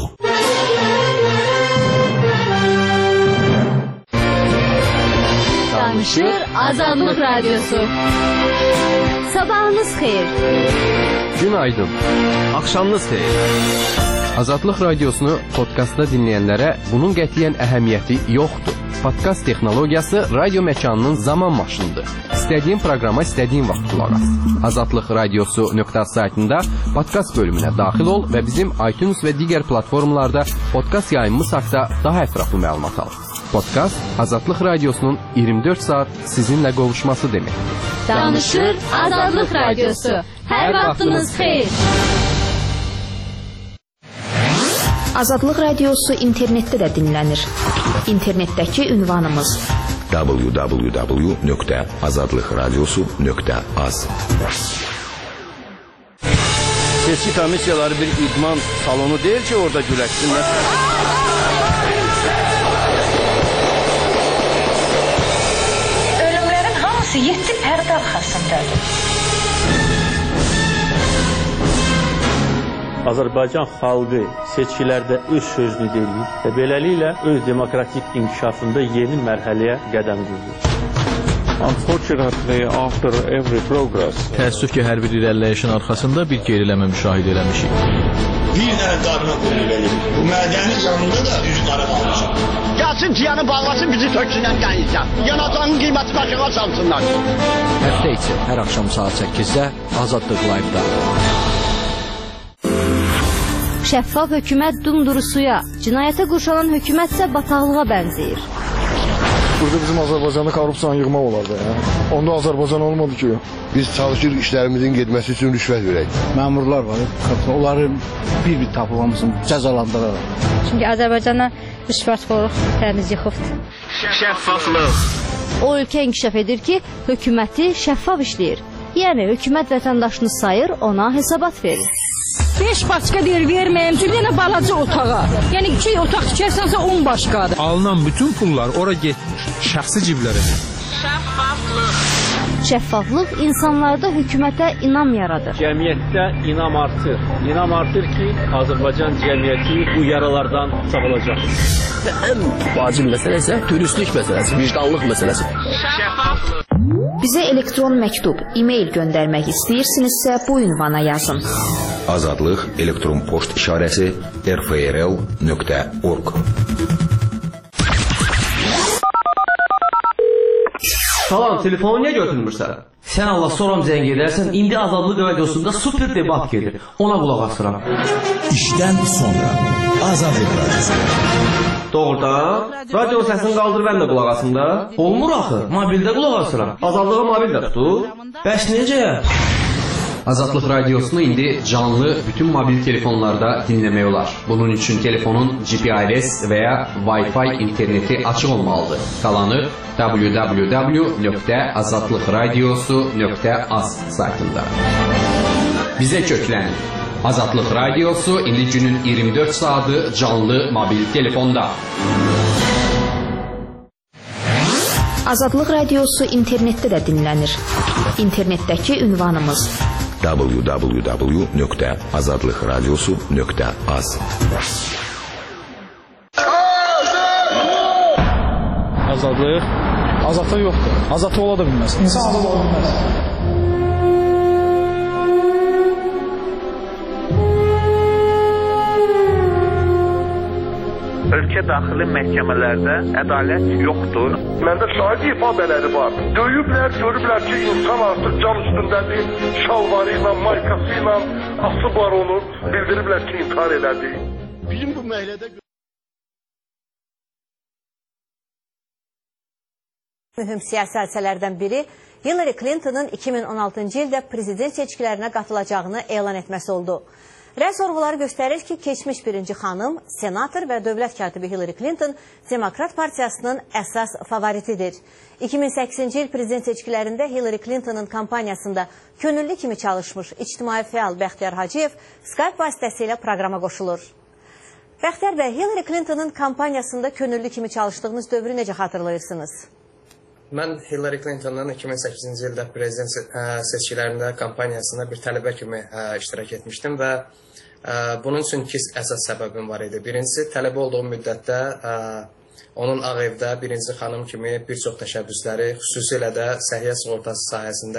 Danışır Azadlıq Radyosu. Sabahınız xeyir. Günaydın. Axşamınız xeyir. Azadlıq Radiosunu podkastda dinləyənlərə bunun qətiyyən əhəmiyyəti yoxdur. Podkast texnologiyası radio məkanının zaman maşınıdır. İstədiyin proqrama istədiyin vaxt qulaq as. azadlıq radiosu nöqtə saytında podkast bölümünə daxil ol və bizim iTunes və digər platformalarda podkast yayımımız haqqında daha ətraflı məlumat al. Podkast Azadlıq Radiosunun iyirmi dörd saat sizinlə qovuşması deməkdir. Danışır Azadlıq Radyosu. Hər vaxtınız xeyir. Azadlıq Radiosu internetdə də dinlənir. İnternetdəki ünvanımız w w w nöqtə azadlıq radiosu nöqtə az. Seçki komissiyaları bir idman salonu deyil ki, orada güləşsinlər. Ölümlərin hamısı yeddi pərdə arxasındadır. Azərbaycan xalqı seçkilərdə öz sözünü deyir və beləliklə öz demokratik inkişafında yeni mərhələyə qədəm qoyur. Unfortunately, after every progress, Təəssüf ki, hər bir irəliləyişin arxasında bir geriləmə müşahidə eləmişik. Bir dənə qarına qulluq edir. Bu mədəni canında da üzü qara qalmışam. Gəlsin ciyanı bağlasın, bizi töksünən qənizdən. Yanacağının qiyməti başına çalsınlar. Həftə içi hər axşam saat səkkizdə Azadlıq Live-da. Şəffaf hökumət dumduru suya, cinayətə qurşanan hökumət isə bataqlığa bənzəyir. Burada bizim Azərbaycanda korrupsiyanı yığmaq olardı. Ya. Onda Azərbaycan olmadı ki. Biz çalışırıq işlərimizin getməsi üçün rüşvət verək. Məmurlar var, onları bir-bir tapıb hamısını cəzalandıraraq. Çünki Azərbaycana rüşvətxorluq təmiz yıxıbdır. Şəffaflıq. O ölkə inkişaf edir ki, hökuməti şəffaf işləyir. Yəni, hökumət vətəndaşını sayır, ona hesabat verir. Beş başqa deyir verməyim, bir dənə balaca otağa. Yəni iki otaq tikərsənsə on başqadır. Alınan bütün pullar ora getmir, şəxsi ciblərə. Şəffaflıq. Şəffaflıq insanlarda hökumətə inam yaradır. Cəmiyyətdə inam artır. İnam artır ki, Azərbaycan cəmiyyəti bu yaralardan sağalacaq. Və ən vacib məsələ isə dürüstlük məsələsi, vicdanlıq məsələsi. Şəffaflıq. Bizə elektron məktub, e-mail göndərmək istəyirsinizsə bu ünvana yazın. Azadlıq elektron poçt işarəsi r f r l nöqtə org. Salam, telefonu niyə götürmürsən? Sən Allah soram zəng edərsən, indi Azadlıq Radiosunda super debat gedir. Ona qulaq asıram. İşdən sonra Azadlıq Radiosu. Doğrudan? Radio səsini qaldır, mən də qulaq asım da. Olmur axı, mobildə qulaq asıram. Azadlığa mobildə tutur. Bəs necə? Azadlıq Radiosunu indi canlı bütün mobil telefonlarda dinləmək olar. Bunun üçün telefonun G P R S və ya Wi-Fi interneti açıq olmalıdır. Qalanı w w w nöqtə azadlıq radiosu nöqtə az saytında. Bizə köklənin. Azadlıq Radiosu indi günün iyirmi dörd saatı canlı mobil telefonda. Azadlıq Radiosu internetdə də dinlənir. İnternetdəki ünvanımız w w w nöqtə azadlıq radiosu nöqtə az. Azadlıq. Azadlıq yoxdur. Azadlıq ola da bilməz. İnsan azad ola bilməz. ölkə daxili məhkəmələrdə ədalət yoxdur. Məndə şahid ifadələri var. Döyüblər, görüblər ki, insan artıq can üstündədir, şalvarı ilə, maykası ilə asıb var onu, bildiriblər ki, intihar elədi. Bizim bu məhəllədə Mühüm siyasi hadisələrdən biri Hillary Clinton'ın iki min on altıncı ildə prezident seçkilərinə qatılacağını elan etməsi oldu. Rəy sorğuları göstərir ki, keçmiş birinci xanım, senator və dövlət katibi Hillary Clinton Demokrat Partiyasının əsas favoritidir. iki min səkkizinci il prezident seçkilərində Hillary Clinton'ın kampaniyasında könüllü kimi çalışmış ictimai fəal Bəxtiyar Hacıyev Skype vasitəsilə proqrama qoşulur. Bəxtiyar bəy, Hillary Clinton'ın kampaniyasında könüllü kimi çalışdığınız dövrü necə xatırlayırsınız? Mən Hillary Clinton'ın iki min səkkizinci ildə prezident seçkilərində kampaniyasında bir tələbə kimi iştirak etmişdim və bunun üçün iki əsas səbəbim var idi. Birincisi, tələbə olduğum müddətdə onun Ağ Evdə birinci xanım kimi bir çox təşəbbüsləri, xüsusilə də səhiyyə sığortası sahəsində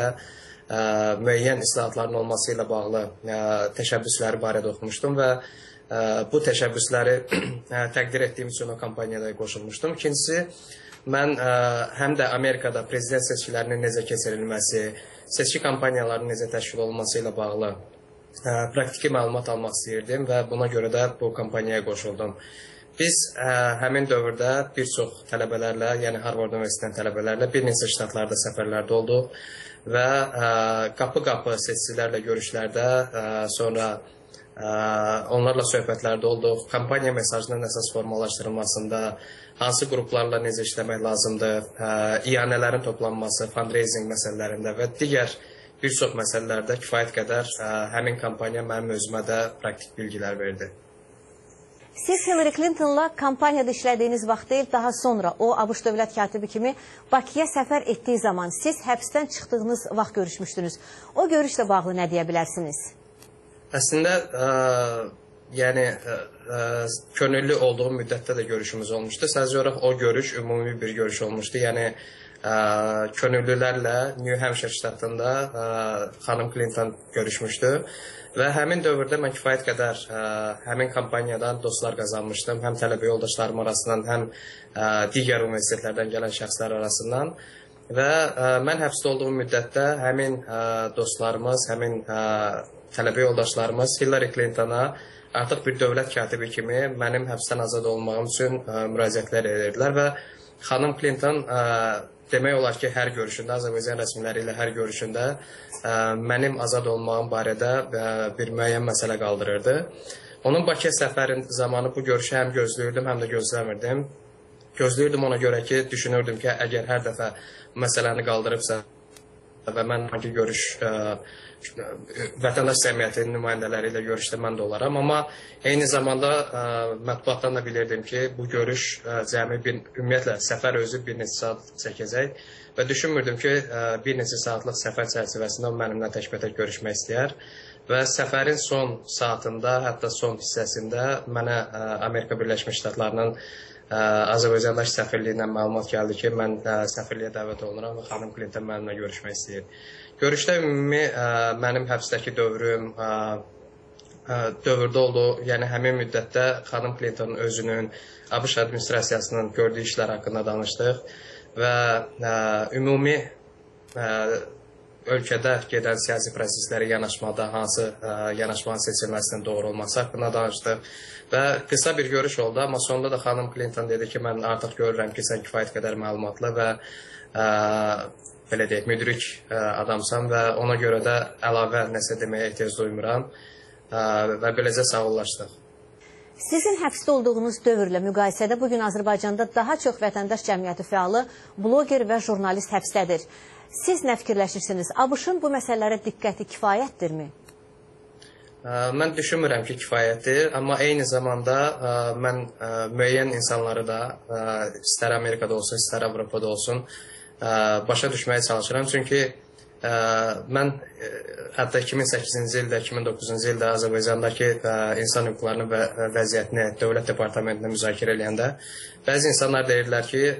müəyyən islahatların olması ilə bağlı təşəbbüsləri barədə oxumuşdum və bu təşəbbüsləri təqdir etdiyim üçün o kampaniyada qoşulmuşdum. İkincisi, mən ə, həm də Amerikada prezident seçkilərinin necə keçirilməsi, seçki kampaniyalarının necə təşkil olunması ilə bağlı ə, praktiki məlumat almaq istəyirdim və buna görə də bu kampaniyaya qoşuldum. Biz ə, həmin dövrdə bir çox tələbələrlə, yəni Harvard Universitetindən tələbələrlə bir neçə ştatlarda səfərlərdə olduq və qapı-qapı seçicilərlə görüşlərdə, ə, sonra ə, onlarla söhbətlərdə olduq. Kampaniya mesajının əsas formalaşdırılmasında, hansı qruplarla necə işləmək lazımdır, iyanələrin toplanması, fundraising məsələlərində və digər bir çox məsələlərdə kifayət qədər həmin kampaniya mənim özümə də praktik bilgilər verdi. Siz Hillary Clinton'la kampaniyada işlədiyiniz vaxt deyil, daha sonra o, ABŞ dövlət katibi kimi Bakıya səfər etdiyi zaman siz həbsdən çıxdığınız vaxt görüşmüşdünüz. O görüşlə bağlı nə deyə bilərsiniz? Əslində, ə, yəni ə, ə, könüllü olduğum müddətdə də görüşümüz olmuşdu. Sadəcə olaraq o görüş ümumi bir görüş olmuşdu. Yəni ə, könüllülərlə New Hampshire ştatında ə, xanım Clinton görüşmüşdü və həmin dövrdə mən kifayət qədər ə, həmin kampaniyadan dostlar qazanmışdım. Həm tələbə yoldaşlarım arasından, həm ə, digər universitetlərdən gələn şəxslər arasından və ə, mən həbsdə olduğum müddətdə həmin ə, dostlarımız, həmin ə, tələbə yoldaşlarımız Hillary Clinton'a artıq bir dövlət katibi kimi mənim həbsdən azad olmağım üçün ə, müraciətlər edirdilər və xanım Clinton ə, demək olar ki, hər görüşündə, Azərbaycan rəsmiləri ilə hər görüşündə ə, mənim azad olmağım barədə ə, bir müəyyən məsələ qaldırırdı. Onun Bakıya səfərin zamanı bu görüşü həm gözləyirdim, həm də gözləmirdim. Gözləyirdim ona görə ki, düşünürdüm ki, əgər hər dəfə məsələni qaldırıbsa və mən hangi görüş ə, vətəndaş cəmiyyətinin nümayəndələri ilə görüşdə mən də olaram. Amma eyni zamanda ə, mətbuatdan da bilirdim ki, bu görüş ə, cəmi bir, ümumiyyətlə səfər özü bir neçə saat çəkəcək və düşünmürdüm ki, ə, bir neçə saatlıq səfər çərçivəsində o mənimlə təkbətək görüşmək istəyər və səfərin son saatında, hətta son hissəsində mənə ə, Amerika Birləşmiş Ştatlarının ə, Azərbaycandaş səfirliyindən məlumat gəldi ki, mən ə, səfirliyə dəvət olunuram və xanım Clinton mənimlə görüşmək istəyir. Görüşdə ümumi ə, mənim həbsdəki dövrüm ə, ə, dövrdə oldu. Yəni həmin müddətdə xanım Clinton özünün, ABŞ administrasiyasının gördüyü işlər haqqında danışdıq və ə, ümumi ə, ölkədə gedən siyasi prosesləri yanaşmada hansı ə, yanaşmanın seçilməsinin doğru olması haqqında danışdıq və qısa bir görüş oldu, amma sonunda da xanım Clinton dedi ki, mən artıq görürəm ki, sən kifayət qədər məlumatlı və ə, belə deyək, müdrik ə, adamsan və ona görə də əlavə nəsə deməyə ehtiyac duymuram ə, və beləcə sağollaşdıq. Sizin həbsdə olduğunuz dövrlə müqayisədə bugün Azərbaycanda daha çox vətəndaş cəmiyyəti fəalı, bloger və jurnalist həbsdədir. Siz nə fikirləşirsiniz? ABŞ-ın bu məsələlərə diqqəti kifayətdirmi? Ə, mən düşünmürəm ki, kifayətdir, amma eyni zamanda ə, mən ə, müəyyən insanları da, ə, istər Amerikada olsun, istər Avropada olsun, başa düşməyə çalışıram. Çünki ə, mən ə, hətta iki min səkkizinci ildə, iki min doqquzuncu ildə Azərbaycandakı ə, insan hüquqlarının və vəziyyətini Dövlət Departamentində müzakirə edəndə bəzi insanlar deyirlər ki, ə,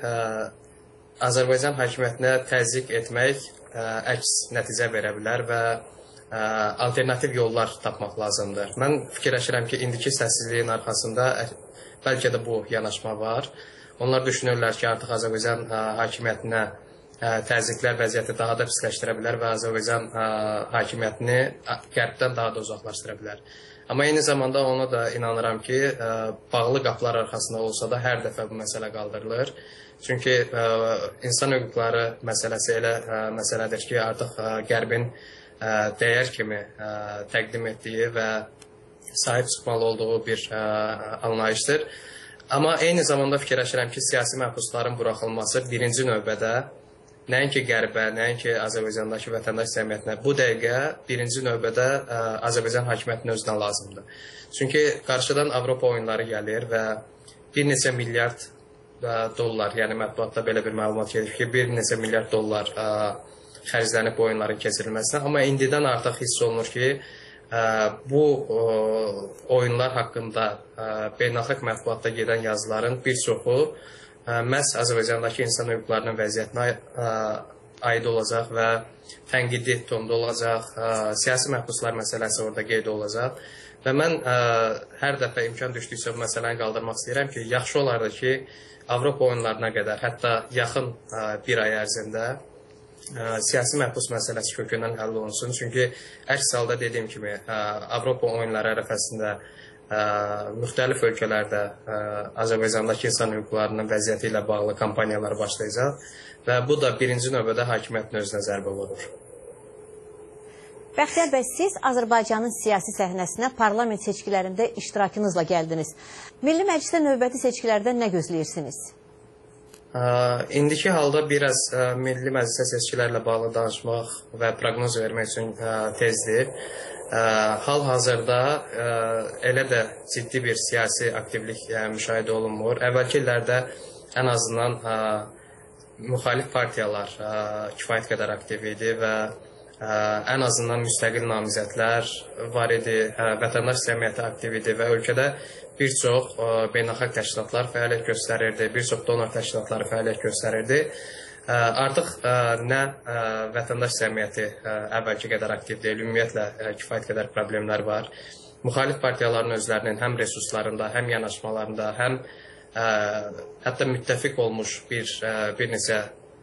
Azərbaycan hakimiyyətinə təzyiq etmək ə, əks nəticə verə bilər və ə, ə, alternativ yollar tapmaq lazımdır. Mən fikirləşirəm ki, indiki səssizliyin arxasında bəlkə də bu yanaşma var. Onlar düşünürlər ki, artıq Azərbaycan ə, hakimiyyətinə ə, təzyiqlər vəziyyəti daha da pisləşdirə bilər və Azərbaycan ə, hakimiyyətini qərbdən daha da uzaqlaşdıra bilər. Amma eyni zamanda ona da inanıram ki, ə, bağlı qapılar arxasında olsa da hər dəfə bu məsələ qaldırılır. Çünki ə, insan hüquqları məsələsi elə ə, məsələdir ki, artıq ə, qərbin ə, dəyər kimi ə, təqdim etdiyi və sahib çıxmalı olduğu bir ə, anlayışdır. Amma eyni zamanda fikirləşirəm ki, siyasi məhbusların buraxılması birinci növbədə nəinki qərbə, nəinki Azərbaycandakı vətəndaş cəmiyyətinə, bu dəqiqə birinci növbədə ə, Azərbaycan hakimiyyətinin özünə lazımdır. Çünki qarşıdan Avropa oyunları gəlir və bir neçə milyard dollar, yəni mətbuatda belə bir məlumat gedir ki, bir neçə milyard dollar ə, xərclənib oyunların keçirilməsinə. Amma indidən artıq hiss olunur ki, ə, bu ə, oyunlar haqqında ə, beynəlxalq mətbuatda gedən yazıların bir çoxu ə, məhz Azərbaycandakı insan hüquqlarının vəziyyətinə ə, aid olacaq və tənqidi tonda olacaq, ə, siyasi məhbuslar məsələsi orada qeyd olacaq. Və mən ə, hər dəfə imkan düşdükcə bu məsələni qaldırmaq istəyirəm ki, yaxşı olardı ki, Avropa oyunlarına qədər, hətta yaxın ə, bir ay ərzində ə, siyasi məhbus məsələsi kökündən həll olunsun. Çünki əks halda dediyim kimi, ə, Avropa oyunları ərəfəsində ə, müxtəlif ölkələrdə ə, Azərbaycandakı insan hüquqlarının vəziyyəti ilə bağlı kampaniyalar başlayacaq və bu da birinci növbədə hakimiyyətin özünə zərbə vurur. Bəxtiyar bəy, siz Azərbaycanın siyasi səhnəsinə parlament seçkilərində iştirakınızla gəldiniz. Milli Məclisdə növbəti seçkilərdən nə gözləyirsiniz? Ə, indiki halda biraz ə, Milli Məclisə seçkilərlə bağlı danışmaq və proqnoz vermək üçün ə, tezdir. Ə, Hal-hazırda ə, elə də ciddi bir siyasi aktivlik ə, müşahidə olunmur. Əvvəlki illərdə ən azından ə, müxalif partiyalar ə, kifayət qədər aktiv idi və ə, ən azından müstəqil namizədlər var idi, ə, vətəndaş cəmiyyəti aktiv idi və ölkədə bir çox ə, beynəlxalq təşkilatlar fəaliyyət göstərirdi, bir çox donor təşkilatları fəaliyyət göstərirdi. Ə, artıq ə, nə ə, vətəndaş cəmiyyəti ə, əvvəlki qədər aktiv deyil, ümumiyyətlə ə, kifayət qədər problemlər var. Müxalif partiyaların özlərinin həm resurslarında, həm yanaşmalarında, həm ə, hətta müttəfiq olmuş bir, ə, bir neçə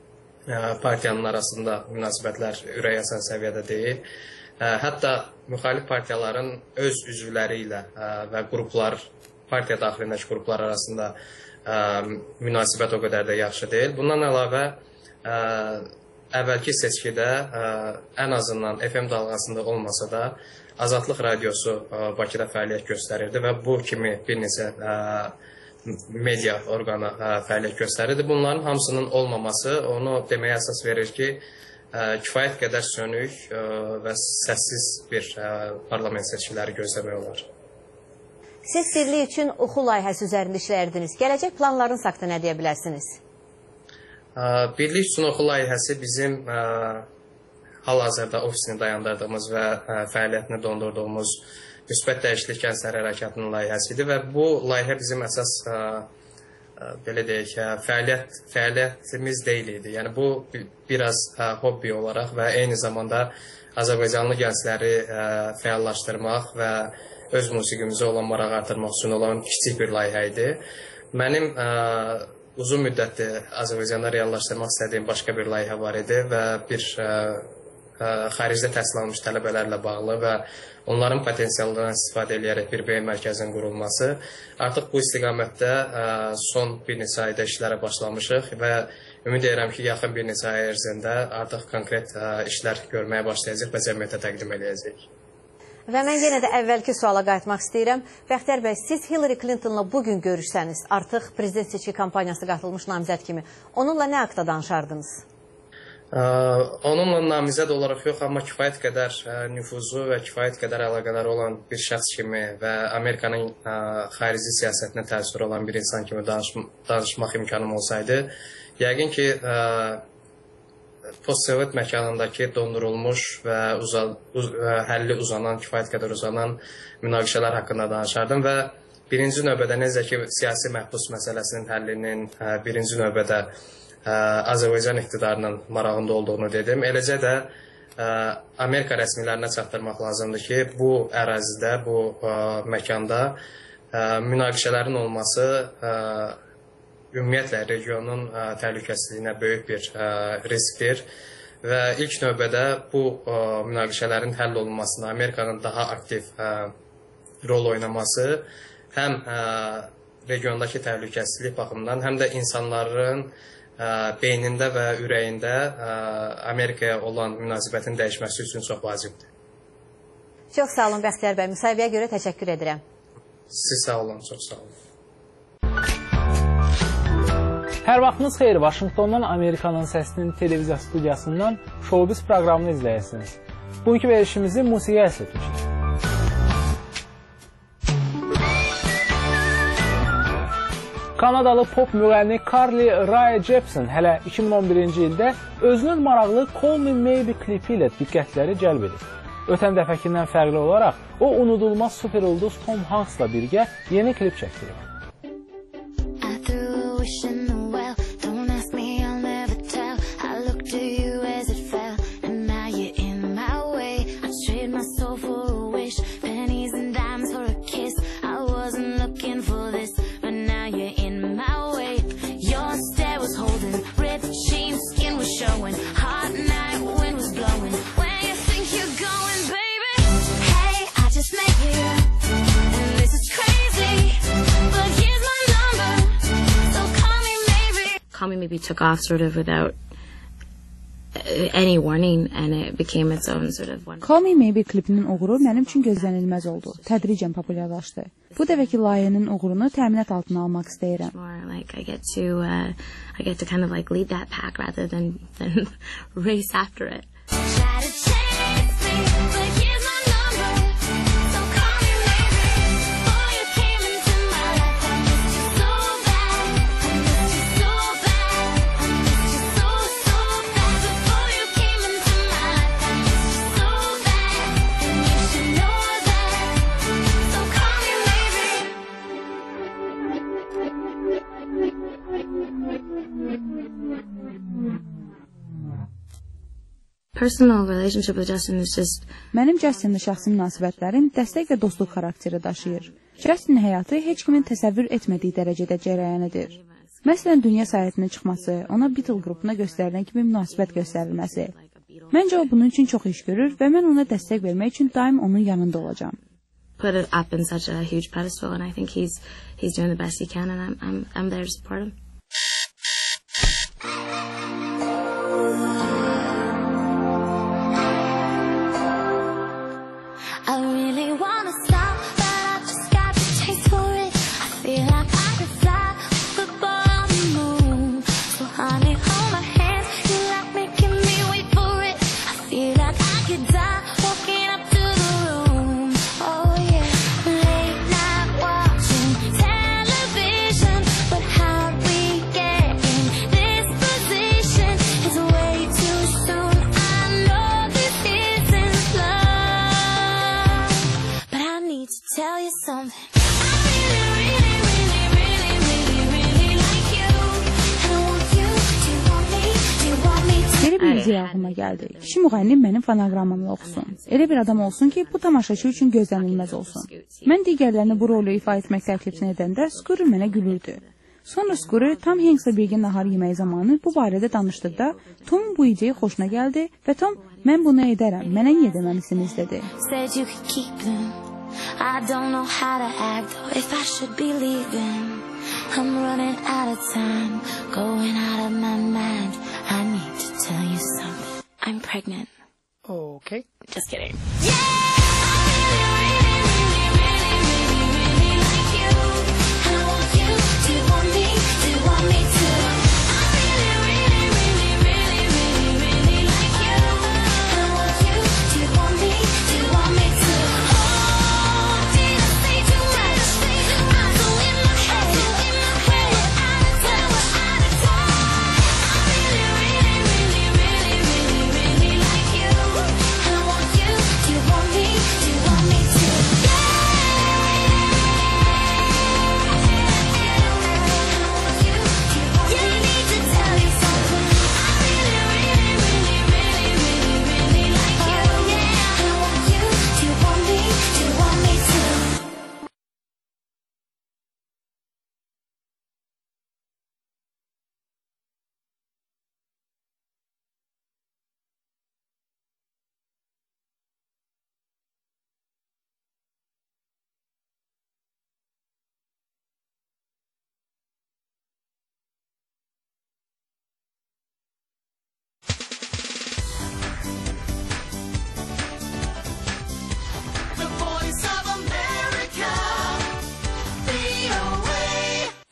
ə, partiyanın arasında münasibətlər ürəkaçan səviyyədə deyil. Ə, hətta müxalif partiyaların öz üzvləri ilə ə, və qruplar, partiya daxilindəki qruplar arasında ə, münasibət o qədər də yaxşı deyil. Bundan əlavə, ə, əvvəlki seçkidə ə, ən azından F M dalğasında olmasa da Azadlıq Radiosu ə, Bakıda fəaliyyət göstərirdi və bu kimi bir neçə ə, media orqanı ə, fəaliyyət göstərirdi. Bunların hamısının olmaması onu deməyə əsas verir ki, ə, kifayət qədər sönük ə, və səssiz bir ə, parlament seçkiləri gözləmək olar. Siz birlik üçün oxu layihəsi üzərində işləyirdiniz. Gələcək planlarınız haqqında nə deyə bilərsiniz? Ə, birlik üçün oxu layihəsi bizim ə, hal-hazırda ofisini dayandırdığımız və ə, fəaliyyətini dondurduğumuz müsbət dəyişiklik gənclər hərəkatının layihəsidir və bu layihə bizim əsas ə, ə, belə deyək, ə, fəaliyyət, fəaliyyətimiz deyil idi. Yəni bu biraz ə, hobbi olaraq və eyni zamanda Azərbaycanlı gəncləri ə, fəallaşdırmaq və öz musiqimizə olan marağı artırmaq üçün olan kiçik bir layihə idi. Mənim ə, uzun müddətli Azərbaycanda reallaşdırmaq istədiyim başqa bir layihə var idi və bir ə, ə, xaricdə təhsil almış tələbələrlə bağlı və onların potensialından istifadə edərək bir beyin mərkəzinin qurulması. Artıq bu istiqamətdə ə, son bir neçə ayda işlərə başlamışıq və ümid edirəm ki, yaxın bir neçə ay ərzində artıq konkret ə, işlər görməyə başlayacaq və cəmiyyətə təqdim edəcəyik. Və mən yenə də əvvəlki suala qayıtmaq istəyirəm. Bəxtiyar bəy, siz Hillary Clinton'la bugün görüşsəniz, artıq prezident seçki kampaniyası qatılmış namizəd kimi, onunla nə haqda danışardınız? Ə, onunla namizəd olaraq yox, amma kifayət qədər ə, nüfuzu və kifayət qədər əlaqələri olan bir şəxs kimi və Amerikanın ə, xarici siyasətinə təsir olan bir insan kimi danış danışmaq imkanım olsaydı, yəqin ki, ə, postsovet məkanındakı dondurulmuş və uzal, uz, həlli uzanan, kifayət qədər uzanan münaqişələr haqqında danışardım və birinci növbədə necə ki, siyasi məhbus məsələsinin həllinin birinci növbədə Azərbaycan iqtidarının marağında olduğunu dedim. Eləcə də Amerika rəsmilərinə çatdırmaq lazımdır ki, bu ərazidə, bu məkanda münaqişələrin olması ümumiyyətlə regionun təhlükəsizliyinə böyük bir riskdir və ilk növbədə bu münaqişələrin həll olunmasında Amerikanın daha aktiv rol oynaması həm regiondakı təhlükəsizlik baxımından, həm də insanların beynində və ürəyində Amerikaya olan münasibətin dəyişməsi üçün çox vacibdir. Çox sağ olun Bəxtiyar bəy, müsahibəyə görə təşəkkür edirəm. Siz sağ olun, çox sağ olun. Hər vaxtınız xeyir, Vaşinqtondan Amerikanın Səsinin televiziya studiyasından Showbiz proqramını izləyirsiniz. Bugünkü verilişimizi musiqiyə həsr etmişik. Kanadalı pop müğənni Carly Rae Jepsen hələ iki min on birinci ildə özünün maraqlı Call Me Maybe klipi ilə diqqətləri cəlb edib. Ötən dəfəkindən fərqli olaraq o unudulmaz super ulduz Tom Hanks'la birgə yeni klip çəkdirib. Call Me Maybe took off sort of without any warning and it became its own sort of one. Call Me Maybe klipinin uğuru mənim üçün gözlənilməz oldu. Tədricən populyarlaşdı. Bu dəfəki layihənin uğurunu təminat altına almaq istəyirəm. Like I get to uh, I get to kind of like lead that pack rather than than race after it. Personal relationship with Justin is just... Mənim Justin'la şəxsi münasibətlərim dəstək və dostluq xarakteri daşıyır. Justin'in həyatı heç kimin təsəvvür etmədiyi dərəcədə cərəyan edir. Məsələn, dünya səyahətinə çıxması, ona Beatle qrupuna göstərilən kimi münasibət göstərilməsi. Məncə o bunun üçün çox iş görür və mən ona dəstək vermək üçün daim onun yanında olacağam. Put it up in such a huge pedestal and I think he's he's doing the best he can and I'm I'm I'm there to support him. I really wanna stop, but I just got the taste for it. I feel like I could fly with a ball on the moon. So honey, hold my hand, you like making me wait for it. I feel like I could die walking up to the room. Oh yeah, late night watching television, but how we get in this position is way too soon. I know this isn't love, but I need to tell you something. Belə bir ideya ağlıma gəldi. Kişi müğənni mənim fonoqramımla oxusun. Elə bir adam olsun ki, bu tamaşaçı üçün gözlənilməz olsun. Mən digərlərini bu rolu ifa etmək təklifini edəndə Scooter mənə gülürdü. Sonra Scooter Tom Hanks'la birgə nahar yeməyi zamanı bu barədə danışdıqda Tomun bu ideya xoşuna gəldi və Tom, mən bunu edərəm, mənə niyə deməlisiniz dedi. I don't know how to act or if I should be leaving. I'm running out of time, going out of my mind. I need to tell you something. I'm pregnant. Okay. Just kidding. Yeah! Want me?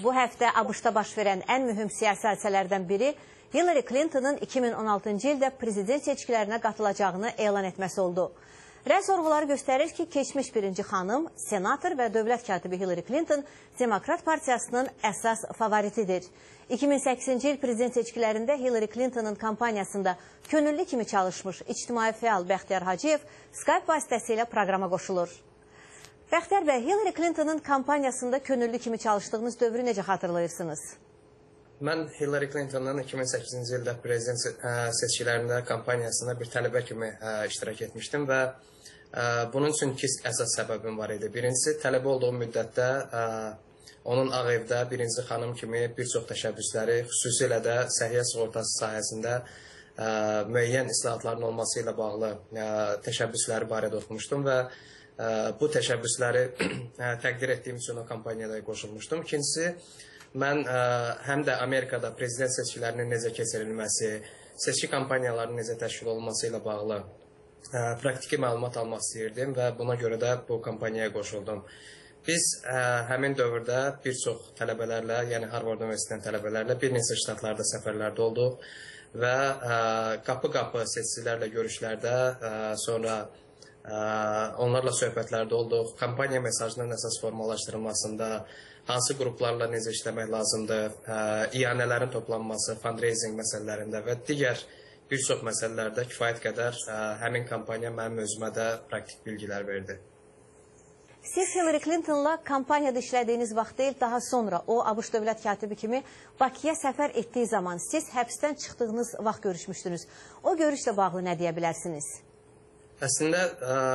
Bu həftə ABŞ-da baş verən ən mühüm siyasi hadisələrdən biri Hillary Clinton'ın iki min on altıncı ildə prezident seçkilərinə qatılacağını elan etməsi oldu. Rəy sorğuları göstərir ki, keçmiş birinci xanım, senator və dövlət katibi Hillary Clinton Demokrat Partiyasının əsas favoritidir. iki min səkkizinci il prezident seçkilərində Hillary Clinton'ın kampaniyasında könüllü kimi çalışmış ictimai fəal Bəxtiyar Hacıyev Skype vasitəsilə proqrama qoşulur. Bəxtiyar bəy, Hillary Clinton'ın kampaniyasında könüllü kimi çalışdığınız dövrü necə xatırlayırsınız? Mən Hillary Clinton'ın iki min səkkizinci ildə prezident seçkilərində kampaniyasında bir tələbə kimi iştirak etmişdim və bunun üçün iki əsas səbəbim var idi. Birincisi, tələbə olduğum müddətdə onun Ağ Evdə birinci xanım kimi bir çox təşəbbüsləri, xüsusilə də səhiyyə sığortası sahəsində müəyyən islahatların olması ilə bağlı təşəbbüsləri barədə oxumuşdum və bu təşəbbüsləri təqdir etdiyim üçün o kampaniyada qoşulmuşdum. İkincisi, mən həm də Amerikada prezident seçkilərinin necə keçirilməsi, seçki kampaniyalarının necə təşkil olunması ilə bağlı praktiki məlumat almaq istəyirdim və buna görə də bu kampaniyaya qoşuldum. Biz həmin dövrdə bir çox tələbələrlə, yəni Harvard Universitetinin tələbələrlə bir neçə ştatlarda səfərlərdə olduq və qapı-qapı seçicilərlə görüşlərdə, sonra onlarla söhbətlərdə olduq. Kampaniya mesajının əsas formalaşdırılmasında, hansı qruplarla necə işləmək lazımdır, iyanələrin toplanması, fundraising məsələlərində və digər bir çox məsələlərdə kifayət qədər həmin kampaniya mənim özümə də praktik bilgilər verdi. Siz Hillary Clinton'la kampaniyada işlədiyiniz vaxt deyil, daha sonra o ABŞ dövlət katibi kimi Bakıya səfər etdiyi zaman siz həbsdən çıxdığınız vaxt görüşmüşdünüz. O görüşlə bağlı nə deyə bilərsiniz? Əslində,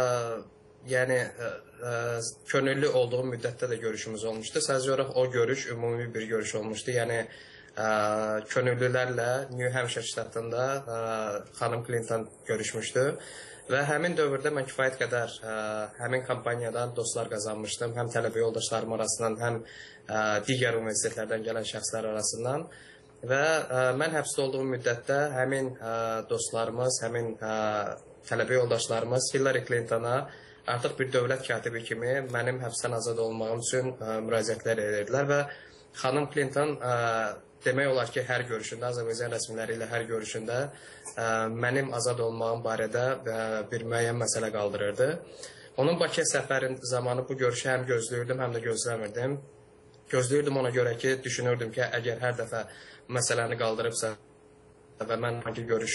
yəni könüllü olduğum müddətdə də görüşümüz olmuşdu. Sadəcə olaraq o görüş ümumi bir görüş olmuşdu. Yəni könüllülərlə New Hampshire ştatında xanım Clinton görüşmüşdü və həmin dövrdə mən kifayət qədər həmin kampaniyadan dostlar qazanmışdım. Həm tələbə yoldaşlarım arasından, həm digər universitetlərdən gələn şəxslər arasından və mən həbsdə olduğum müddətdə həmin dostlarımız, həmin tələbə yoldaşlarımız Hillary Clinton'a artıq bir dövlət katibi kimi mənim həbsdən azad olmağım üçün müraciətlər edirdilər və xanım Clinton demək olar ki, hər görüşündə, Azərbaycan rəsmiləri ilə hər görüşündə mənim azad olmağım barədə bir müəyyən məsələ qaldırırdı. Onun Bakıya səfərin zamanı bu görüşü həm gözləyirdim, həm də gözləmirdim. Gözləyirdim ona görə ki, düşünürdüm ki, əgər hər dəfə məsələni qaldırıbsa və mən hangi görüş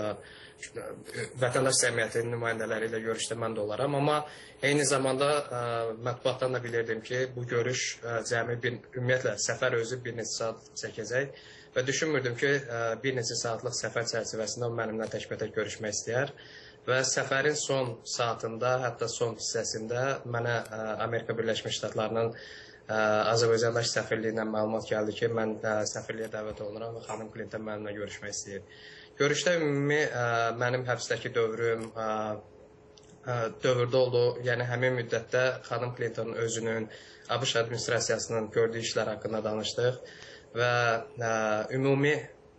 vətəndaş cəmiyyətinin nümayəndələri ilə görüşdə mən də olaram. Amma eyni zamanda mətbuatdan da bilirdim ki, bu görüş cəmi bir, ümumiyyətlə səfər özü bir neçə saat çəkəcək və düşünmürdüm ki, bir neçə saatlıq səfər çərçivəsində o mənimlə təkbətək görüşmək istəyər və səfərin son saatında, hətta son hissəsində mənə Amerika Birləşmiş Ştatlarının Azərbaycandakı səfirliyindən məlumat gəldi ki, mən səfirliyə dəvət olunuram və xanım Clinton mənimlə görüşmək istəyir. Görüşdə ümumi mənim həbsdəki dövrüm dövrdə oldu. Yəni həmin müddətdə xanım Clinton'ın özünün, ABŞ administrasiyasının gördüyü işlər haqqında danışdıq və ümumi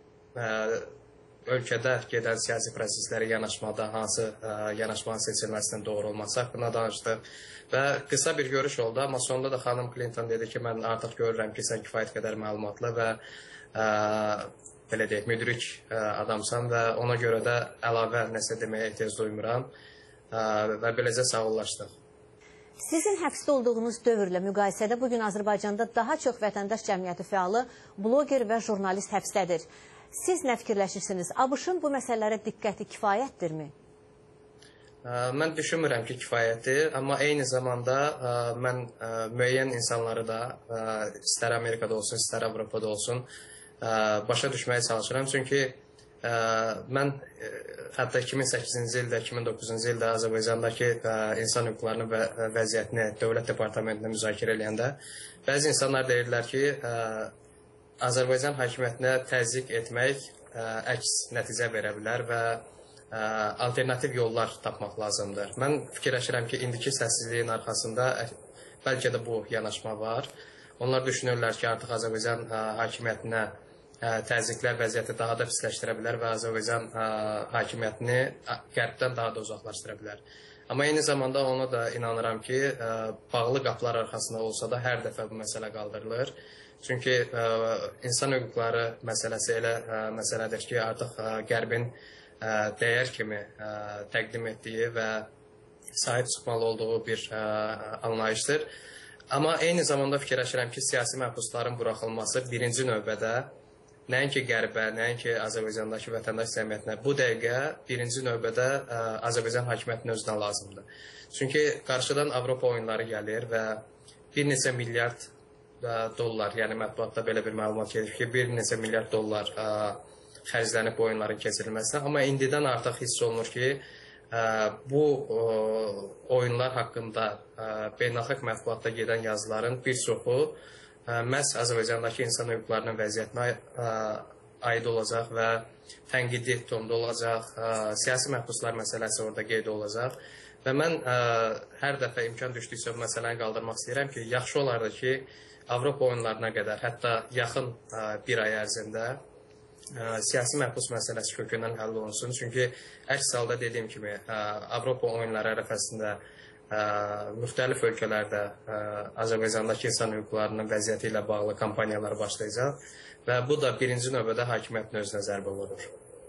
ölkədə gedən siyasi prosesləri yanaşmada hansı yanaşmanın seçilməsinin doğru olması haqqında danışdıq və qısa bir görüş oldu, amma sonunda da xanım Clinton dedi ki, mən artıq görürəm ki, sən kifayət qədər məlumatlı və belə deyək, müdrik adamsan və ona görə də əlavə nəsə deməyə ehtiyac duymuram və beləcə sağollaşdıq. Sizin həbsdə olduğunuz dövrlə müqayisədə bugün Azərbaycanda daha çox vətəndaş cəmiyyəti fəalı, bloger və jurnalist həbsdədir. Siz nə fikirləşirsiniz? ABŞ-ın bu məsələlərə diqqəti kifayətdirmi? Mən düşünmürəm ki, kifayətdir, amma eyni zamanda mən müəyyən insanları da, istər Amerikada olsun, istər Avropada olsun, başa düşməyə çalışıram. Çünki mən hətta iki min səkkizinci ildə, iki min doqquzuncu ildə Azərbaycandakı insan hüquqlarının vəziyyətini Dövlət Departamentində müzakirə edəndə bəzi insanlar deyirlər ki, Azərbaycan hakimiyyətinə təzyiq etmək əks nəticə verə bilər və alternativ yollar tapmaq lazımdır. Mən fikirləşirəm ki, indiki səssizliyin arxasında bəlkə də bu yanaşma var. Onlar düşünürlər ki, artıq Azərbaycan hakimiyyətinə təzyiqlər vəziyyəti daha da pisləşdirə bilər və Azərbaycan hakimiyyətini qərbdən daha da uzaqlaşdıra bilər. Amma eyni zamanda ona da inanıram ki, ə, bağlı qapılar arxasında olsa da hər dəfə bu məsələ qaldırılır. Çünki ə, insan hüquqları məsələsi elə ə, məsələdir ki, artıq ə, Qərbin ə, dəyər kimi ə, təqdim etdiyi və sahib çıxmalı olduğu bir ə, anlayışdır. Amma eyni zamanda fikirləşirəm ki, siyasi məhbusların buraxılması birinci növbədə nəinki Qərbə, nəinki Azərbaycandakı vətəndaş cəmiyyətinə, bu dəqiqə birinci növbədə ə, Azərbaycan hakimiyyətinin özünə lazımdır. Çünki qarşıdan Avropa oyunları gəlir və bir neçə milyard ə, dollar, yəni mətbuatda belə bir məlumat gedir ki, bir neçə milyard dollar ə, xərclənib oyunların keçirilməsinə. Amma indidən artıq hiss olunur ki, ə, bu ə, oyunlar haqqında ə, beynəlxalq mətbuatda gedən yazıların bir çoxu məhz Azərbaycandakı insan hüquqlarının vəziyyətinə ə, aid olacaq və tənqidi tonda olacaq, ə, siyasi məhbuslar məsələsi orada qeyd olacaq və mən ə, hər dəfə imkan düşdükcə bu məsələni qaldırmaq istəyirəm ki, yaxşı olardı ki, Avropa oyunlarına qədər, hətta yaxın ə, bir ay ərzində ə, siyasi məhbus məsələsi kökündən həll olunsun. Çünki əks halda dediyim kimi, ə, Avropa oyunları ərəfəsində Ə, müxtəlif ölkələrdə ə, Azərbaycandakı insan hüquqlarının vəziyyəti ilə bağlı kampaniyalar başlayacaq və bu da birinci növbədə hakimiyyətin özünə zərbə vurur.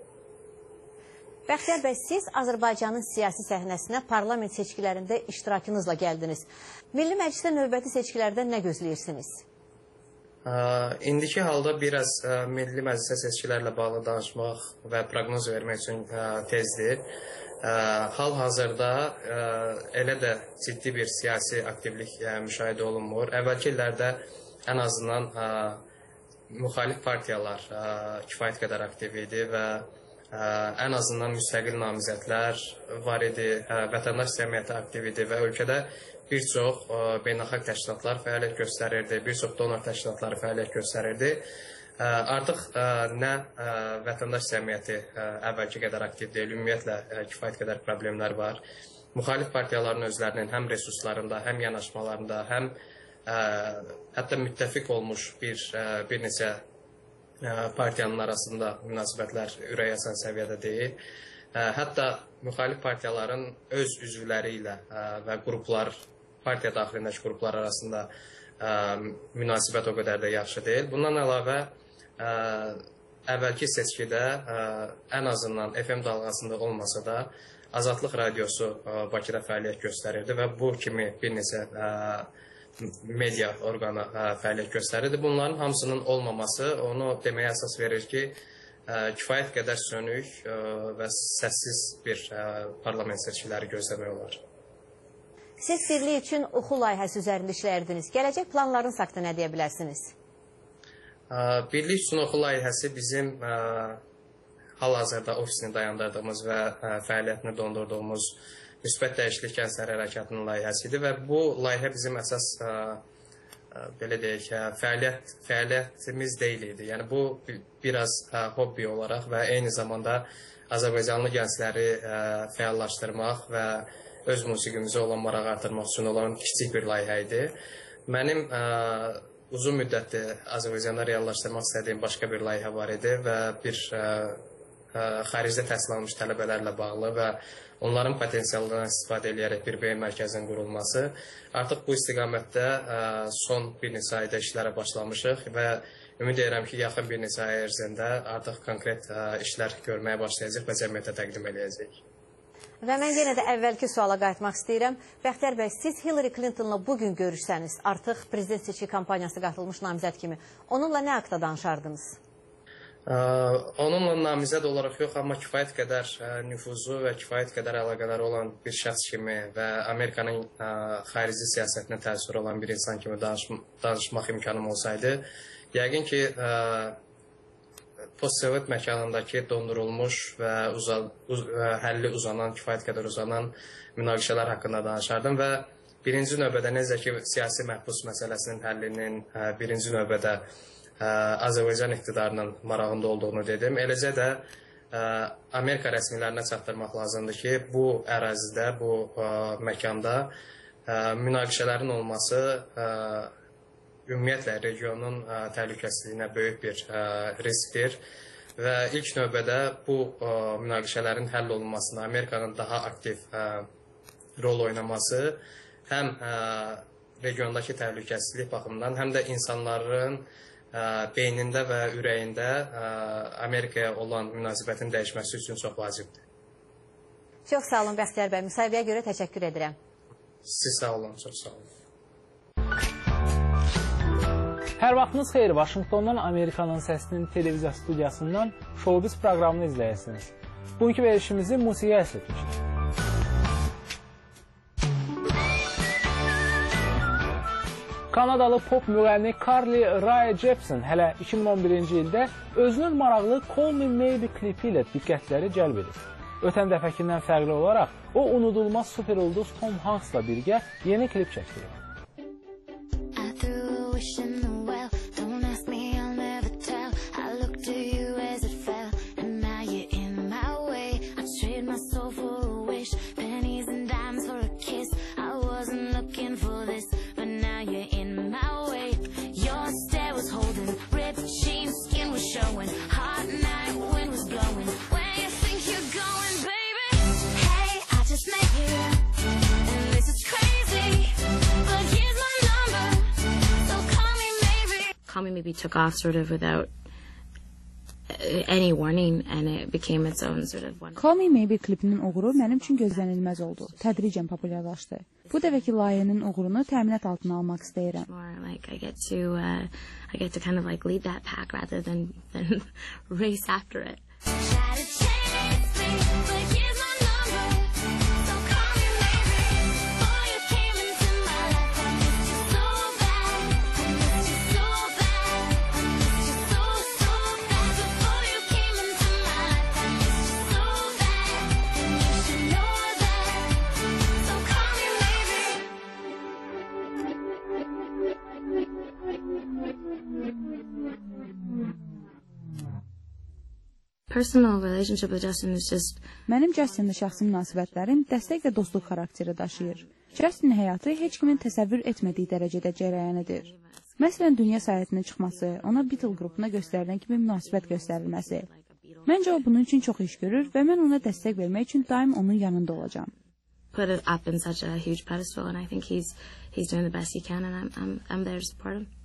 Bəxtiyar bəy, siz Azərbaycanın siyasi səhnəsinə parlament seçkilərində iştirakınızla gəldiniz. Milli Məclisdə növbəti seçkilərdə nə gözləyirsiniz? Ə, indiki halda biraz ə, Milli Məclisə seçkilərlə bağlı danışmaq və proqnoz vermək üçün ə, tezdir. Hal-hazırda elə də ciddi bir siyasi aktivlik müşahidə olunmur. Əvvəlki illərdə ən azından müxalif partiyalar kifayət qədər aktiv idi və ən azından müstəqil namizədlər var idi, vətəndaş cəmiyyəti aktiv idi və ölkədə bir çox beynəlxalq təşkilatlar fəaliyyət göstərirdi, bir çox donor təşkilatları fəaliyyət göstərirdi. Artıq nə vətəndaş cəmiyyəti əvvəlki qədər aktiv deyil, ümumiyyətlə kifayət qədər problemlər var. Müxalif partiyaların özlərinin həm resurslarında, həm yanaşmalarında, həm hətta müttəfiq olmuş bir, bir neçə partiyanın arasında münasibətlər ürəkaçan səviyyədə deyil. Hətta müxalif partiyaların öz üzvləri ilə və qruplar, partiya daxilindəki qruplar arasında münasibət o qədər də yaxşı deyil. Bundan əlavə, Ə, əvvəlki seçkidə ə, ən azından F M dalğasında olmasa da Azadlıq Radiosu ə, Bakıda fəaliyyət göstərirdi və bu kimi bir neçə ə, media orqanı ə, fəaliyyət göstərirdi. Bunların hamısının olmaması onu deməyə əsas verir ki, ə, kifayət qədər sönük ə, və səssiz bir ə, parlament seçkiləri gözləmək olar. Siz birlik üçün oxu layihəsi üzərində işləyirdiniz. Gələcək planlarınız haqqında nə deyə bilərsiniz? Birlik üçün oxu layihəsi bizim hal-hazırda ofisini dayandırdığımız və fəaliyyətini dondurduğumuz müsbət dəyişiklik gəncləri hərəkatının layihəsidir və bu layihə bizim əsas belə deyək, fəaliyyət, fəaliyyətimiz deyil idi. Yəni bu biraz hobbi olaraq və eyni zamanda Azərbaycanlı gəncləri fəallaşdırmaq və öz musiqimizə olan marağı artırmaq üçün olan kiçik bir layihə idi. Mənim uzun müddətli Azərbaycanda reallaşdırmaq istədiyim başqa bir layihə var idi və bir ə, ə, xaricdə təhsil almış tələbələrlə bağlı və onların potensialından istifadə edərək bir beyin mərkəzinin qurulması. Artıq bu istiqamətdə ə, son bir neçə ayda işlərə başlamışıq və ümid edirəm ki, yaxın bir neçə ay ərzində artıq konkret ə, işlər görməyə başlayacaq və cəmiyyətə təqdim edəcəyik. Və mən yenə də əvvəlki suala qayıtmaq istəyirəm. Bəxtiyar bəy, siz Hillary Clinton'la bugün görüşsəniz, artıq prezident seçki kampaniyası qatılmış namizəd kimi, onunla nə haqda danışardınız? Ə, onunla namizəd olaraq yox, amma kifayət qədər ə, nüfuzu və kifayət qədər əlaqələri olan bir şəxs kimi və Amerikanın ə, xarici siyasətinə təsir olan bir insan kimi danışma, danışmaq imkanım olsaydı, yəqin ki, ə, postsovet məkanındakı dondurulmuş və uzal, uz, həlli uzanan, kifayət qədər uzanan münaqişələr haqqında danışardım və birinci növbədə necə ki, siyasi məhbus məsələsinin həllinin birinci növbədə Azərbaycan iqtidarının marağında olduğunu dedim. Eləcə də Amerika rəsmilərinə çatdırmaq lazımdır ki, bu ərazidə, bu məkanda münaqişələrin olması ümumiyyətlə regionun ə, təhlükəsizliyinə böyük bir ə, riskdir və ilk növbədə bu ə, münaqişələrin həll olunmasına, Amerikanın daha aktiv ə, rol oynaması həm ə, regiondakı təhlükəsizlik baxımından, həm də insanların ə, beynində və ürəyində ə, Amerikaya olan münasibətin dəyişməsi üçün çox vacibdir. Çox sağ olun Bəxtiyar bəy, müsahibəyə görə təşəkkür edirəm. Siz sağ olun, çox sağ olun. Hər vaxtınız xeyir, Vaşinqtondan Amerikanın Səsinin televiziya studiyasından Showbiz proqramını izləyirsiniz. Bugünkü verilişimizi musiqiyə əsl etmişik. Kanadalı pop müğənni Carly Rae Jepsen hələ iki min on birinci ildə özünün maraqlı Call Me Maybe klipi ilə diqqətləri cəlb edib. Ötən dəfəkindən fərqli olaraq o unudulmaz super ulduz Tom Hanks'la birgə yeni klip çəkdirir. Call Me Maybe took off sort of without any warning and it became its own sort of one. Call Me Maybe klipinin uğuru mənim üçün gözlənilməz oldu. Tədricən populyarlaşdı. Bu dəfəki layihənin uğurunu təminat altına almaq istəyirəm. More like I get to uh, I get to kind of like lead that pack rather than than race after it. Personal relationship with Justin is just Mənim Justinlə şəxsi münasibətlərim dəstək və dostluq xarakteri daşıyır. Justin həyatı heç kimin təsəvvür etmədiyi dərəcədə cərəyan edir. Məsələn, dünya səyahətinə çıxması, ona Beatle qrupuna göstərilən kimi münasibət göstərilməsi. Məncə o bunun üçün çox iş görür və mən ona dəstək vermək üçün daim onun yanında olacağam. Put it up in such a huge pedestal and I think he's he's doing the best he can and I'm I'm I'm there to support him.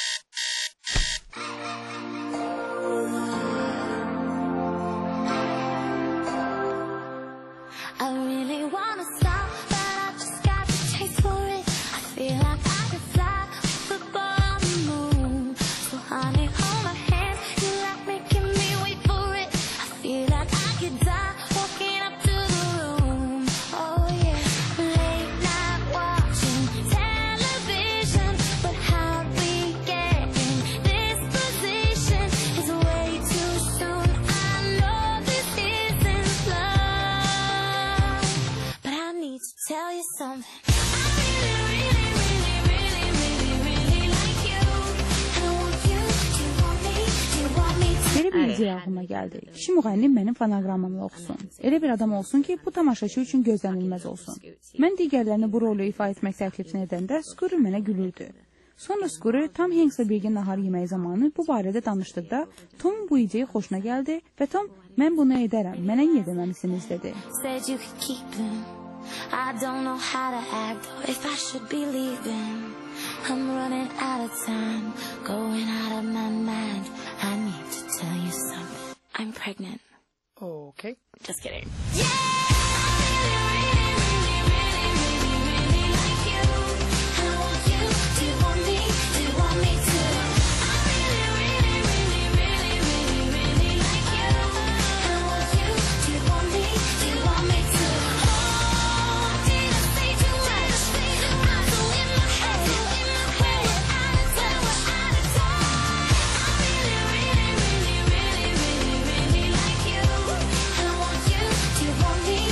I really wanna stop, but I just got the taste for it. I feel like I could fly with a ball on the moon. So honey, hold my hand, you like making me wait for it. I feel like I could die walking up to the room. Oh yeah, late night watching television, but how we get in this position is way too soon. I know this isn't love, but I need to tell you something. I really, really, really, really, really, really like you. I want you. Do you want me? Do you want me to? Belə bir ideya ağlıma gəldi. Kişi müğənnim mənim fonoqramımla oxusun. Elə bir adam olsun ki, bu tamaşaçı üçün gözlənilməz olsun. Mən digərlərini bu rolu ifa etmək təklifini edəndə Skuru mənə gülürdü. Sonra Skuru Tom Hanks'la birgə nahar yeməyi zamanı bu barədə danışdıqda Tomun bu ideya xoşuna gəldi və Tom, mən bunu edərəm, mənə niyə deməmisiniz dedi. Said you could keep them. I don't know how to act or if I should be leaving. I'm running out of time, going out of my mind. I need to tell you something. I'm pregnant. Okay. Just kidding. Yeah! I really, really, really, really, really like you. I want you. Do you want me? Do you want me to? I really, really, really, really, really, really like you. I want you. Do you want me? Do you want me to? Oh, did I say too much? I'm so in my head. When we're out of time, we're out of time. I really, really, really, really, really, really like you. I want you. Do you want me?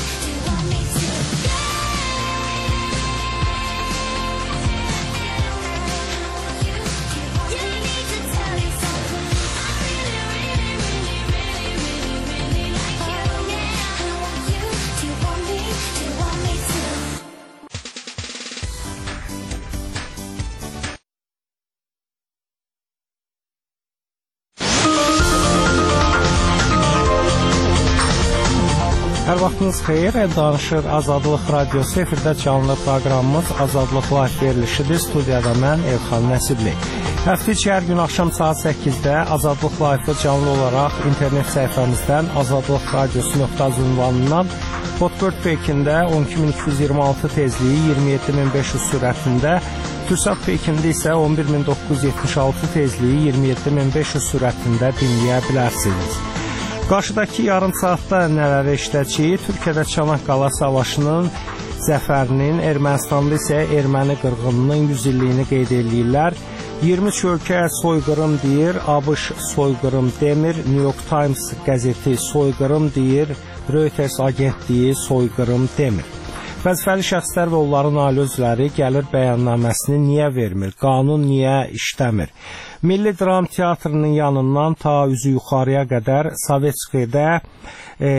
Hər vaxtınız xeyir, danışır Azadlıq Radiosu, efirdə canlı proqramımız Azadlıq Live verilişidir. Studiyada mən Elxan Nəsibli. Həftə içi hər gün axşam saat səkkizdə Azadlıq Live-ı canlı olaraq internet səhifəmizdən azadlıq radiosu nöqtə az ünvanından Hotbird Pekində on iki min iki yüz iyirmi altı tezliyi iyirmi yeddi min beş yüz sürətində, Türksat Pekində isə on bir min doqquz yüz yetmiş altı tezliyi iyirmi yeddi min beş yüz sürətində dinləyə bilərsiniz. Qarşıdakı yarım saatda nələri işləyəcəyik? Türkiyədə Çanaqqala savaşının zəfərinin, Ermənistanda isə erməni qırğınının yüz illiyini qeyd edirlər. iyirmi üç ölkə soyqırım deyir, ABŞ soyqırım demir, New York Times qəzeti soyqırım deyir, Reuters agentliyi soyqırım demir. Vəzifəli şəxslər və onların ailə üzvləri gəlir bəyannaməsini niyə vermir? Qanun niyə işləmir? Milli Dram Teatrının yanından ta üzü yuxarıya qədər Sovetskidə e,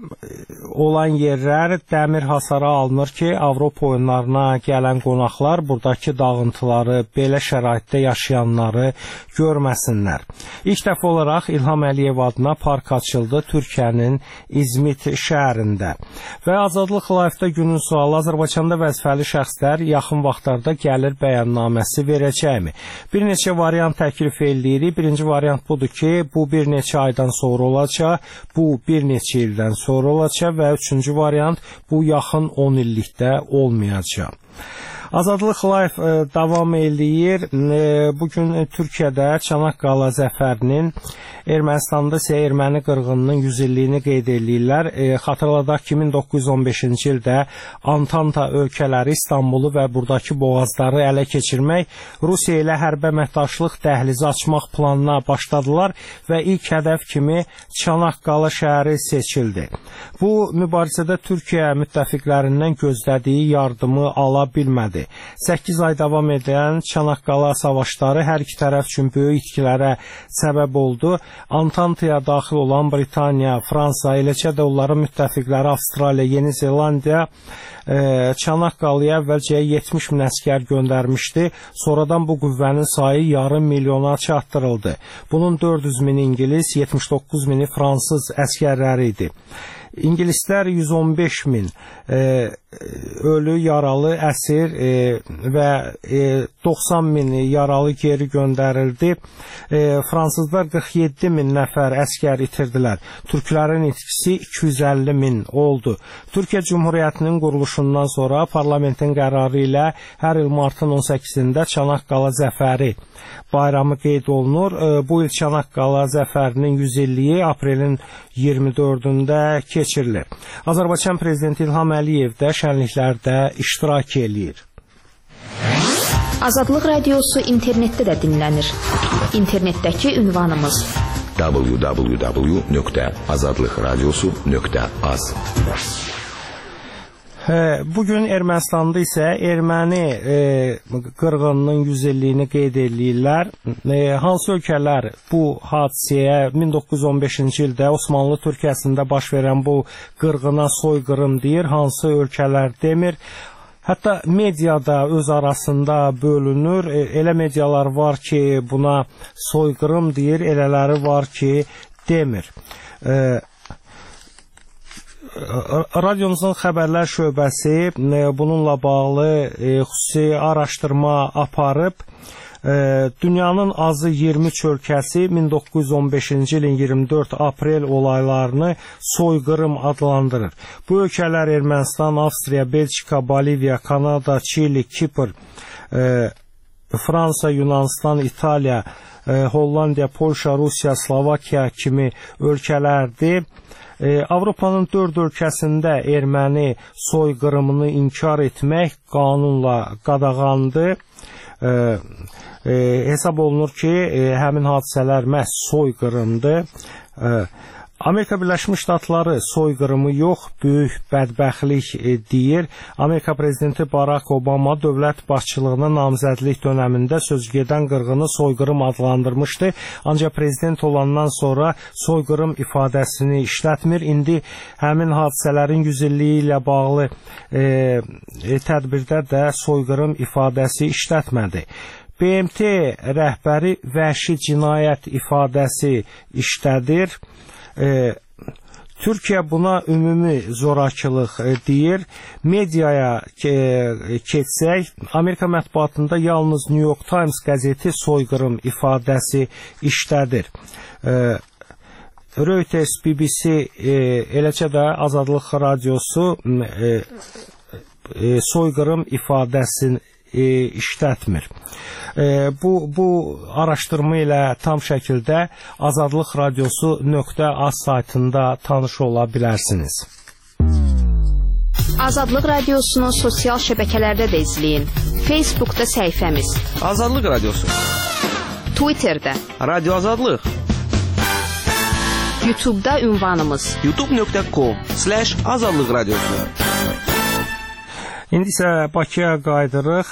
olan yerlər dəmir hasara alınır ki, Avropa oyunlarına gələn qonaqlar buradakı dağıntıları, belə şəraitdə yaşayanları görməsinlər. İlk dəfə olaraq İlham Əliyev adına park açıldı Türkiyənin İzmit şəhərində. Və Azadlıq Live-da günün sualı Azərbaycanda vəzifəli şəxslər yaxın vaxtlarda gəlir bəyannaməsi verəcəkmi? Bir neçə variant təklif edirik. Birinci variant budur ki, bu bir neçə aydan sonra olacaq, bu bir neçə ildən sonra olacaq və üçüncü variant bu yaxın on illikdə olmayacaq. Azadlıq Live e, davam eləyir. E, bugün Türkiyədə Çanaqqala zəfərinin, Ermənistanda isə erməni qırğınının yüz illiyini qeyd edirlər. E, xatırladaq ki, min doqquz yüz on beşinci ildə Antanta ölkələri İstanbulu və buradakı boğazları ələ keçirmək, Rusiya ilə hərbi əməkdaşlıq dəhlizi açmaq planına başladılar və ilk hədəf kimi Çanaqqala şəhəri seçildi. Bu mübarizədə Türkiyə müttəfiqlərindən gözlədiyi yardımı ala bilmədi. səkkiz ay davam edən Çanaqqala savaşları hər iki tərəf üçün böyük itkilərə səbəb oldu. Antantaya daxil olan Britaniya, Fransa, eləcə də onların müttəfiqləri Avstraliya, Yeni Zelandiya e, Çanaqqalıya əvvəlcə yetmiş min əskər göndərmişdi. Sonradan bu qüvvənin sayı yarım milyona çatdırıldı. Bunun dörd yüz min İngilis, yetmiş doqquz mini Fransız əskərləri idi. İngilislər yüz on beş min e, ölü, yaralı, əsir e, və e, doxsan min yaralı geri göndərildi. E, Fransızlar qırx yeddi min nəfər əskər itirdilər. Türklərin itkisi iki yüz əlli min oldu. Türkiyə Cumhuriyyətinin quruluşundan sonra parlamentin qərarı ilə hər il martın on səkkizində Çanaqqala zəfəri bayramı qeyd olunur. E, bu il Çanaqqala zəfərinin yüz illiyi aprelin iyirmi dördündə keçirilir. Azərbaycan Prezidenti İlham Əliyev də şənliklərdə iştirak eləyir. Azadlıq Radiosu internetdə də dinlənir. İnternetdəki ünvanımız w w w nöqtə azadlıq radiosu nöqtə az. Bugün Ermənistanda isə erməni e, qırğınının yüz illiyini qeyd edirlər. E, hansı ölkələr bu hadisəyə min doqquz yüz on beşinci ildə Osmanlı Türkiyəsində baş verən bu qırğına soyqırım deyir, hansı ölkələr demir. Hətta mediada öz arasında bölünür. E, elə medialar var ki, buna soyqırım deyir, elələri var ki, demir. E, Radyomuzun xəbərlər şöbəsi bununla bağlı xüsusi araşdırma aparıb. Dünyanın azı iyirmi üç ölkəsi min doqquz yüz on beşinci ilin iyirmi dörd aprel olaylarını soyqırım adlandırır. Bu ölkələr Ermənistan, Avstriya, Belçika, Boliviya, Kanada, Çili, Kipr, Fransa, Yunanistan, İtaliya, Hollandiya, Polşa, Rusiya, Slovakiya kimi ölkələrdir. Avropanın dörd ölkəsində erməni soyqırımını inkar etmək qanunla qadağandır. E, e, hesab olunur ki, e, həmin hadisələr məhz soyqırımdır. E, Amerika Birləşmiş Ştatları soyqırımı yox, böyük bədbəxtlik e, deyir. Amerika Prezidenti Barack Obama dövlət başçılığına namizədlik dönəmində sözügedən qırğını soyqırım adlandırmışdı. Ancaq prezident olandan sonra soyqırım ifadəsini işlətmir. İndi həmin hadisələrin yüz illiyi ilə bağlı e, e, tədbirdə də soyqırım ifadəsi işlətmədi. B M T rəhbəri vəhşi cinayət ifadəsi işlədir. E, Türkiyə buna ümumi zorakılıq deyir. Mediaya keçsək, Amerika mətbuatında yalnız New York Times qəzeti soyqırım ifadəsi işlədir. Reuters, B B C, eləcə də Azadlıq Radiosu soyqırım ifadəsini işlətmir. Bu, bu araşdırma ilə tam şəkildə azadlıq radiosu nöqtə az saytında tanış ola bilərsiniz. Azadlıq Radiosunu sosial şəbəkələrdə də izləyin. Facebookda səhifəmiz Azadlıq Radiosu, Twitterdə Radio Azadlıq, YouTube'da ünvanımız youtube nöqtə com slash azadlıq radiosu. İndi isə Bakıya qaydırıq.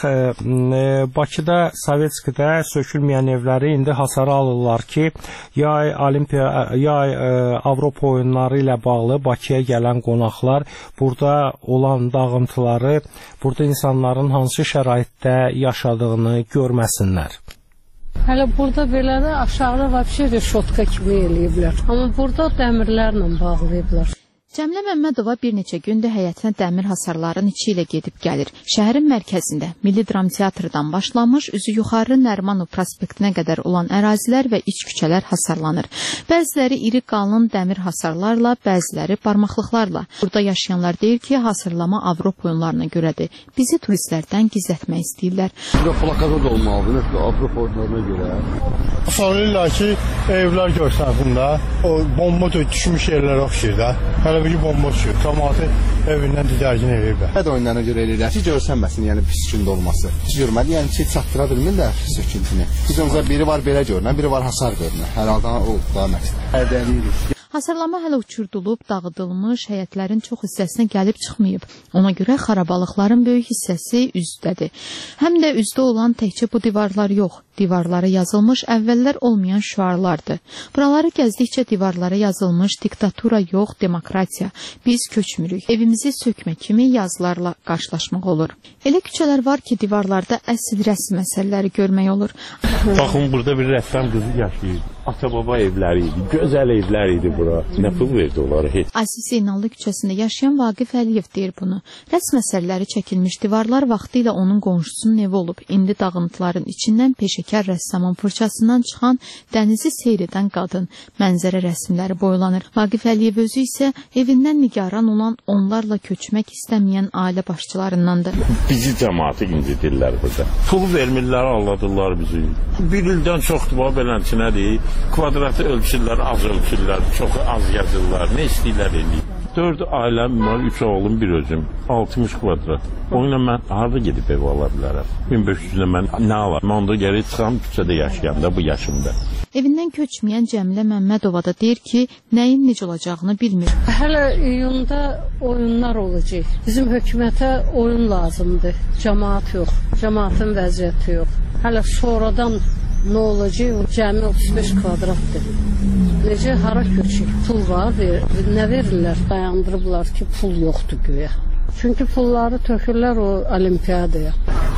Bakıda, Sovetskidə sökülməyən evləri indi hasara alırlar ki, yay Olimpiya, yay Avropa oyunları ilə bağlı Bakıya gələn qonaqlar burada olan dağıntıları, burada insanların hansı şəraitdə yaşadığını görməsinlər. Hələ burada belə də aşağıda vəbşə reşotka kimi eləyiblər. Amma burada dəmirlərlə bağlayıblar. Cəmilə Məmmədova bir neçə gündür həyətinə dəmir hasarların içi ilə gedib gəlir. Şəhərin mərkəzində Milli Dram Teatrdan başlamış, üzü yuxarı Nərimanov prospektinə qədər olan ərazilər və iç küçələr hasarlanır. Bəziləri iri qalın dəmir hasarlarla, bəziləri barmaqlıqlarla. Burada yaşayanlar deyir ki, hasarlama Avropa oyunlarına görədir. Bizi turistlərdən gizlətmək istəyirlər. Burada plakada da olmalıdır, Avropa oyunlarına görə. Sanırlar ki, evlər görsənsində, o bomba düşmüş yerlər oxşayır da. Hələ bir bomba düşür, cəmaatı evindən didərgin evirlər. Hədə oyunlarına görə eləyirlər ki, görsənməsin, yəni pis gündə olması. Görməli, yəni ki, çatdıra bilmirlər söküntünü. Biz önce biri var belə görünən, biri var hasar görünən. Hər haldan o daha məqsəd. Hədəliyirik. Hasarlama hələ uçurdulub, dağıdılmış, həyətlərin çox hissəsinə gəlib çıxmayıb. Ona görə xarabalıqların böyük hissəsi üzdədir. Həm də üzdə olan təkcə bu divarlar yox, divarlara yazılmış əvvəllər olmayan şüarlardır. Buraları gəzdikcə divarlara yazılmış diktatura yox, demokratiya. Biz köçmürük. Evimizi sökmə kimi yazılarla qarşılaşmaq olur. Elə küçələr var ki, divarlarda əsl rəsm məsələləri görmək olur. Baxın, burada bir rəssam qızı yaşayır. Ata-baba evləri idi, gözəl evlər idi bura. Nə pul verdi onlara heç? Aziz Zeynallı küçəsində yaşayan Vaqif Əliyev deyir bunu. Rəsm əsərləri çəkilmiş divarlar vaxtı ilə onun qonşusunun evi olub. İndi dağıntıların içindən peşəkar rəssamın fırçasından çıxan dənizi seyr edən qadın mənzərə rəsmləri boylanır. Vaqif Əliyev özü isə evindən nigaran olan onlarla köçmək istəməyən ailə başçılarındandır. Bizi cəmaatı incidirlər burada. Pul vermirlər, alladırlar bizi. Bir ildən çoxdur, belənçinədir. Kvadratı ölçürlər, az ölçürlər, çox az yazırlar. Nə istəyirlər eləyir. Dörd ailəm var, üç oğlum, bir özüm. altmış kvadrat. Oyla mən harada gedib ev ala bilərəm? min beş yüzlə mən nə alarım? Onda geri çıxam, küçədə yaşayam da bu yaşımda. Evindən köçməyən Cəmilə Məmmədova da deyir ki, nəyin necə olacağını bilmir. Hələ iyunda oyunlar olacaq. Bizim hökumətə oyun lazımdır. Cəmaat yox, cəmaatın vəziyyəti yox. Hələ sonradan nə olacaq? O cəmi otuz beş kvadratdır. Necə, hara köçük? Pul var, ver, nə verirlər? Dayandırıblar ki, pul yoxdur güya. Çünki pulları tökürlər o olimpiyadaya.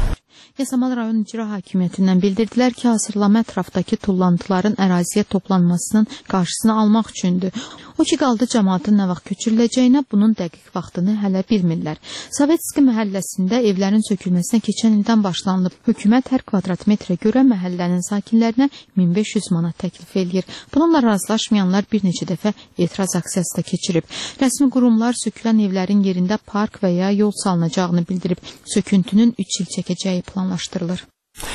Yasamal rayon icra hakimiyyətindən bildirdilər ki, hasırlama ətrafdakı tullantıların əraziyə toplanmasının qarşısını almaq üçündür. O ki, qaldı cəmaatın nə vaxt köçürüləcəyinə, bunun dəqiq vaxtını hələ bilmirlər. Sovetski məhəlləsində evlərin sökülməsinə keçən ildən başlanılıb. Hökumət hər kvadrat metrə görə məhəllənin sakinlərinə min beş yüz manat təklif eləyir. Bununla razılaşmayanlar bir neçə dəfə etiraz aksiyası da keçirib. Rəsmi qurumlar sökülən evlərin yerində park və ya yol salınacağını bildirib. Söküntünün üç il çəkəcəyi planlaşdırılır.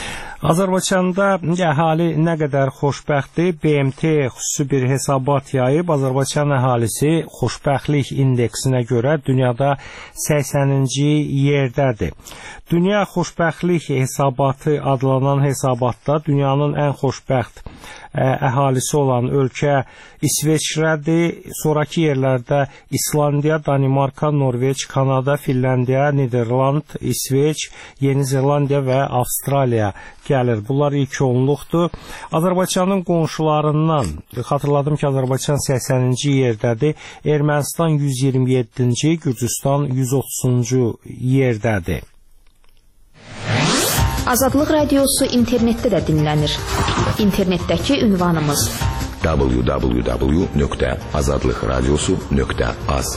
Azərbaycanda əhali nə qədər xoşbəxtdir, B M T xüsusi bir hesabat yayıb. Azərbaycan əhalisi xoşbəxtlik indeksinə görə dünyada səksəninci yerdədir. Dünya xoşbəxtlik hesabatı adlanan hesabatda dünyanın ən xoşbəxt əhalisi olan ölkə İsveçrədir. Sonraki yerlərdə İslandiya, Danimarka, Norveç, Kanada, Finlandiya, Niderland, İsveç, Yeni Zelandiya və Avstraliya gəlir. Bunlar ilk onluqdur. Azərbaycanın qonşularından xatırladım ki, Azərbaycan səksəninci yerdədir. Ermənistan yüz iyirmi yeddinci, Gürcüstan yüz otuzuncu yerdədir. Azadlıq Radiosu internetdə də dinlənir. İnternetdəki ünvanımız w w w nöqtə azadlıq radiosu nöqtə az.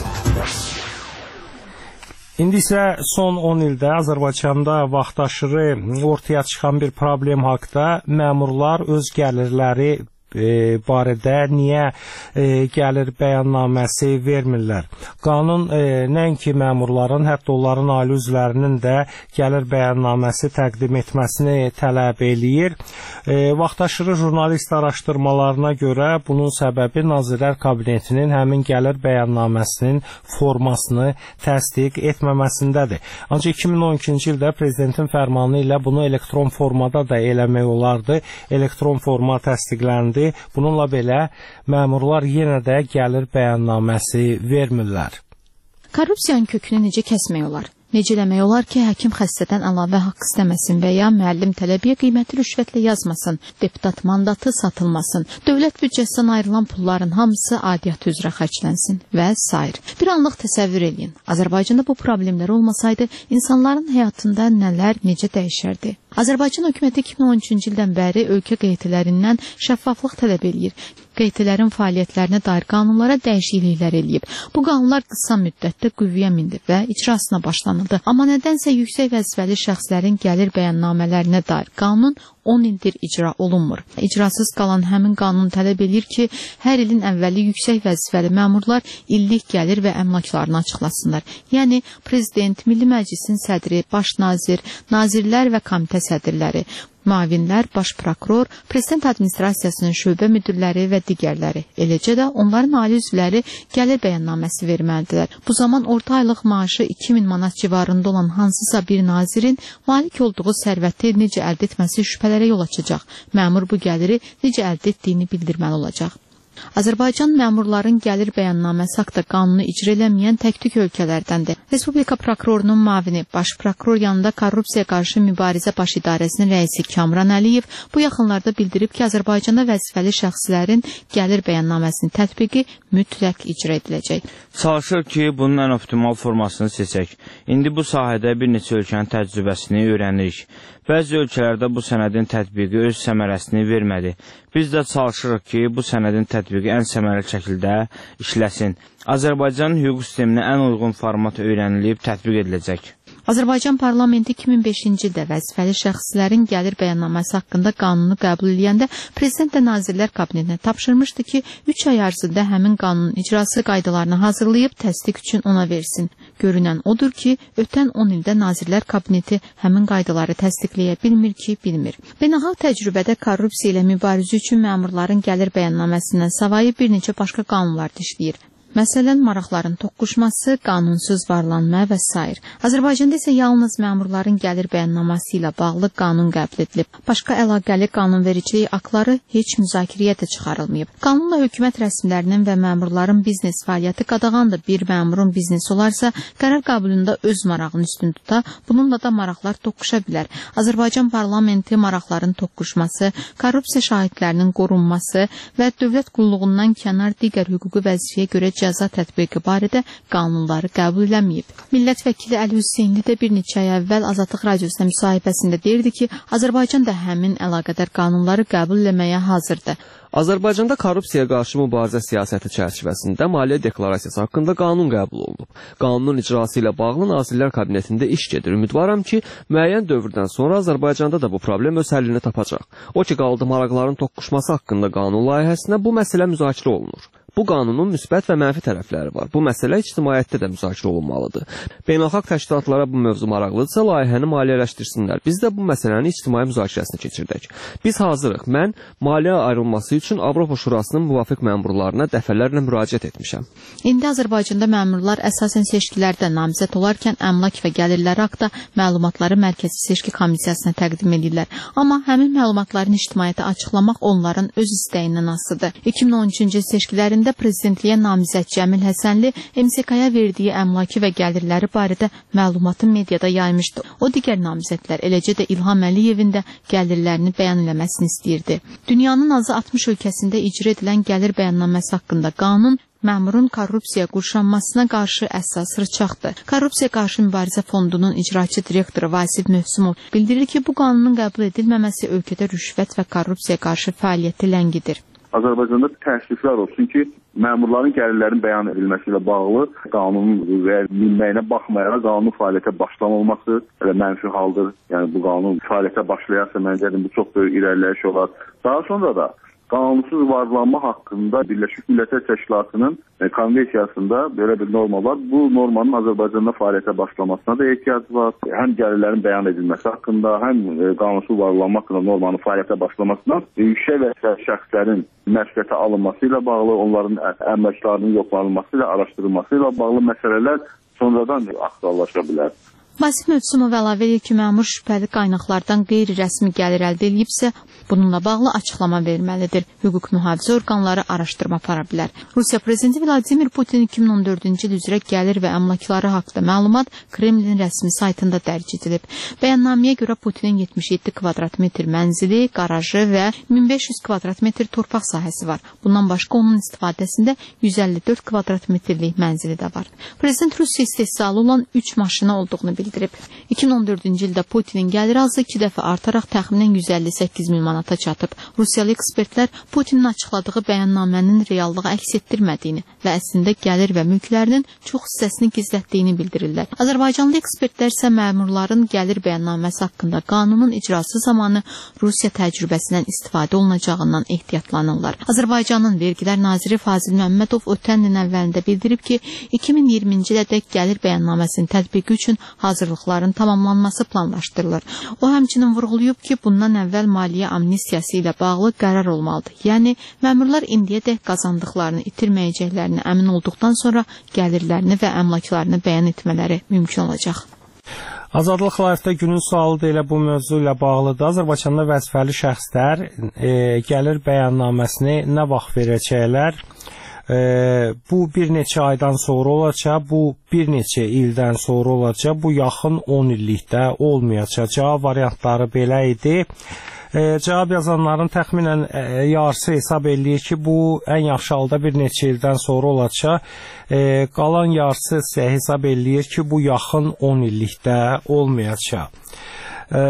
İndi isə son on ildə Azərbaycanda vaxtaşırı ortaya çıxan bir problem haqqında məmurlar öz gəlirləri E, barədə niyə e, gəlir bəyannaməsi vermirlər. Qanun e, nəinki məmurların, hətta onların ali üzvlərinin də gəlir bəyannaməsi təqdim etməsini tələb eləyir. E, vaxtaşırı jurnalist araşdırmalarına görə bunun səbəbi Nazirlər Kabinetinin həmin gəlir bəyannaməsinin formasını təsdiq etməməsindədir. Ancaq iki min on ikinci ildə prezidentin fərmanı ilə bunu elektron formada da eləmək olardı. Elektron forma təsdiqləndi. Bununla belə məmurlar yenə də gəlir bəyannaməsi vermirlər. Korrupsiyanın kökünü necə kəsmək olar? Necə eləmək olar ki, həkim xəstədən əlavə haqq istəməsin və ya müəllim tələbiyə qiyməti rüşvətlə yazmasın, deputat mandatı satılmasın, dövlət büdcəsindən ayrılan pulların hamısı aidiyyatı üzrə xərclənsin və s. Bir anlıq təsəvvür edin. Azərbaycanda bu problemlər olmasaydı, insanların həyatında nələr, necə dəyişərdi? Azərbaycan hökuməti iki min on üçüncü ildən bəri ölkə qeydilərindən şəffaflıq tələb eləyir. Qeydilərin fəaliyyətlərinə dair qanunlara dəyişikliklər eləyib. Bu qanunlar qısa müddətdə qüvvəyə mindi və icrasına başlanıldı. Amma nədənsə yüksək vəzifəli şəxslərin gəlir bəyannamələrinə dair qanun on ildir icra olunmur. İcrasız qalan həmin qanun tələb edir ki, hər ilin əvvəli yüksək vəzifəli məmurlar illik gəlir və əmlaklarını açıqlasınlar. Yəni, prezident, Milli Məclisin sədri, baş nazir, nazirlər və komitə sədrləri, müavinlər, baş prokuror, prezident administrasiyasının şöbə müdirləri və digərləri. Eləcə də onların ali üzvləri gəlir bəyannaməsi verməlidirlər. Bu zaman orta aylıq maaşı iki min manat civarında olan hansısa bir nazirin malik olduğu sərvəti necə əldə etməsi şübhələrə yol açacaq. Məmur bu gəliri necə əldə etdiyini bildirməli olacaq. Azərbaycan məmurların gəlir bəyannaməsi haqqında qanunu icra eləməyən tək-tük ölkələrdəndir. Respublika prokurorunun müavini, baş prokuror yanında Korrupsiya qarşı mübarizə baş idarəsinin rəisi Kamran Əliyev bu yaxınlarda bildirib ki, Azərbaycanda vəzifəli şəxslərin gəlir bəyannaməsinin tətbiqi mütləq icra ediləcək. Çalışır ki, bunun ən optimal formasını seçək. İndi bu sahədə bir neçə ölkənin təcrübəsini öyrənirik. Bəzi ölkələrdə bu sənədin tətbiqi öz səmərəsini vermədi. Biz də çalışırıq ki, bu sənədin tətbiqi ən səmərəli şəkildə işləsin. Azərbaycanın hüquq sisteminə ən uyğun format öyrənilib tətbiq ediləcək. Azərbaycan Parlamenti iki min beşinci ildə vəzifəli şəxslərin gəlir bəyannaməsi haqqında qanunu qəbul edəndə Prezident və Nazirlər Kabinetinə tapşırmışdı ki, üç ay ərzində həmin qanunun icrası qaydalarını hazırlayıb təsdiq üçün ona versin. Görünən odur ki, ötən on ildə Nazirlər Kabineti həmin qaydaları təsdiqləyə bilmir ki, bilmir. Beynəlxalq təcrübədə korrupsiya ilə mübarizə üçün məmurların gəlir bəyannaməsindən savayı bir neçə başqa qanunlar dişləyir. Məsələn, maraqların toqquşması, qanunsuz varlanma və s. Azərbaycanda isə yalnız məmurların gəlir bəyannaması ilə bağlı qanun qəbul edilib. Başqa əlaqəli qanunvericilik aktları heç müzakirəyə də çıxarılmayıb. Qanunla hökumət rəsmilərinin və məmurların biznes fəaliyyəti qadağandır. Bir məmurun biznesi olarsa, qərar qəbulunda öz marağını üstün tuta, bununla da maraqlar toqquşa bilər. Azərbaycan parlamenti maraqların toqquşması, korrupsiya şahidlərinin qorunması və dövlət qulluğundan kənar digər hüquqi vəzifəyə görə cəza tətbiqi barədə qanunları qəbul eləməyib. Millət vəkili Əli Hüseynli də bir neçə ay əvvəl Azadlıq Radiosuna müsahibəsində deyirdi ki, Azərbaycan da həmin əlaqədar qanunları qəbul eləməyə hazırdır. Azərbaycanda korrupsiyaya qarşı mübarizə siyasəti çərçivəsində maliyyə deklarasiyası haqqında qanun qəbul olunub. Qanunun icrası ilə bağlı Nazirlər Kabinetində iş gedir. Ümidvaram ki, müəyyən dövrdən sonra Azərbaycanda da bu problem öz həllini tapacaq. O ki, qaldı maraqların toqquşması haqqında qanun layihəsinə bu məsələ müzakirə olunur. Bu qanunun müsbət və mənfi tərəfləri var. Bu məsələ ictimaiyyətdə də müzakirə olunmalıdır. Beynəlxalq təşkilatlara bu mövzu maraqlıdırsa, layihəni maliyyələşdirsinlər. Biz də bu məsələni ictimai müzakirəsini keçirdək. Biz hazırıq. Mən maliyyə ayrılması üçün Avropa Şurasının müvafiq məmurlarına dəfələrlə müraciət etmişəm. İndi Azərbaycanda məmurlar əsasən seçkilərdə namizəd olarkən əmlak və gəlirləri haqqında məlumatları Mərkəzi Seçki Komissiyasına təqdim edirlər. Amma həmin məlumatların ictimaiyyətə açıqlamaq onların öz istəyindən asılıdır. iki min on üçüncü il seçkilərində prezidentliyə namizəd Cəmil Həsənli M S K-ya verdiyi əmlaki və gəlirləri barədə məlumatı mediada yaymışdı. O digər namizədlər, eləcə də İlham Əliyevin də gəlirlərini bəyan eləməsini istəyirdi. Dünyanın azı altmış ölkəsində icra edilən gəlir bəyannaməsi haqqında qanun məmurun korrupsiya qurşanmasına qarşı əsas rıçaqdır. Korrupsiya qarşı mübarizə fondunun icraçı direktoru Vasif Mövsümov bildirir ki, bu qanunun qəbul edilməməsi ölkədə rüşvət və korrupsiya qarşı fəaliyyəti ləngidir. Azərbaycanda təəssüflər olsun ki, məmurların gəlirlərin bəyan edilməsi ilə bağlı qanunun verilməyinə baxmayaraq qanun fəaliyyətə başlamaması elə mənfi haldır. Yəni bu qanun fəaliyyətə başlayarsa məncə bu çox böyük irəliləyiş olar. Daha sonra da qanunsuz varlanma haqqında Birləşmiş Millətlər Təşkilatının konvensiyasında belə bir norma var. Bu normanın Azərbaycanda fəaliyyətə başlamasına da ehtiyac var. Həm gəlirlərin bəyan edilməsi haqqında, həm qanunsuz varlanma haqqında normanın fəaliyyətə başlamasına yüksək vəzifəli şəxslərin məsuliyyətə alınması ilə bağlı, onların əmlaklarının yoxlanılması ilə, araşdırılması ilə bağlı məsələlər sonradan aktuallaşa bilər. Vasif Mövsümov əlavə edir ki, məmur şübhəli qaynaqlardan qeyri-rəsmi gəlir əldə edibsə, bununla bağlı açıqlama verməlidir. Hüquq mühafizə orqanları araşdırma apara bilər. Rusiya Prezidenti Vladimir Putin iki min on dördüncü il üzrə gəlir və əmlakları haqqında məlumat Kremlin rəsmi saytında dərc edilib. Bəyannaməyə görə Putinin yetmiş yeddi kvadrat metr mənzili, qarajı və min beş yüz kvadrat metr torpaq sahəsi var. Bundan başqa onun istifadəsində yüz əlli dörd kvadrat metrlik mənzili də var. Prezident Rusiya istehsalı olan üç maşını olduğunu bildirib. iki min on dördüncü ildə Putinin gəliri azı iki dəfə artaraq təxminən yüz əlli səkkiz min manata çatıb. Rusiyalı ekspertlər Putinin açıqladığı bəyannamənin reallığı əks etdirmədiyini və əslində gəlir və mülklərinin çox hissəsini gizlətdiyini bildirirlər. Azərbaycanlı ekspertlər isə məmurların gəlir bəyannaməsi haqqında qanunun icrası zamanı Rusiya təcrübəsindən istifadə olunacağından ehtiyatlanırlar. Azərbaycanın vergilər naziri Fazil Məmmədov ötən ilin əvvəlində bildirib ki, iki min iyirminci ilədək gəlir bəyannaməsinin tətbiqi üçün hazırlıqların tamamlanması planlaşdırılır. O həmçinin vurğulayıb ki, bundan əvvəl maliyyə amnistiyası ilə bağlı qərar olmalıdır. Yəni, məmurlar indiyədək qazandıqlarını itirməyəcəklərini əmin olduqdan sonra gəlirlərini və əmlaklarını bəyan etmələri mümkün olacaq. Azadlıq Live-da günün sualı da elə bu mövzu ilə bağlıdır. Azərbaycanda vəzifəli şəxslər e, gəlir bəyannaməsini nə vaxt verəcəklər? E, bu bir neçə aydan sonra olacaq, bu bir neçə ildən sonra olacaq, bu yaxın on illikdə olmayacaq. Cavab variantları belə idi. E, cavab yazanların təxminən e, yarısı hesab eləyir ki, bu ən yaxşı halda bir neçə ildən sonra olacaq. E, qalan yarısı isə hesab eləyir ki, bu yaxın on illikdə olmayacaq. E,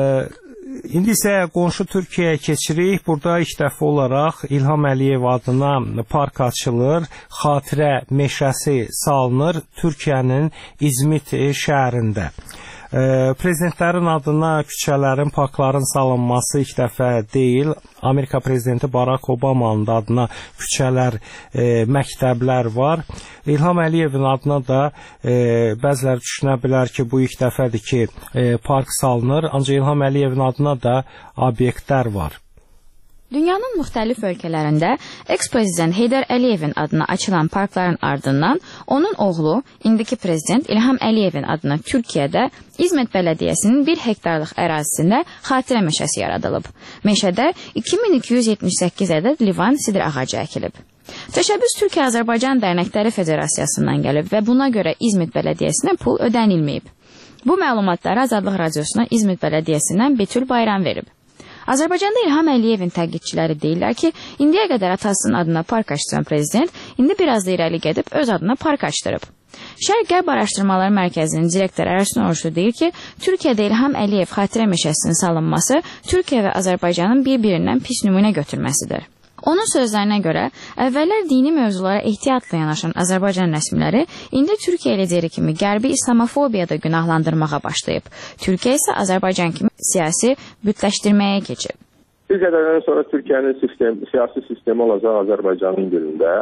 İndi isə qonşu Türkiyəyə keçirik. Burada ilk dəfə olaraq İlham Əliyev adına park açılır, xatirə meşəsi salınır Türkiyənin İzmit şəhərində. Prezidentlərin adına küçələrin, parkların salınması ilk dəfə deyil. Amerika prezidenti Barack Obama'nın adına küçələr, e, məktəblər var. İlham Əliyevin adına da e, bəziləri düşünə bilər ki, bu ilk dəfədir ki, e, park salınır. Ancaq İlham Əliyevin adına da obyektlər var. Dünyanın müxtəlif ölkələrində eks-prezident Heydər Əliyevin adına açılan parkların ardından onun oğlu, indiki prezident İlham Əliyevin adına Türkiyədə İzmit Bələdiyyəsinin bir hektarlıq ərazisində xatirə meşəsi yaradılıb. Meşədə iki min iki yüz yetmiş səkkiz ədəd livan sidr ağacı əkilib. Təşəbbüs Türkiyə-Azərbaycan Dərnəkləri Federasiyasından gəlib və buna görə İzmit Bələdiyyəsinə pul ödənilməyib. Bu məlumatları Azadlıq Radiosuna İzmit Bələdiyyəsindən Betül Bayram verib. Azərbaycanda İlham Əliyevin təqidçiləri deyirlər ki, indiyə qədər atasının adına park açdıran prezident indi biraz da irəli gedib öz adına park açdırıb. Şərq-Qərb Araşdırmaları Mərkəzinin direktoru Ərsun Oruçlu deyir ki, Türkiyədə İlham Əliyev xatirə meşəsinin salınması Türkiyə və Azərbaycanın bir-birindən pis nümunə götürməsidir. Onun sözlərinə görə, əvvəllər dini mövzulara ehtiyatla yanaşan Azərbaycan rəsmiləri indi Türkiyə lideri kimi qərbi İslamofobiyada günahlandırmağa başlayıb. Türkiyə isə Azərbaycan kimi siyasi bütləşdirməyə keçib. Bir qədərdən sonra Türkiyənin sistem, siyasi sistemi olacaq Azərbaycanın günündə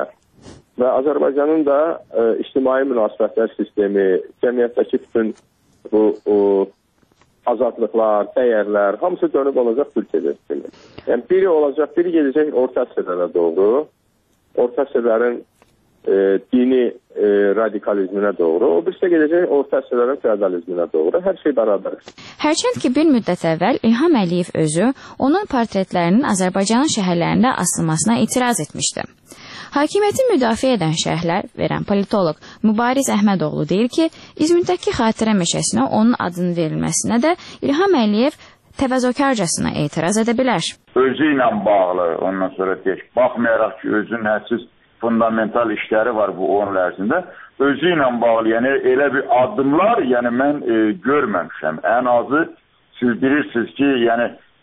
və Azərbaycanın da e, ictimai münasibətlər sistemi, cəmiyyətdəki bütün bu o, azadlıqlar, dəyərlər, hamısı dönüb olacaq Türkiyədə kimi. Yəni biri olacaq, biri gedəcək orta əsrlərə doğru, orta əsrlərin e, dini e, radikalizminə doğru, o birisi gedəcək orta əsrlərin feodalizminə doğru, hər şey bərabər. Hərçənd ki, bir müddət əvvəl İlham Əliyev özü onun portretlərinin Azərbaycanın şəhərlərində asılmasına etiraz etmişdi. Hakimiyyəti müdafiə edən şərhlər verən politoloq Mübariz Əhmədoğlu deyir ki, İzmitdəki xatirə meşəsinə onun adının verilməsinə də İlham Əliyev təvəzzökarcasına etiraz edə bilər. Özü ilə bağlı, ondan sonra deyək, baxmayaraq ki, özünün hədsiz fundamental işləri var bu on il ərzində, özü ilə bağlı, yəni elə bir addımlar, yəni mən e, görməmişəm. Ən azı siz bilirsiniz ki, yəni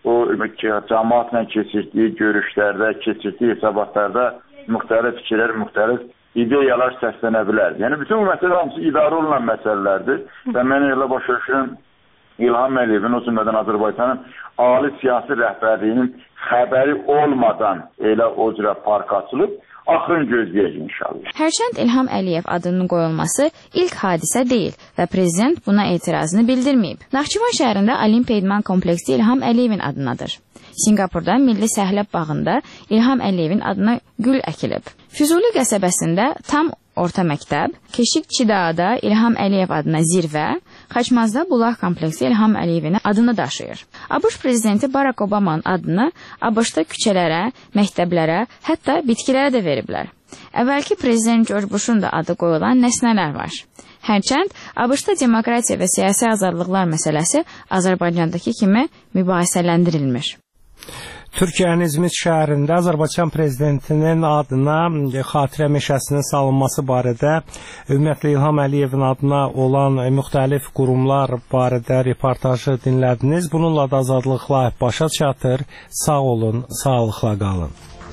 o cəmaatla keçirdiyi görüşlərdə, keçirdiyi hesabatlarda müxtəlif fikirlər, müxtəlif ideyalar səslənə bilər. Yəni bütün bu məsələ hamısı idarə olunan məsələlərdir və mən elə başa düşürəm İlham Əliyevin, o cümlədən Azərbaycanın ali siyasi rəhbərliyinin xəbəri olmadan elə o cürə park açılıb, axırın gözləyəcək inşallah. Hərçənd İlham Əliyev adının qoyulması ilk hadisə deyil və prezident buna etirazını bildirməyib. Naxçıvan şəhərində Olimpiya İdman kompleksi İlham Əliyevin adınadır. Singapurda Milli Səhləb bağında İlham Əliyevin adına gül əkilib. Füzuli qəsəbəsində tam orta məktəb, Keşik Çidaada İlham Əliyev adına zirvə, Xaçmazda Bulaq kompleksi İlham Əliyevin adını daşıyır. ABŞ prezidenti Barack Obama'nın adını ABŞ-da küçələrə, məktəblərə, hətta bitkilərə də veriblər. Əvvəlki prezident George Bush'un da adı qoyulan nəsnələr var. Hərçənd ABŞ-da demokratiya və siyasi azadlıqlar məsələsi Azərbaycandakı kimi mübahisələndirilmir. Türkiyənin İzmit şəhərində Azərbaycan prezidentinin adına xatirə meşəsinin salınması barədə, ümumiyyətlə İlham Əliyevin adına olan müxtəlif qurumlar barədə reportajı dinlədiniz. Bununla da Azadlıq Live başa çatır. Sağ olun, sağlıqla qalın.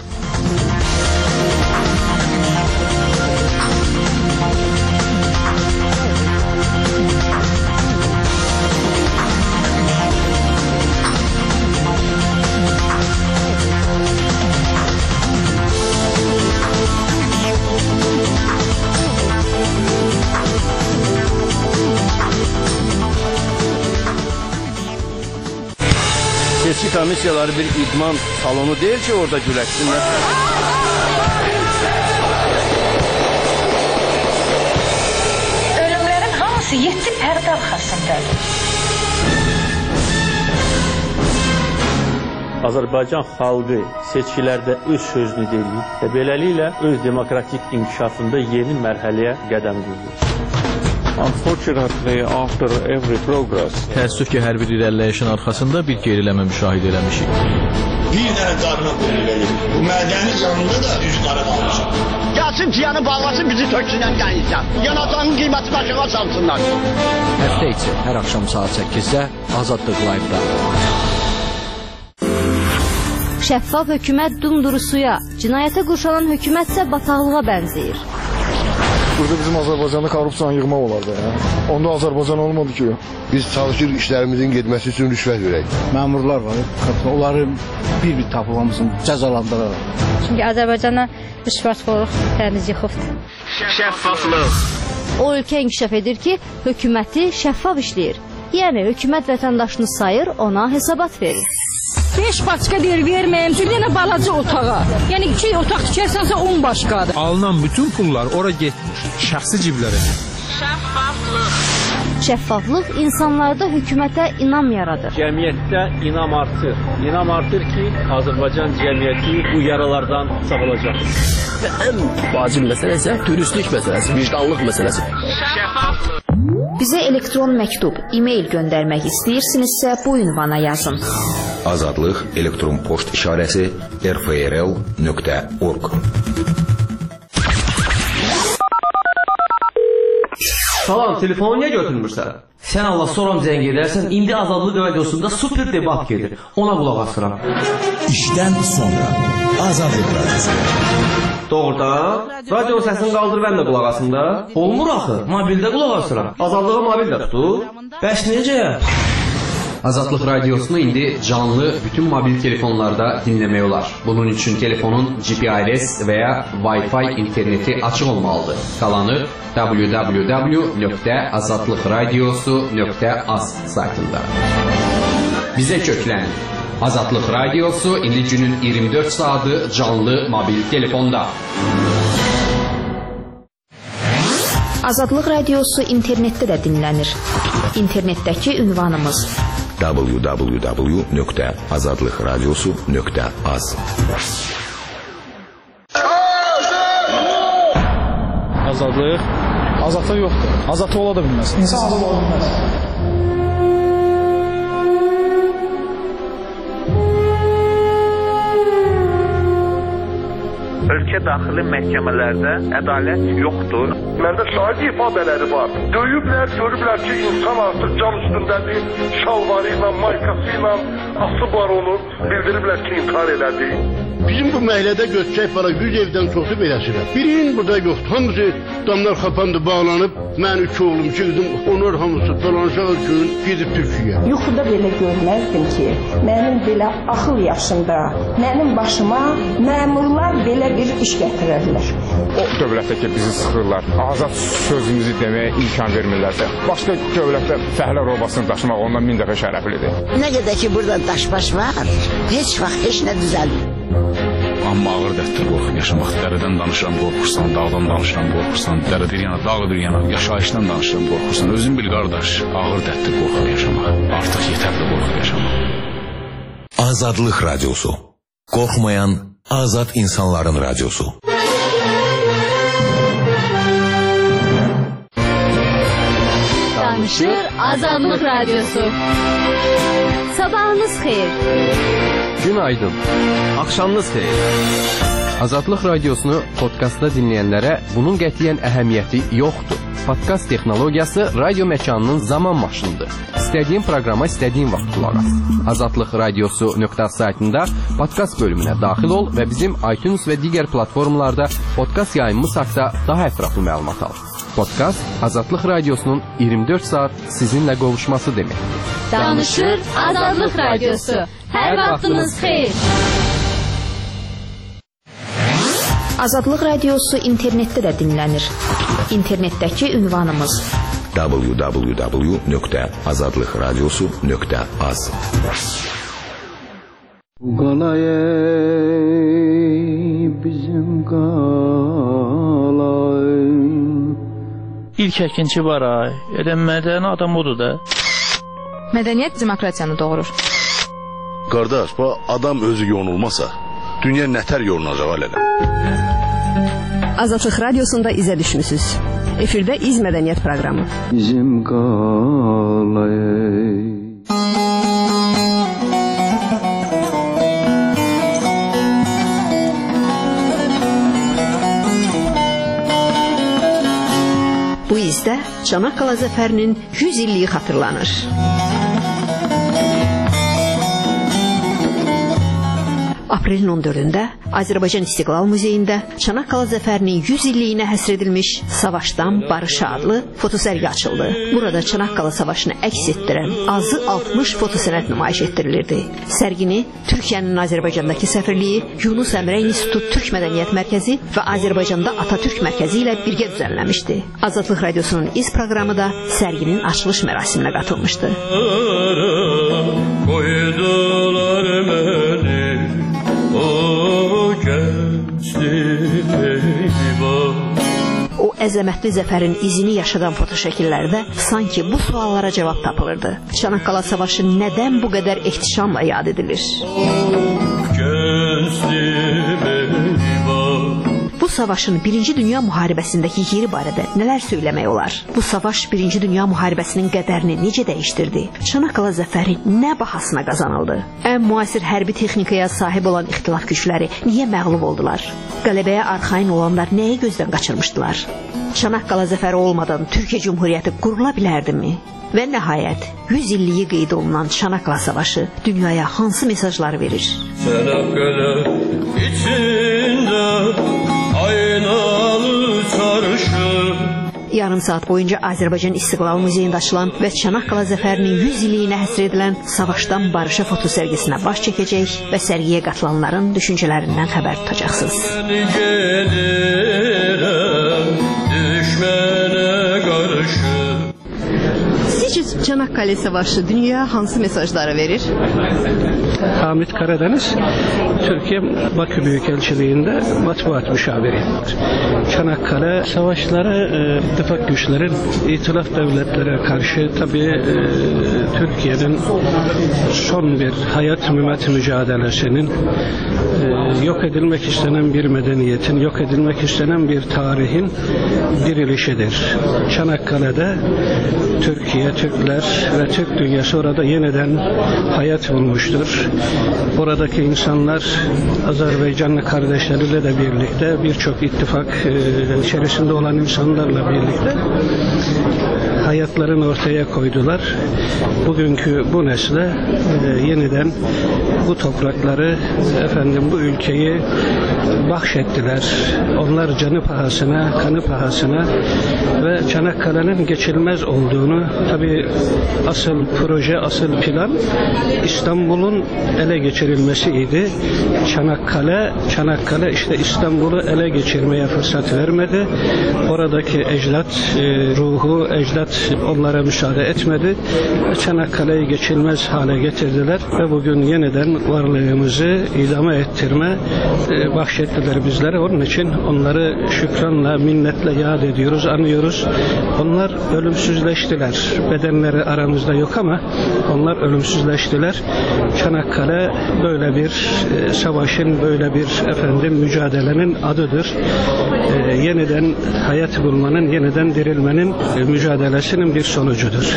Seçki komissiyaları bir idman salonu deyil ki, orada güləşsinlər. Ölümlərin hamısı yeddi pərdə arxasındadır. Azərbaycan xalqı seçkilərdə öz sözünü deyir və beləliklə öz demokratik inkişafında yeni mərhələyə qədəm qoyur. Unfortunately, after every progress, təəssüf ki, hər bir irəliləyişin arxasında bir geriləmə müşahidə eləmişik. Bir dənə qarına qoyulur verir. Bu mədənin yanında da üz qara qalmışam. Gəlsin piyanı bağlasın, bizi töksünən qənizdən. Yanacağının qiymətini aşağı salsınlar. Həftə içi hər axşam saat səkkizdə Azadlıq Live-da. Şəffaf hökumət dumduru suya, cinayətə qurşanan hökumət isə bataqlığa bənzəyir. Burada bizim Azərbaycanda korrupsiyanı yığmaq olardı. Ya. Onda Azərbaycan olmadı ki. Biz çalışır işlərimizin getməsi üçün rüşvət verək. Məmurlar var, onları bir-bir tapıb hamısını cəzalandıraraq. Çünki Azərbaycana rüşvətxorluq təmiz yıxıbdır. Şəffaflıq. O ölkə inkişaf edir ki, hökuməti şəffaf işləyir. Yəni, hökumət vətəndaşını sayır, ona hesabat verir. beş başqa deyir verməyim, bir dənə balaca otağa. Yəni iki otaq tikərsənsə on başqadır. Alınan bütün pullar ora getmir, şəxsi ciblərə. Şəffaflıq. Şəffaflıq insanlarda hökumətə inam yaradır. Cəmiyyətdə inam artır. İnam artır ki, Azərbaycan cəmiyyəti bu yaralardan sağolacaq. Və ən vacib məsələ isə dürüstlük məsələsi, vicdanlıq məsələsi. Şəffaflıq. Bizə elektron məktub, e-mail göndərmək istəyirsinizsə bu ünvana yazın. Azadlıq elektron poçt işarəsi r f r l nöqtə org. Salam, telefonu niyə götürmürsən? Sən Allah soram zəng edərsən, indi Azadlıq radiosunda super debat gedir. Ona qulaq asıram. İşdən sonra Azadlıq radiosu. Doğrudan, radio səsini qaldır mən də qulaq asında. Olmur axı, mobildə qulaq asıram. Azadlığı mobildə tutur. Bəs necə? Azadlıq radiosunu indi canlı bütün mobil telefonlarda dinləmək olar. Bunun üçün telefonun G P R S və ya Wi-Fi interneti açıq olmalıdır. Qalanı w w w nöqtə azadlıqradiosu nöqtə az saytında. Bizə köklənin. Azadlıq radiosu indi günün iyirmi dörd saatı canlı mobil telefonda. Azadlıq radiosu internetdə də dinlənir. İnternetdəki ünvanımız w w w nöqtə azadlıqradiosu nöqtə az. Azadlıq azadlıq yoxdur. Azadlıq ola da bilməz. İnsan azad ola bilməz. ölkə daxili məhkəmələrdə ədalət yoxdur. Məndə şahid ifadələri var. Döyüblər, görüblər ki, insan artıq cam üstündədir, şalvarı ilə, maykası ilə asıblar onu, bildiriblər ki, intihar elədi. Bizim bu məhəllədə götürək para yüz evdən çoxu beləsidir. Birinin burada yoxdur. Hamısı damlar xapandı, bağlanıb. Mən üç oğlum, iki qızım, onlar hamısı dolanacaq gün gedib Türkiyəyə. Yuxuda belə görməzdim ki, mənim belə axıl yaşında, mənim başıma məmurlar belə bir iş gətirirlər. O dövlətdə ki, bizi sıxırlar, azad sözümüzü deməyə imkan vermirlərsə, başqa dövlətdə fəhlə robasını daşımaq ondan min dəfə şərəflidir. Nə qədər ki, burada daşbaş var, heç vaxt heç nə düzəlmir. Amma ağır dərtdir qorxu yaşamaq. Dərədən danışıram qorxursan, dağdan danışıram qorxursan, dərə bir yana, dağ bir yana, yaşayışdan danışıram qorxursan. Özün bil qardaş, ağır dərtdir qorxu yaşamaq. Artıq yetərli qorxu yaşamaq. Azadlıq Radyosu. Qorxmayan azad insanların radyosu. Danışır Azadlıq Radyosu. Sabahınız xeyir. Günaydın. Axşamınız xeyir. Azadlıq Radiosunu podkastda dinləyənlərə bunun qətiyyən əhəmiyyəti yoxdur. Podkast texnologiyası radio məkanının zaman maşınıdır. İstədiyin proqrama istədiyin vaxt qulaq as. azadlıq radiosu nöqtə saytında podkast bölümünə daxil ol və bizim iTunes və digər platformalarda podkast yayımımız haqqında daha ətraflı məlumat al. Podkast Azadlıq Radiosunun iyirmi dörd saat sizinlə qovuşması deməkdir. Danışır Azadlıq Radyosu. Hər vaxtınız xeyir. Azadlıq Radiosu internetdə də dinlənir. İnternetdəki ünvanımız w w w nöqtə azadlıq radiosu nöqtə az. Qalayey bizim qalay. İlk əkinçi var ay. Elə mədəni adam odur da. Mədəniyyət demokratiyanı doğurur. Qardaş, bu adam özü yonulmasa, dünya nətər yolunacaq alələ? Azadlıq Radiosunda izə düşmüsünüz. Efirdə İz Mədəniyyət proqramı. Bizim qalay. Bu izdə Çanaqqala zəfərinin yüz illiyi xatırlanır. Aprelin on dördündə Azərbaycan İstiqlal Muzeyində Çanaqqala zəfərinin yüz illiyinə həsr edilmiş Savaşdan Barışa adlı fotosərgi açıldı. Burada Çanaqqala savaşını əks etdirən azı altmış fotosənət nümayiş etdirilirdi. Sərgini Türkiyənin Azərbaycandakı səfirliyi, Yunus Əmrə İnstitutu Türk Mədəniyyət Mərkəzi və Azərbaycanda Atatürk Mərkəzi ilə birgə düzənləmişdi. Azadlıq Radiosunun iz proqramı da sərginin açılış mərasiminə qatılmışdı. Qoydular məni o O əzəmətli zəfərin izini yaşadan fotoşəkillərdə sanki bu suallara cavab tapılırdı. Çanaqqala savaşı nədən bu qədər ehtişamla yad edilir? Bu savaşın Birinci Dünya müharibəsindəki yeri barədə nələr söyləmək olar? Bu savaş Birinci Dünya müharibəsinin qədərini necə dəyişdirdi? Çanaqqala zəfəri nə bahasına qazanıldı? Ən müasir hərbi texnikaya sahib olan ixtilaf gücləri niyə məğlub oldular? Qələbəyə arxayın olanlar nəyi gözdən qaçırmışdılar? Çanaqqala zəfəri olmadan Türkiyə Cumhuriyyəti qurula bilərdimi? Və nəhayət, yüz illiyi qeyd olunan Çanaqqala savaşı dünyaya hansı mesajlar verir? Çanaqqala içində aynalı çarşı. Yarım saat boyunca Azərbaycan İstiqlal Muzeyində açılan və Çanaqqala zəfərinin yüz illiyinə həsr edilən Savaşdan Barışa fotosərgisinə baş çəkəcək və sərgiyə qatılanların düşüncələrindən xəbər tutacaqsınız. Sizcə Çanaqqala savaşı dünyaya hansı mesajları verir? Hamid Karadeniz, Türkiye Bakü Büyükelçiliğinde matbuat müşaviri. Çanakkale savaşları e, ittifak güçlerin itilaf devletlere karşı tabii e, Türkiye'nin son bir hayat mümet mücadelesinin e, yok edilmek istenen bir medeniyetin, yok edilmek istenen bir tarihin dirilişidir. Çanakkale'de Türkiye, Türkler Türkler ve Türk dünyası orada yeniden hayat bulmuştur. Oradaki insanlar Azerbaycanlı kardeşleriyle de birlikte, birçok ittifak e, içerisinde olan insanlarla birlikte hayatlarını ortaya koydular. Bugünkü bu nesle e, yeniden bu toprakları, efendim bu ülkeyi bahşettiler. Onlar canı pahasına, kanı pahasına ve Çanakkale'nin geçilmez olduğunu, tabii asıl proje, asıl plan İstanbul'un ele geçirilmesiydi. Çanakkale, Çanakkale işte İstanbul'u ele geçirmeye fırsat vermedi. Oradaki ecdat e, ruhu, ecdat onlara müsaade etmedi. Çanakkale'yi geçilmez hale getirdiler ve bugün yeniden varlığımızı idame ettirme e, bahşettiler bizlere. Onun için onları şükranla, minnetle yad ediyoruz, anıyoruz. Onlar ölümsüzleştiler. Bedenleri aramızda yok ama onlar ölümsüzleştiler. Çanakkale böyle bir e, savaşın, böyle bir efendim mücadelenin adıdır. E, yeniden hayat bulmanın, yeniden dirilmenin e, mücadelesinin bir sonucudur.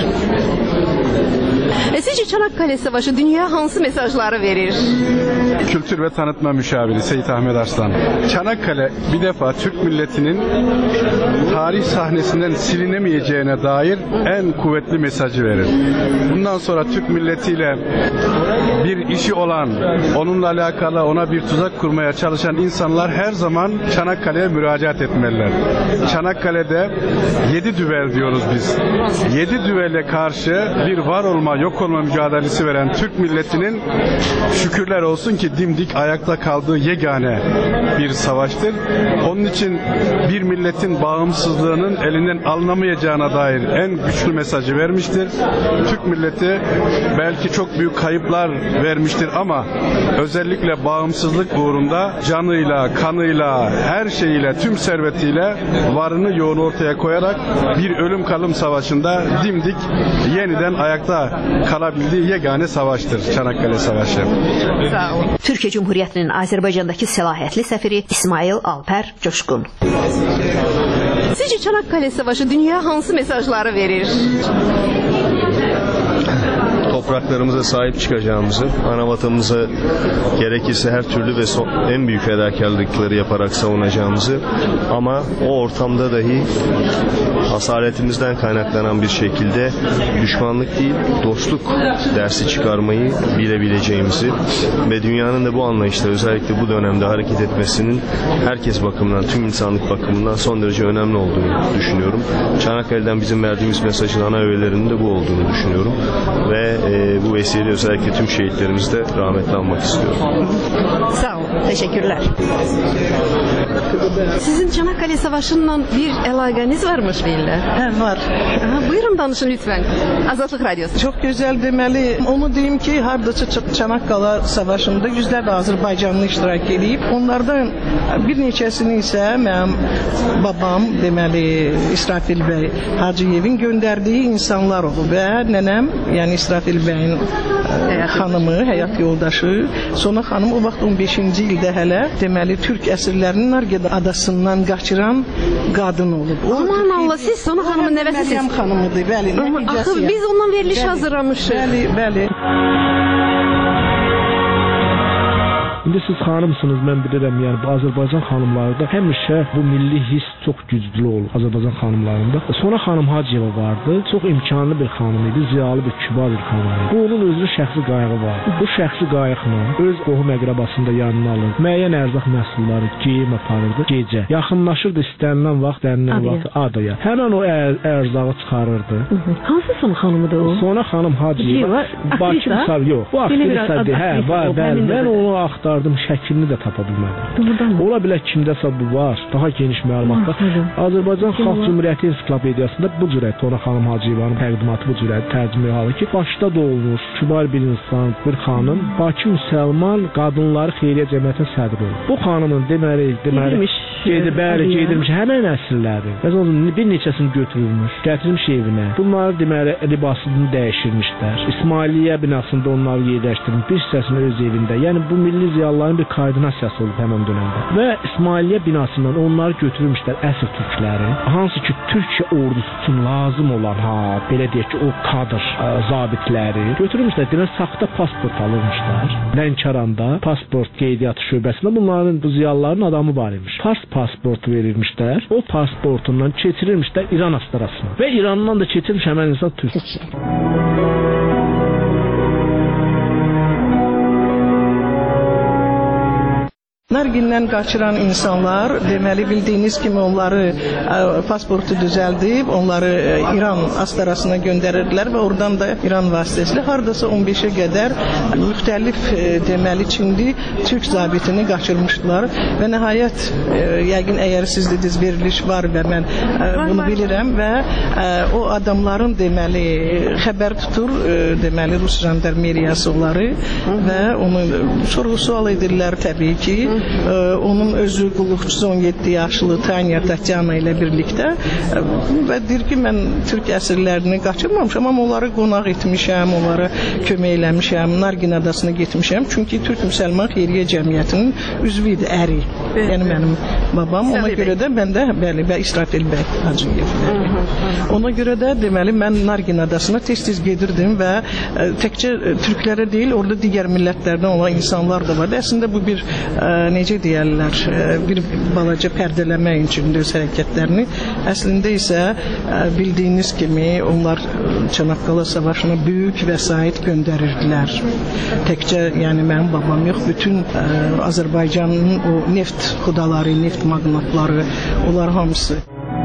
E, sizce Çanakkale Savaşı dünyaya hansı mesajları verir? Kültür ve Tanıtma Müşaviri Seyit Ahmet Arslan. Çanakkale bir defa Türk milletinin tarih sahnesinden silinemeyeceğine dair en kuvvetli mesajı verir. Bundan sonra Türk milletiyle bir işi olan, onunla alakalı ona bir tuzak kurmaya çalışan insanlar her zaman Çanakkale'ye müracaat etmeliler. Çanakkale'de yedi düvel diyoruz biz. Yedi düvele karşı bir var olma, yok olma mücadelesi veren Türk milletinin şükürler olsun ki dimdik ayakta kaldığı yegane bir savaştır. Onun için bir milletin bağımsızlığının elinden alınamayacağına dair en güçlü mesajı vermiştir. Türk milleti belki çok büyük kayıplar vermiştir ama özellikle bağımsızlık uğrunda canıyla, kanıyla, her şeyiyle, tüm servetiyle varını yoğunu ortaya koyarak bir ölüm kalım savaşında dimdik yeniden ayakta kalabildiği yegane savaştır Çanakkale Savaşı. Sağ olun. Türkiye Cumhuriyeti'nin Azerbaycan'daki selahiyyətli səfiri İsmail Alper Coşkun. Sizce Çanakkale Savaşı dünyaya hansı mesajları verir? Topraklarımıza sahip çıkacağımızı, ana vatanımıza gerekirse her türlü ve son, en büyük fedakarlıkları yaparak savunacağımızı ama o ortamda dahi asaletimizden kaynaklanan bir şekilde düşmanlık değil, dostluk dersi çıkarmayı bilebileceğimizi ve dünyanın da bu anlayışta özellikle bu dönemde hareket etmesinin herkes bakımından, tüm insanlık bakımından son derece önemli olduğunu düşünüyorum. Çanakkale'den bizim verdiğimiz mesajın ana öğelerinin de bu olduğunu düşünüyorum ve e, bu vesileyle özellikle tüm şehitlerimizi de rahmetle anmak istiyorum. Sağ olun, teşekkürler. Sizin Çanakkale Savaşı'ndan bir əlaqəniz varmış deyirlər. Hə, var. Aha, buyurun danışın lütfen. Azadlık Radyosu. Çok güzel demeli. Onu diyeyim ki hardasa Çanakkale Savaşı'nda yüzlerce Azerbaycanlı iştirak edip onlardan bir neçəsini ise mənim babam deməli İsrafil Bey Hacıyev'in gönderdiği insanlar oldu ve nenem yani İsrafil Bey'in hanımı, həyat yoldaşı. Sonra xanım o vaxt on beşinci ildə hələ deməli Türk əsirlərinin Nargeda adasından qaçıran qadın olub. Aman Allah, siz Sona xanımın nəvəsisiniz. Məryəm xanımıdır, bəli. Axı biz ondan veriliş bəli, hazırlamışıq. Bəli, bəli. İndi siz xanımsınız, mən bilirəm, yəni bu Azərbaycan xanımlarında həmişə bu milli his çox güclü olur Azərbaycan xanımlarında. Sonra xanım Hacıyeva vardı, çox imkanlı bir xanım idi, ziyalı bir, kübar bir xanım idi. Bu onun özü şəxsi qayığı vardı. Bu şəxsi qayıqla öz qohum əqrəbasını da yanına alır, müəyyən ərzaq məhsulları, geyim aparırdı gecə. Yaxınlaşırdı istənilən vaxt, dənilən vaxt adaya. Hər an o ər ərzağı çıxarırdı. Hı -hı. Hansı son xanımıdır o? Sonra xanım Hacıyeva, Bakı misal yox, bu aktrisadır, hə, var, bəli, mən onu axtardım. Şəklini də tapa bilmədim. Ola bilər kimdəsə bu var, daha geniş məlumatlar. Azərbaycan Xalq Cümhuriyyəti Ensiklopediyasında bu cürə Tona xanım Hacıyevanın təqdimatı bu cürə tərcümə halı ki, Bakıda doğulmuş, kübar bir insan, bir xanım, Bakı müsəlman qadınları xeyriyyə cəmiyyətinin sədri olub. Bu xanımın deməli, deməli, Gedir, bəli, gedirmiş həmin əsirləri. Bəs onun bir neçəsini götürülmüş, gətirilmiş evinə. Bunlar deməli libasını dəyişdirmişlər. İsmailiyyə binasında onları yerləşdirmiş, bir hissəsini öz evində. Yəni bu milli ziyalıların bir koordinasiyası olub həmin dövrdə. Və İsmailiyyə binasından onları götürmüşlər əsir türkləri. Hansı ki Türkiyə ordusu üçün lazım olan, ha, belə deyək ki, o kadr ə, zabitləri götürmüşlər. Demək saxta pasport alırmışlar. Lənkəranda pasport qeydiyyatı şöbəsində bunların, bu ziyalıların adamı var imiş. Fars pasportu verilmişlər. O pasportundan keçirilmişlər İran astarasına. Və İrandan da keçirilmiş həmən insan Türk. Nargindən qaçıran insanlar, deməli bildiyiniz kimi onları ə, pasportu düzəldib, onları ə, İran astarasına göndərirdilər və oradan da İran vasitəsilə hardasa on beşə qədər müxtəlif ə, deməli Çinli Türk zabitini qaçırmışdılar və nəhayət ə, yəqin əgər siz dediniz veriliş var və mən ə, bunu bilirəm və ə, o adamların deməli xəbər tutur, ə, deməli Rus jandarmeriyası onları və onu sorğu-sual edirlər təbii ki. Onun özü qulluqçusu on yeddi yaşlı Tanya Tatyana ilə birlikdə və deyir ki, mən Türk əsirlərini qaçırmamışam, amma onları qonaq etmişəm, onlara kömək eləmişəm, Nargin adasına getmişəm. Çünki Türk Müsəlman Xeyriyyə Cəmiyyətinin üzvü idi, əri. Yəni mənim babam, ona görə də mən də, bəli, və İsrafil bəy Hacıyev. Ona görə də deməli mən Nargin adasına tez-tez gedirdim və təkcə türklərə deyil, orada digər millətlərdən olan insanlar da vardı. Əslində bu bir necə deyərlər, bir balaca pərdələmək üçün öz hərəkətlərini. Əslində isə bildiyiniz kimi onlar Çanaqqala savaşına böyük vəsait göndərirdilər. Təkcə, yəni mənim babam yox, bütün ə, Azərbaycanın o neft xudaları, neft magnatları, onlar hamısı.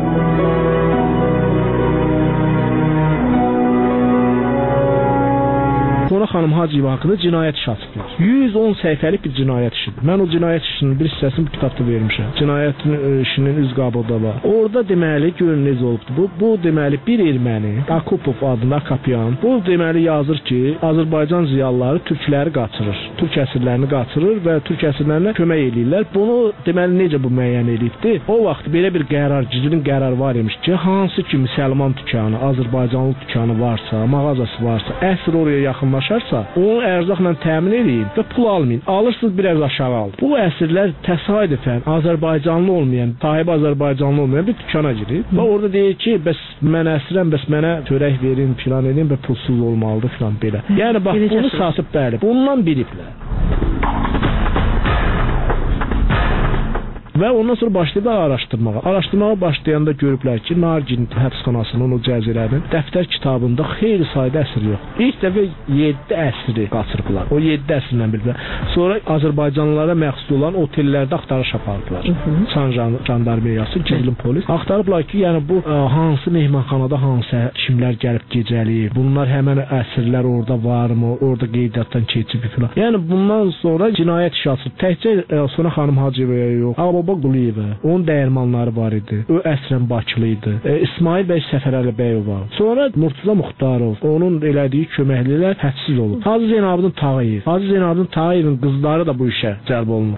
Sonra xanım Hacıyeva haqqında cinayət işi açıqlar. yüz on səhifəlik bir cinayət işidir. Mən o cinayət işinin bir hissəsini bu kitabda vermişəm. Cinayətin işinin üz qabıda var. Orada deməli görün necə olubdu. Bu, bu deməli bir erməni, Akupov adında Akapyan, bu deməli yazır ki, Azərbaycan ziyalıları türkləri qaçırır. Türk əsirlərini qaçırır və türk əsirlərinə kömək eləyirlər. Bunu deməli necə bu müəyyən edibdi? O vaxt belə bir qərar, Cicilin qərarı var imiş ki, hansı ki müsəlman dükanı, Azərbaycanlı dükanı varsa, mağazası varsa, əsir oraya yaxınlaşarsa, onu ərzaqla təmin edin və pul almayın. Alırsınız biraz aşağı alın. Bu əsirlər təsadüfən Azərbaycanlı olmayan, sahibi Azərbaycanlı olmayan bir dükana girir və orada deyir ki, bəs mən əsirəm, bəs mənə çörək verin, filan edin və pulsuz olmalıdır filan belə. Yəni bax bunu satıb bəli, bundan biliblər. Və ondan sonra başlayıblar araşdırmağa. Araşdırmağa başlayanda görüblər ki, Nargin həbsxanasının o cəzirənin dəftər kitabında xeyli sayda əsir yox. İlk dəfə yeddi əsiri qaçırıblar. O yeddi əsirlə biliblər. Sonra Azərbaycanlılara məxsus olan otellərdə axtarış apardılar. San jandarmeriyası, Cizilin polis. Axtarıblar ki, yəni bu ə, hansı mehmanxanada hansı kimlər gəlib gecəliyib, bunlar həmən əsirlər orada varmı, orada qeydiyyatdan keçib filan. Yəni bundan sonra cinayət işi açılıb. Təkcə ə, sonra xanım Hacıyevaya yox, Ağbaba Quliyeva, onun dəyirmanları var idi. O əslən Bakılı idi. E, İsmail bəy Səfərəli Bəyov var. Sonra Murtuza Muxtarov, onun elədiyi köməklilər hədsiz olub. Hacı Zeynalabdin Tağıyev. Hacı Zeynalabdin Tağıyevin qızları da bu işə cəlb olunur.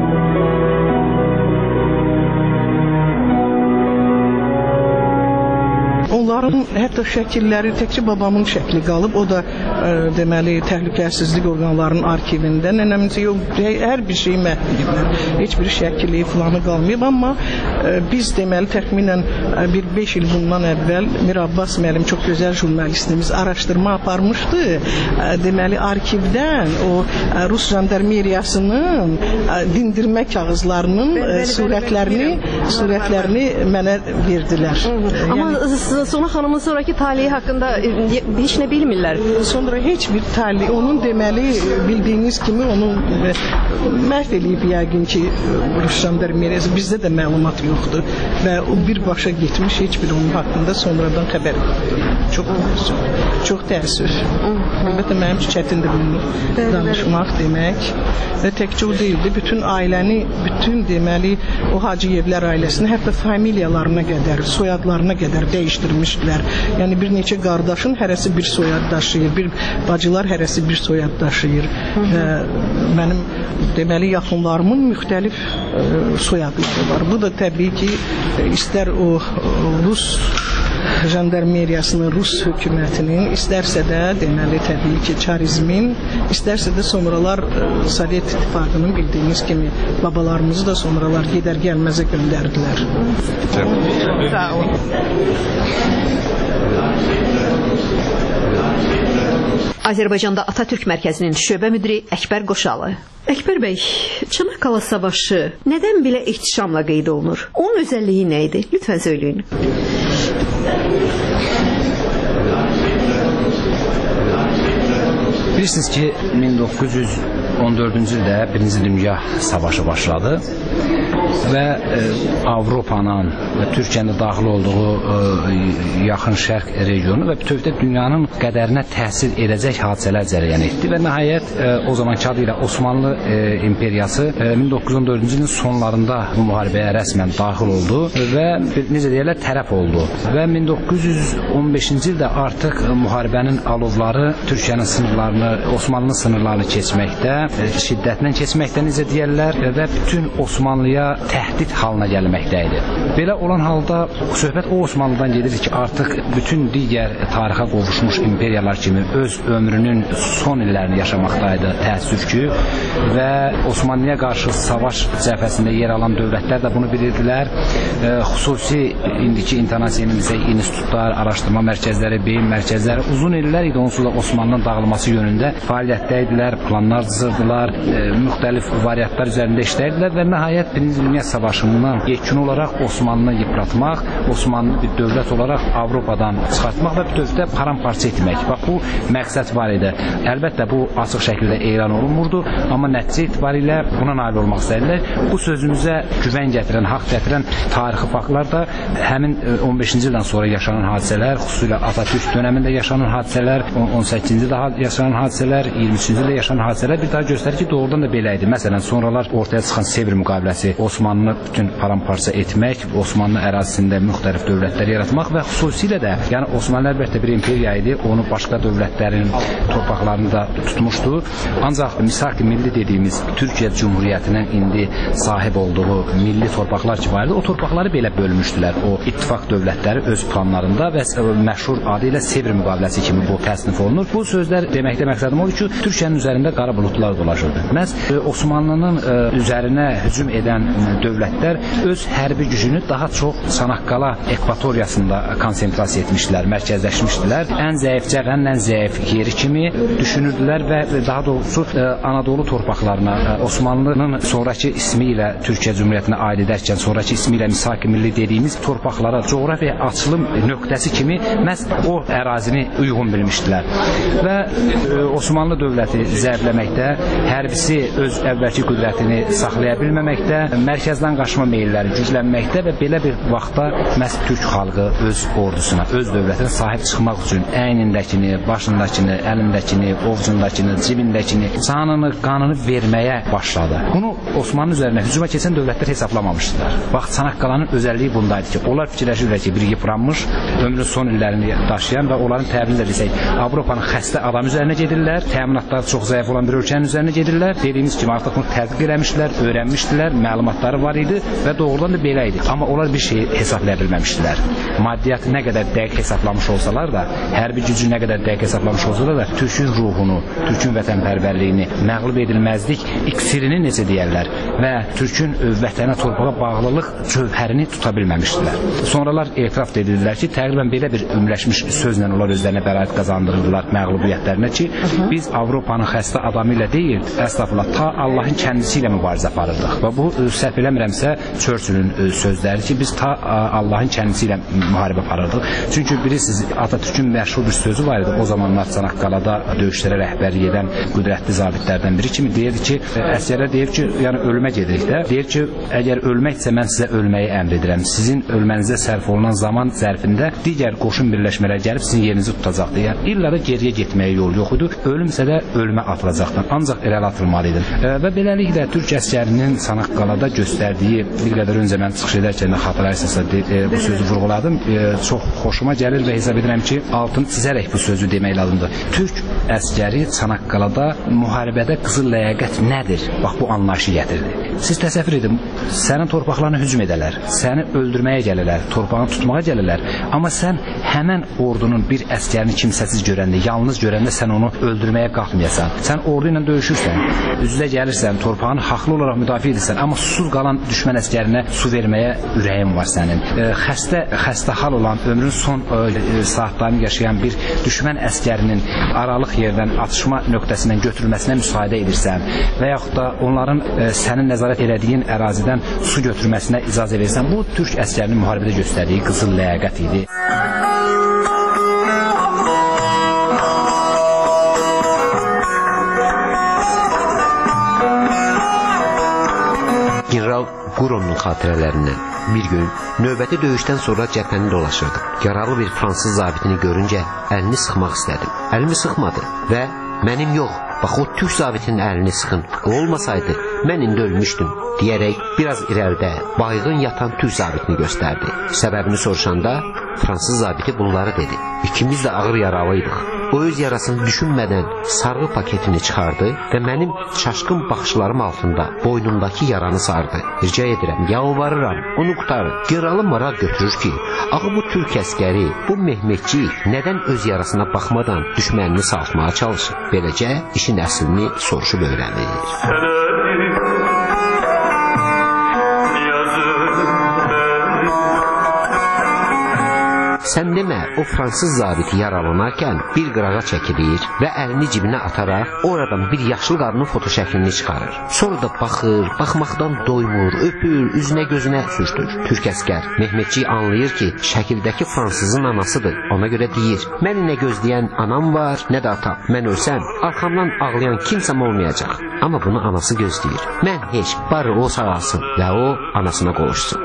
Onların hətta şəkilləri, təkcə babamın şəkli qalıb, o da ə, deməli təhlükəsizlik orqanlarının arxivində. Nənəmcə yox, hər bir şeyi məhv ediblər. Heç bir şəkili falanı qalmayıb, amma ə, biz deməli təxminən ə, bir beş il bundan əvvəl Mir Abbas müəllim, çox gözəl jurnalistimiz, araşdırma aparmışdı. Ə, deməli arxivdən o ə, Rus jandarmeriyasının ə, dindirmə kağızlarının ə, surətlərini, surətlərini mənə verdilər. Amma Sona xanımın sonraki talihi haqqında heç nə bilmirlər. Sonra heç bir talih, onun deməli bildiyiniz kimi onu məhv eləyib yəqin ki Rus jandarmeriyası, bizdə də məlumat yoxdur və o birbaşa getmiş, heç bir onun haqqında sonradan xəbər çox təəssüf. Çox təəssüf. Əlbəttə mənim üçün çətindir bunu danışmaq demək və təkcə o deyildi, bütün ailəni, bütün deməli o Hacıyevlər ailəsini, hətta familiyalarına qədər, soyadlarına qədər dəyişdirmiş. etmişdilər. Yəni bir neçə qardaşın hərəsi bir soyad daşıyır, bir bacılar hərəsi bir soyad daşıyır. Və mənim deməli yaxınlarımın müxtəlif ə, soyadları var. Bu da təbii ki, istər o Rus jandarmeriyasının, Rus hökumətinin, istərsə də deməli təbii ki, çarizmin, istərsə də sonralar Sovet İttifaqının bildiyiniz kimi babalarımızı da sonralar gedər gəlməzə göndərdilər. Sağ olun. Azərbaycanda Atatürk Mərkəzinin şöbə müdiri Əkbər Qoşalı. Əkbər bəy, Çanakkala savaşı nədən belə ihtişamla qeyd olunur? Onun özəlliyi nə idi? Lütfən söyləyin. Bilirsiniz ki, min doqquz yüz on dördüncü ildə Birinci Dünya Savaşı başladı və e, Avropanın və Türkiyənin daxil olduğu e, yaxın şərq regionu və bütövdə dünyanın qədərinə təsir edəcək hadisələr cərəyan etdi və nəhayət e, o zamanki adı ilə Osmanlı e, imperiyası e, min doqquz yüz on dördüncü ilin sonlarında bu müharibəyə rəsmən daxil oldu və necə deyirlər, tərəf oldu və min doqquz yüz on beşinci ildə artıq müharibənin alovları Türkiyənin sınırlarını, Osmanlının sınırlarını keçməkdə, şiddətlə keçməkdə necə deyərlər və bütün Osmanlıya təhdid halına gəlməkdə idi. Belə olan halda söhbət o Osmanlıdan gedir ki, artıq bütün digər tarixə qovuşmuş imperiyalar kimi öz ömrünün son illərini yaşamaqdaydı təəssüf ki və Osmanlıya qarşı savaş cəbhəsində yer alan dövlətlər də bunu bilirdilər. E, xüsusi indiki intonasiyanın institutlar, araşdırma mərkəzləri, beyin mərkəzləri uzun illər idi onsuz da Osmanlının dağılması yönündə fəaliyyətdəydilər, planlar cızırdılar, e, müxtəlif variantlar üzərində işləyirdilər və nəhayət Birinci Dünya Savaşından yekun olaraq Osmanlını yıpratmaq, Osmanlı bir dövlət olaraq Avropadan çıxartmaq və bütövdə paramparça etmək. Bax, bu məqsəd var idi. Əlbəttə, bu açıq şəkildə elan olunmurdu, amma nəticə itibarilə buna nail olmaq istədilər. Bu sözümüzə güvən gətirən, haqq gətirən tarixi faktlar da həmin on beşinci ildən sonra yaşanan hadisələr, xüsusilə Atatürk dönəmində yaşanan hadisələr, on səkkizinci ildə yaşanan hadisələr, iyirmi üçüncü ildə yaşanan hadisələr bir daha göstərir ki, doğrudan da belə idi. Məsələn, sonralar ortaya çıxan Sevr müqaviləsi, Osmanlını bütün paramparça etmək, Osmanlı ərazisində müxtəlif dövlətlər yaratmaq və xüsusilə də, yəni Osmanlı əlbəttə bir imperiya idi, onu başqa dövlətlərin torpaqlarını da tutmuşdu. Ancaq misak-ı milli dediyimiz Türkiyə Cumhuriyyətinin indi sahib olduğu milli torpaqlar ki vardı, o torpaqları belə bölmüşdülər. O ittifaq dövlətləri öz planlarında və məşhur adı ilə Sevr müqaviləsi kimi bu təsnif olunur. Bu sözlər deməkdə məqsədim odur ki, Türkiyənin üzərində qara buludlar dolaşırdı. Məhz Osmanlının ə, üzərinə hücum edən dövlətlər öz hərbi gücünü daha çox Çanakkala ekvatoriyasında konsentrasiya etmişdilər, mərkəzləşmişdilər. Ən zəif cəbhənin ən zəif yeri kimi düşünürdülər və daha doğrusu ə, Anadolu torpaqlarına ə, Osmanlının sonrakı ismi ilə Türkiyə Cumhuriyyətinə aid edərkən sonrakı ismi ilə misak-ı milli dediyimiz torpaqlara coğrafiya açılım nöqtəsi kimi məhz o ərazini uyğun bilmişdilər. Və ə, Osmanlı dövləti zəifləməkdə, hərbisi öz əvvəlki qüdrətini saxlaya bilməməkdə, mərkəzdən qaçma meylləri güclənməkdə və belə bir vaxtda məhz Türk xalqı öz ordusuna, öz dövlətinə sahib çıxmaq üçün əynindəkini, başındakini, əlindəkini, ovcundakini, cibindəkini, canını, qanını verməyə başladı. Bunu Osmanlı üzərinə hücuma keçən dövlətlər hesablamamışdılar. Bax, Çanaqqalanın özəlliyi bundaydı ki, onlar fikirləşirlər ki, bir yıpranmış, ömrün son illərini daşıyan və onların təbirlə desək, Avropanın xəstə adam üzərinə gedirlər, təminatları çox zəif olan bir ölkənin üzərinə gedirlər. Dediyimiz kimi artıq bunu tədqiq eləmişdilər, öyrənmişdilər, məlumatları var idi və doğrudan da belə idi. Amma onlar bir şey hesablaya bilməmişdilər. Maddiyyatı nə qədər dəqiq hesablamış olsalar da, hərbi gücü nə qədər dəqiq hesablamış olsalar da, Türkün ruhunu, Türkün vətənpərvərliyini, məğlub edilməzlik iksirini necə deyərlər və Türkün vətənə, torpağa bağlılıq cövhərini tuta bilməmişdilər. Sonralar etiraf edildilər ki, təqribən belə bir ümləşmiş sözlə onlar özlərinə bəraət qazandırırdılar məğlubiyyətlərinə ki, biz Avropanın xəstə adamı ilə deyil, əslafullah, ta Allahın kəndisi ilə mübarizə aparırdıq. Və bu, səhv eləmirəmsə, Churchill'ün sözləri ki, biz ta Allahın kəndisi ilə müharibə aparırdıq. Çünki bilirsiniz, Atatürk'ün məşhur bir sözü var idi, o zamanlar Çanaqqalada döyüşlərə rəhbərlik edən qüdrətli zabitlərdən biri kimi deyirdi ki, əsgərə deyir ki, yəni ölümə gedirik də, deyir ki, əgər ölməksə mən sizə ölməyi əmr edirəm. Sizin ölmənizə sərf olunan zaman zərfində digər qoşun birləşmələri gəlib sizin yerinizi tutacaqdı. Yəni illa da geriyə getməyə yol yox idi. Ölümsə də ölümə atılacaqdı. Ancaq irəli atılmalı idi. E, və beləliklə Türk əsgərinin Çanaqqalada göstərdiyi bir qədər öncə mən çıxış edərkən də xatırlayırsınızsa e, bu sözü vurğuladım. E, çox xoşuma gəlir və hesab edirəm ki, altını çizərək bu sözü demək lazımdır. Türk əskəri Çanaqqalada müharibədə qızıl ləyaqət nədir? Bax bu anlayışı gətirdi. Siz təsəvvür edin, sənin torpaqlarına hücum edələr, səni öldürməyə gəlirlər, torpağını tutmağa gəlirlər. Amma sən həmən ordunun bir əskərini kimsəsiz görəndə, yalnız görəndə sən onu öldürməyə qalxmayasan. Sən ordu ilə döyüşürsən, üzlə gəlirsən, torpağını haqlı olaraq müdafiə edirsən, amma susuz qalan düşmən əskərinə su verməyə ürəyin var sənin. E, xəstə, xəstə hal olan, ömrün son e, saatlarını yaşayan bir düşmən əskərinin aralıq yerdən atışma nöqtəsindən götürülməsinə müsaidə edirsən və yaxud da onların e, sənin nəzarət elədiyin ərazidən su götürməsinə icazə verirsən. Bu Türk əskərinin müharibədə göstərdiyi qızıl ləyaqət idi. General Quronun xatirələrindən bir gün növbəti döyüşdən sonra cəbhəni dolaşırdım. Yaralı bir fransız zabitini görüncə əlini sıxmaq istədim. Əlimi sıxmadı və mənim yox, bax o Türk zabitinin əlini sıxın, o olmasaydı mən indi ölmüşdüm deyərək biraz irəlidə baygın yatan Türk zabitini göstərdi. Səbəbini soruşanda fransız zabiti bunları dedi. İkimiz də ağır yaralıydıq. O öz yarasını düşünmədən sarğı paketini çıxardı və mənim çaşqın baxışlarım altında boynumdakı yaranı sardı. Rica edirəm, yalvarıram, onu qutarın. Generalı maraq götürür ki, axı bu Türk əskəri, bu Mehmetçi nədən öz yarasına baxmadan düşmənini saltmağa çalışır. Beləcə işin əslini soruşub öyrənir. Sən demə, o fransız zabiti yaralanarkən bir qırağa çəkilir və əlini cibinə ataraq oradan bir yaşlı qarının fotoşəklini çıxarır. Sonra da baxır, baxmaqdan doymur, öpür, üzünə gözünə sürtür. Türk əskər Mehmetçi anlayır ki, şəkildəki fransızın anasıdır. Ona görə deyir, məni nə gözləyən anam var, nə də atam. Mən ölsəm, arxamdan ağlayan kimsəm olmayacaq. Amma bunu anası gözləyir. Mən heç, barı o sağalsın və o anasına qovuşsun.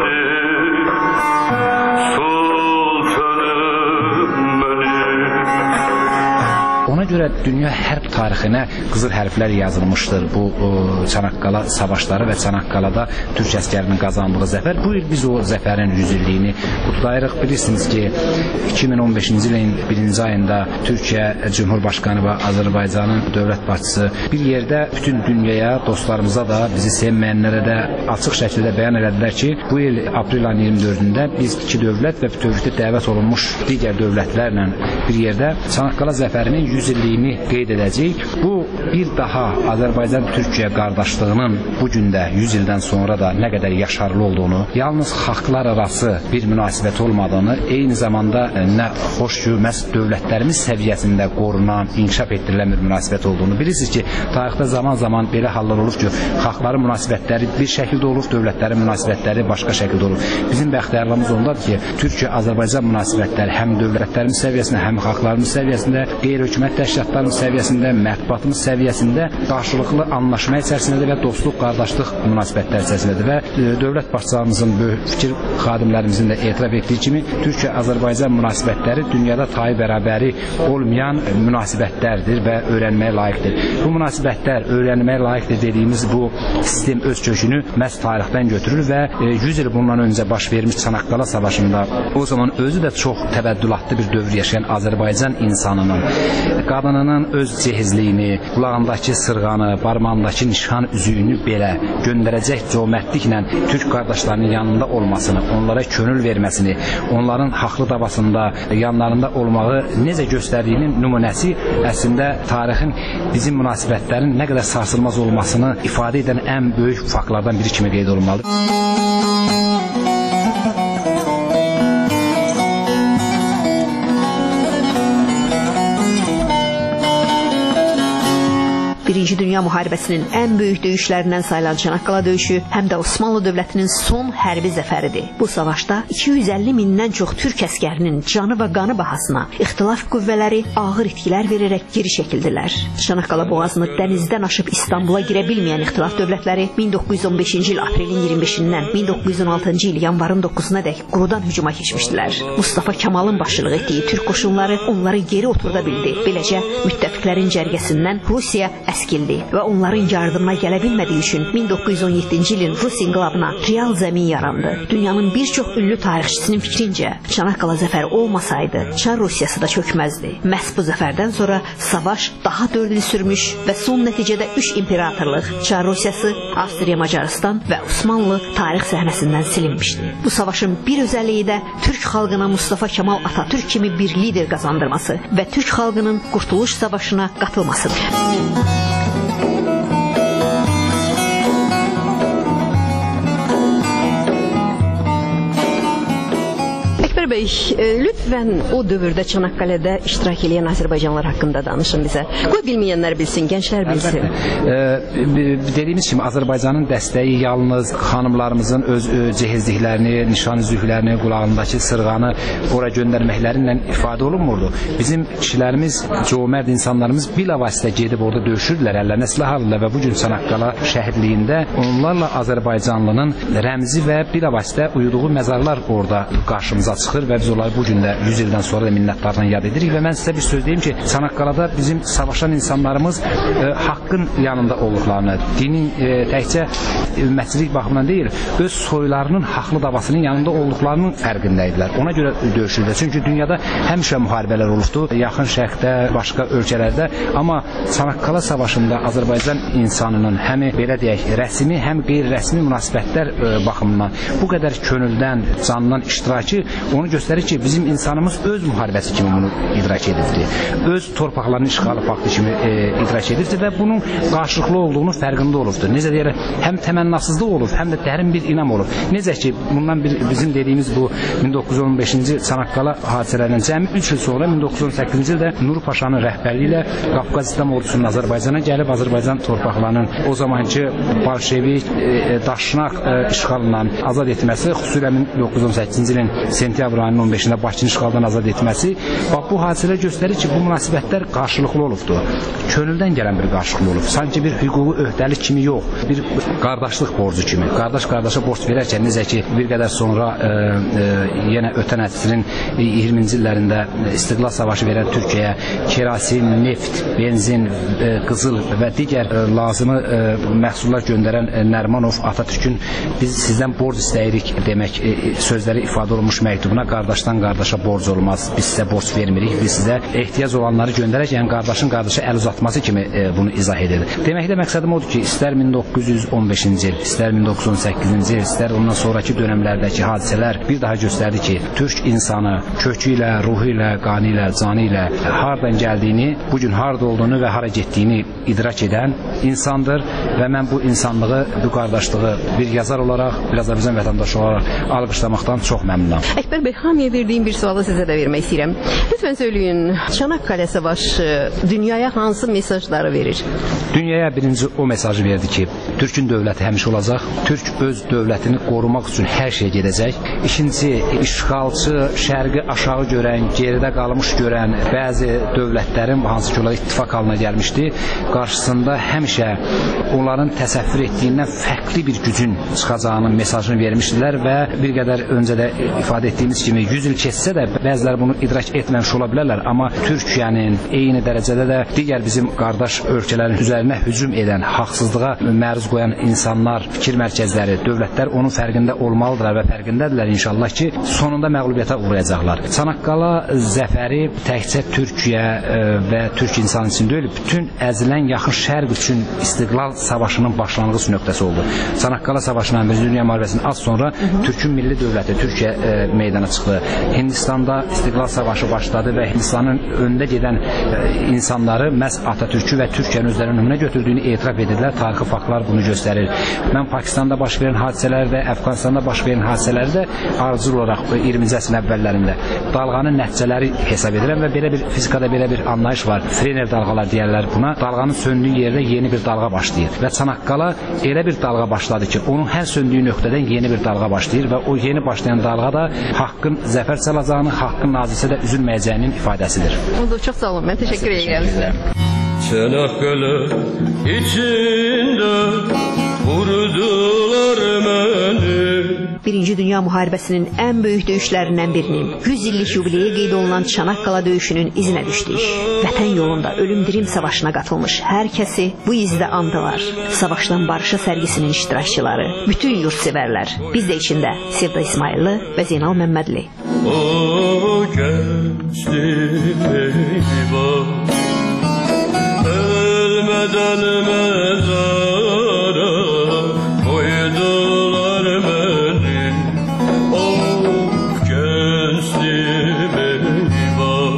Ona görə dünya hərb tarixinə qızıl hərflər yazılmışdır. Bu o, Çanaqqala savaşları və Çanaqqalada Türk əskərinin qazandığı zəfər. Bu il biz o zəfərin yüz illiyini qutlayırıq. Bilirsiniz ki, iki min on beşinci ilin birinci ayında Türkiyə Cumhurbaşqanı və Azərbaycanın dövlət başçısı bir yerdə bütün dünyaya, dostlarımıza da, bizi sevməyənlərə də açıq şəkildə bəyan elədilər ki, bu il aprel ayının iyirmi dördündə biz iki dövlət və bütövlükdə dəvət olunmuş digər dövlətlərlə bir yerdə Çanaqqala zəfərinin yüz illiyini qeyd edəcəyik. Bu bir daha Azərbaycan-Türkiyə qardaşlığının bu gündə yüz ildən sonra da nə qədər yaşarlı olduğunu, yalnız xalqlar arası bir münasibət olmadığını, eyni zamanda nə xoş ki, məhz dövlətlərimiz səviyyəsində qorunan, inkişaf etdirilən bir münasibət olduğunu bilirsiniz ki, tarixdə zaman-zaman belə hallar olur ki, xalqların münasibətləri bir şəkildə olur, dövlətlərin münasibətləri başqa şəkildə olur. Bizim bəxtiyarlığımız ondadır ki, Türkiyə-Azərbaycan münasibətləri həm dövlətlərimiz səviyyəsində, həm xalqlarımız səviyyəsində, qeyri-hökumət təşkilatlarımız səviyyəsində, mətbuatımız səviyyəsində qarşılıqlı anlaşma içərisindədir və dostluq, qardaşlıq münasibətləri içərisindədir və e, dövlət başçılarımızın, böyük fikir xadimlərimizin də etiraf etdiyi kimi Türkiyə-Azərbaycan münasibətləri dünyada tayı bərabəri olmayan münasibətlərdir və öyrənməyə layiqdir. Bu münasibətlər öyrənməyə layiqdir dediyimiz bu sistem öz kökünü məhz tarixdən götürür və e, yüz il bundan öncə baş vermiş Çanaqqala savaşında o zaman özü də çox təbəddülatlı bir dövr yaşayan Azərbaycan insanının qadınının öz cehizliyini, qulağındakı sırğanı, barmağındakı nişan üzüyünü belə göndərəcək cömərtliklə Türk qardaşlarının yanında olmasını, onlara könül verməsini, onların haqlı davasında yanlarında olmağı necə göstərdiyinin nümunəsi əslində tarixin bizim münasibətlərin nə qədər sarsılmaz olmasını ifadə edən ən böyük faktlardan biri kimi qeyd olunmalıdır. Birinci Dünya müharibəsinin ən böyük döyüşlərindən sayılan Çanaqqala döyüşü həm də Osmanlı dövlətinin son hərbi zəfəridir. Bu savaşda iki yüz əlli mindən çox türk əskərinin canı və qanı bahasına ixtilaf qüvvələri ağır itkilər verərək geri çəkildilər. Çanaqqala boğazını dənizdən aşıb İstanbula girə bilməyən ixtilaf dövlətləri min doqquz yüz on beşinci il aprelin iyirmi beşindən min doqquz yüz on altıncı il yanvarın doqquzuna dək qurudan hücuma keçmişdilər. Mustafa Kemalın başçılıq etdiyi türk qoşunları onları geri oturda bildi. Beləcə müttəfiqlərin cərgəsindən Rusiya əskildi. və onların yardımına gələ bilmədiyi üçün min doqquz yüz on yeddinci ilin Rus inqilabına real zəmin yarandı. Dünyanın bir çox ünlü tarixçisinin fikrincə, Çanaqqala zəfəri olmasaydı, Çar Rusiyası da çökməzdi. Məhz bu zəfərdən sonra savaş daha dörd il sürmüş və son nəticədə üç imperatorluq, Çar Rusiyası, Avstriya, Macaristan və Osmanlı tarix səhnəsindən silinmişdi. Bu savaşın bir özəlliyi də Türk xalqına Mustafa Kemal Atatürk kimi bir lider qazandırması və Türk xalqının Qurtuluş Savaşına qatılmasıdır. Əkbər bəy, e, lütfən o dövrdə Çanaqqaledə iştirak edən Azərbaycanlılar haqqında danışın bizə. Qoy bilməyənlər bilsin, gənclər bilsin. E, dediyimiz kimi Azərbaycanın dəstəyi yalnız xanımlarımızın öz e, cehizdiklərini, nişan üzüklərini, qulağındakı sırğanı ora göndərməklərindən ifadə olunmurdu. Bizim kişilərimiz, cömərd insanlarımız bilavasitə gedib orada döyüşürdülər, əllərinə silah alırlar və bu gün Çanaqqala şəhidliyində onlarla Azərbaycanlının rəmzi və bilavasitə uyuduğu məzarlar orada qarşımıza çıxır və biz onları bu gün də yüz ildən sonra da minnətdarla yad edirik və mən sizə bir söz deyim ki, Çanaqqalada bizim savaşan insanlarımız e, haqqın yanında olduqlarını, dinin e, təkcə ümmətçilik baxımından deyil, öz soylarının haqlı davasının yanında olduqlarının fərqindəydilər. Ona görə döyüşürlər. Çünki dünyada həmişə müharibələr olubdu, yaxın şərqdə, başqa ölkələrdə, amma Çanaqqala savaşında Azərbaycan insanının həm belə deyək, rəsmi, həm qeyri-rəsmi münasibətlər e, baxımından bu qədər könüldən, candan iştirakı onu göstərir ki, bizim insanımız öz müharibəsi kimi bunu idrak edirdi. Öz torpaqlarının işğalı faktı kimi e, idrak edirdi və bunun qarşılıqlı olduğunu fərqində olubdur. Necə deyərək, həm təmənnasızlıq olub, həm də dərin bir inam olub. Necə ki, bundan bir, bizim dediyimiz bu min doqquz yüz on beşinci Çanaqqala hadisələrindən cəmi üç il sonra min doqquz yüz on səkkizinci ildə Nur Paşanın rəhbərliyi ilə Qafqaz İslam ordusunun Azərbaycana gəlib Azərbaycan torpaqlarının o zamanki Bolşevik, e, daşnaq e, işğalından azad etməsi, xüsusilə min doqquz yüz on səkkizinci ilin sentyabr ayının on beşində Bakını işğaldan azad etməsi, bax bu hadisələr göstərir ki, bu münasibətlər qarşılıqlı olubdur. Könüldən gələn bir qarşılıqlı olub. Sanki bir hüquqi öhdəlik kimi yox, bir qardaşlıq borcu kimi. Qardaş qardaşa borc verərkən necə ki, bir qədər sonra e, e, yenə ötən əsrin iyirminci illərində İstiqlal Savaşı verən Türkiyəyə kerosin, neft, benzin, e, qızıl və digər e, lazımı e, məhsullar göndərən e, Nərimanov Atatürkün biz sizdən borc istəyirik demək e, sözləri ifadə olunmuş məktubuna qardaşdan qardaşa borc olmaz. Biz sizə borc vermirik, biz sizə ehtiyac olanları göndərək, yəni qardaşın qardaşa əl uzatması kimi e, bunu izah edir. Deməkdə məqsədim odur ki, istər min doqquz yüz on beşinci il, istər min doqquz yüz on səkkizinci il, istər ondan sonraki dönəmlərdəki hadisələr bir daha göstərdi ki, Türk insanı kökü ilə, ruhu ilə, qanı ilə, canı ilə hardan gəldiyini, bugün harda olduğunu və hara getdiyini idrak edən insandır və mən bu insanlığı, bu qardaşlığı bir yazar olaraq, bir Azərbaycan vətəndaşı olaraq alqışlamaqdan çox məmnunam. Əkbər bəy, hamiyə verdiyim bir sualı sizə də vermək istəyirəm. Lütfən söyləyin, Çanaqqale savaşı dünyaya hansı mesajları verir? Dünyaya birinci o mesajı verdi ki, Türkün dövləti həmişə olacaq, Türk öz dövlətini qorumaq üçün hər şey gedəcək. İkinci, işğalçı, şərqi aşağı görən, geridə qalmış görən bəzi dövlətlərin, hansı ki, onlar ittifaq halına gəlmişdi, qarşısında həmişə onların təsəvvür etdiyindən fərqli bir gücün çıxacağının mesajını vermişdilər və bir qədər öncə də ifadə etdiyimiz kimi yüz il keçsə də bəziləri bunu idrak etməmiş ola bilərlər, amma Türkiyənin eyni dərəcədə də digər bizim qardaş ölkələrin üzərinə hücum edən, haqsızlığa məruz qoyan insanlar, fikir mərkəzləri, dövlətlər onun fərqində olmalıdırlar və fərqindədirlər inşallah ki, sonunda məğlubiyyətə uğrayacaqlar. Çanaqqala zəfəri təkcə Türkiyə və Türk insanı üçün deyil, bütün əzilən yaxın şərq üçün istiqlal savaşının başlanğıc nöqtəsi oldu. Çanaqqala savaşından və Dünya müharibəsindən az sonra Türkün milli dövləti Türkiyə e, meydana çıxdı. Hindistanda istiqlal savaşı başladı və Hindistanın öndə gedən e, insanları məhz Atatürkü və Türkiyənin özlərinin önünə götürdüyünü etiraf edirlər. Tarixi faktlar bunu göstərir. Mən Pakistanda baş verən hadisələri də, Əfqanistanda baş verən hadisələri də arzucul olaraq iyirminci əsrin əvvəllərində dalğanın nəticələri hesab edirəm və belə bir fizikada belə bir anlayış var. Frener dalğalar deyərlər buna. Dalğanın söndüyü yerdə yeni bir dalğa başlayır və Çanaqqala elə bir dalğa başladı ki, onun hər söndüyü nöqtədən yeni bir dalğa başlayır və o yeni başlayan dalğa da haqqın zəfər çalacağını, haqqın nazisə də üzülməyəcəyinin ifadəsidir. Oldu, çox sağ olun. Mən təşəkkür edirəm sizə. Çanakkale içində vurdular məni. Birinci Dünya müharibəsinin ən böyük döyüşlərindən birinin yüz illik yubileyi qeyd olunan Çanaqqala döyüşünün izinə düşdük. Vətən yolunda ölüm-dirim savaşına qatılmış hər kəsi bu izdə andılar. Savaşdan barışa sərgisinin iştirakçıları, bütün yurtsevərlər, biz də içində Sevda İsmailli və Zeynal Məmmədli. O gençlik eyvah, ölmeden mezara koydular beni. O gençlik eyvah.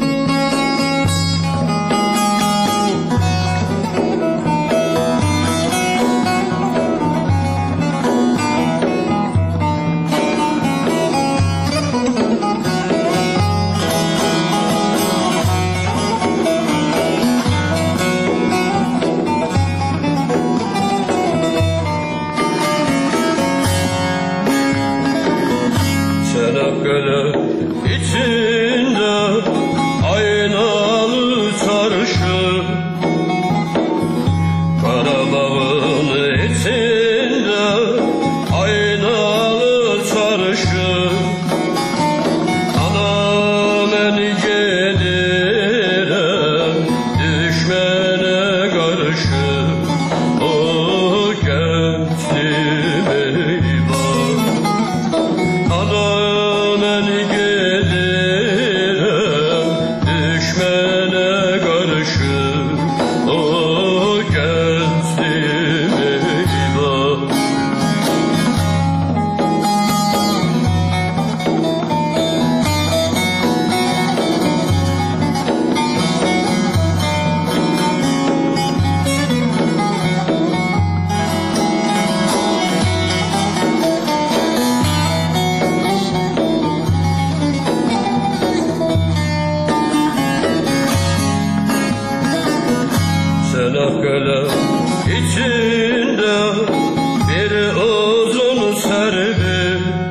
Çanakkale içinde aynalı çarşı, Karabağ'ın içinde aynalı çarşı. Anam ben gelirim düşmene karşı. O gençliğim eyvah. Anam ben gelirim düşmene karşı. O gençliğim eyvah. Çanakkale içinde bir uzun servi,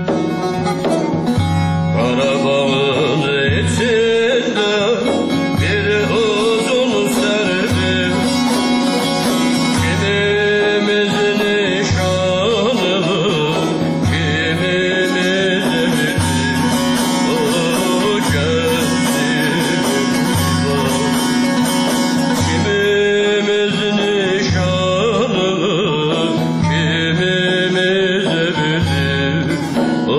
Karabağ'ın içinde bir uzun servi. Kimimiz nişanlı, kimimiz evli. O gençliğim eyvah. Kimimiz nişanlı, kimimiz evli. O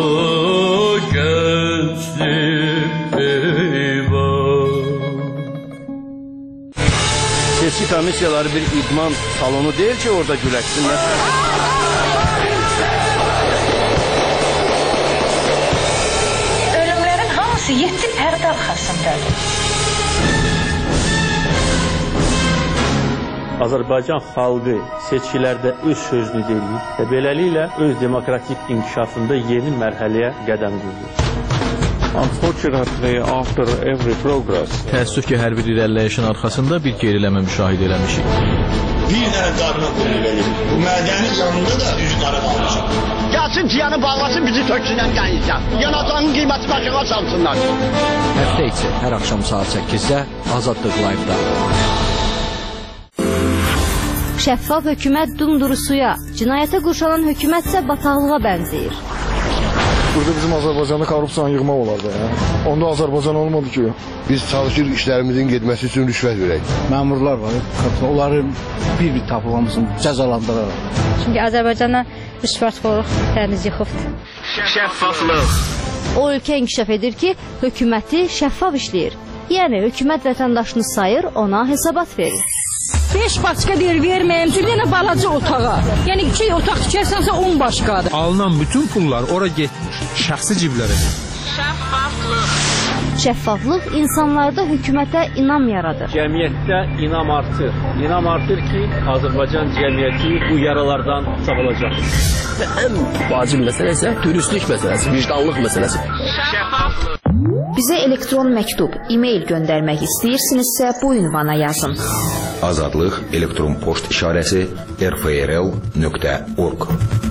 gençlik eyvah. Seçki komissiyaları bir idman salonu değil ki orada güləşsinlər. Ölümlerin hamısı yedi pərdə arxasındadır. Azərbaycan xalqı seçkilərdə öz sözünü deyir və beləliklə öz demokratik inkişafında yeni mərhələyə qədəm qoyur. Unfortunately, after every progress, təəssüf ki, hər bir irəliləyişin arxasında bir geriləmə müşahidə eləmişik. Bir dənə qarına qulluq edir. Bu mədənin yanında da üzü qara qalmışıq. Gəlsin tiyanı bağlasın, bizi töksünən qəyinsən. Yanacağın qiyməti başına salsınlar. Həftə içi hər axşam saat səkkizdə Azadlıq Live-da. Şəffaf hökumət dumdurusuya, cinayətə qurşanan hökumət isə bataqlığa bənzəyir. Burada bizim Azərbaycanda korrupsiyanı yığmaq olardı ya. Onda Azərbaycan olmadı ki. Biz çalışırıq işlərimizin getməsi üçün rüşvət verək. Məmurlar var, onları bir-bir tapılmasın, cəzalandıraraq. Çünki Azərbaycandan rüşvətxorluq dəniz yıxıbdır. Şəffaflıq. O ölkə inkişaf edir ki, hökuməti şəffaf işləyir. Yəni hökumət vətəndaşını sayır, ona hesabat verir. beş başqa deyir verməyəm, bir dənə balaca otağa. Yəni iki otaq tikərsənsə on başqadır. Alınan bütün pullar ora getmiş, şəxsi ciblərə. Şəffaflıq. Şəffaflıq insanlarda hökumətə inam yaradır. Cəmiyyətdə inam artır. İnam artır ki, Azərbaycan cəmiyyəti bu yaralardan sağalacaq. Və ən vacib məsələ isə dürüstlük məsələsi, vicdanlıq məsələsi. Şəffaflıq. Bizə elektron məktub, e-mail göndərmək istəyirsinizsə bu ünvana yazın. Azadlıq elektron poçt işarəsi r f r l nöqtə org.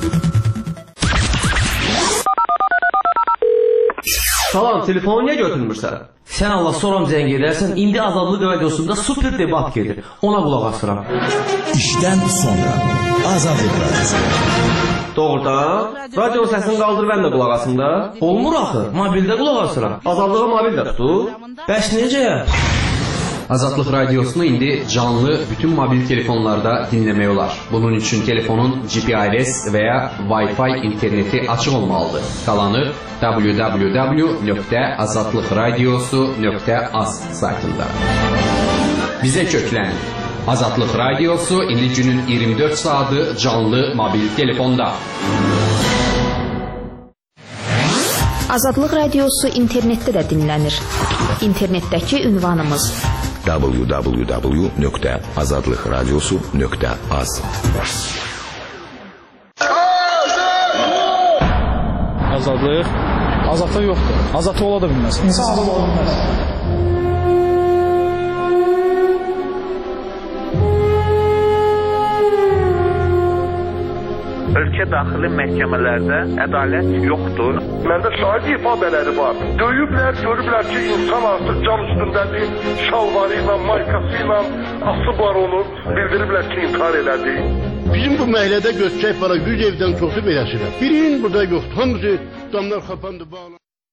Salam, telefonu niyə götürmürsən? Sən Allah soram zəng edərsən, indi Azadlıq radiosunda super debat gedir. Ona qulaq asıram. İşdən sonra Azadlıq radiosu. Doğrudan. Radio səsini qaldır mən də qulaq asım da. Olmur axı. Mobildə qulaq asıram. Azadlığı mobildə tutur. Bəs necə? Azadlıq Radiosunu indi canlı bütün mobil telefonlarda dinləmək olar. Bunun üçün telefonun G P R S və ya Wi-Fi interneti açıq olmalıdır. Qalanı w w w nöqtə azadlıqradiosu nöqtə az saytında. Bizə köklən. Azadlıq Radiosu indi günün iyirmi dörd saatı canlı mobil telefonda. Azadlıq Radiosu internetdə də dinlənir. İnternetdəki ünvanımız w w w nöqtə azadlıqradiosu nöqtə az. Azadlıq. Azadlıq yoxdur. Azadlıq ola da bilməz. İnsan azad ola bilməz. Ölkə daxili məhkəmələrdə ədalət yoxdur. Məndə şahid ifadələri var. Döyüblər, görüblər ki, insan artıq can üstündədir, şalvarı ilə, maykası ilə asıblar onu, bildiriblər ki, intihar elədi. Bizim bu məhəllədə göçək var, yüz evdən çoxu beləsidir. Birinin burada yoxdur, hamısı damlar xapandı, bağlı.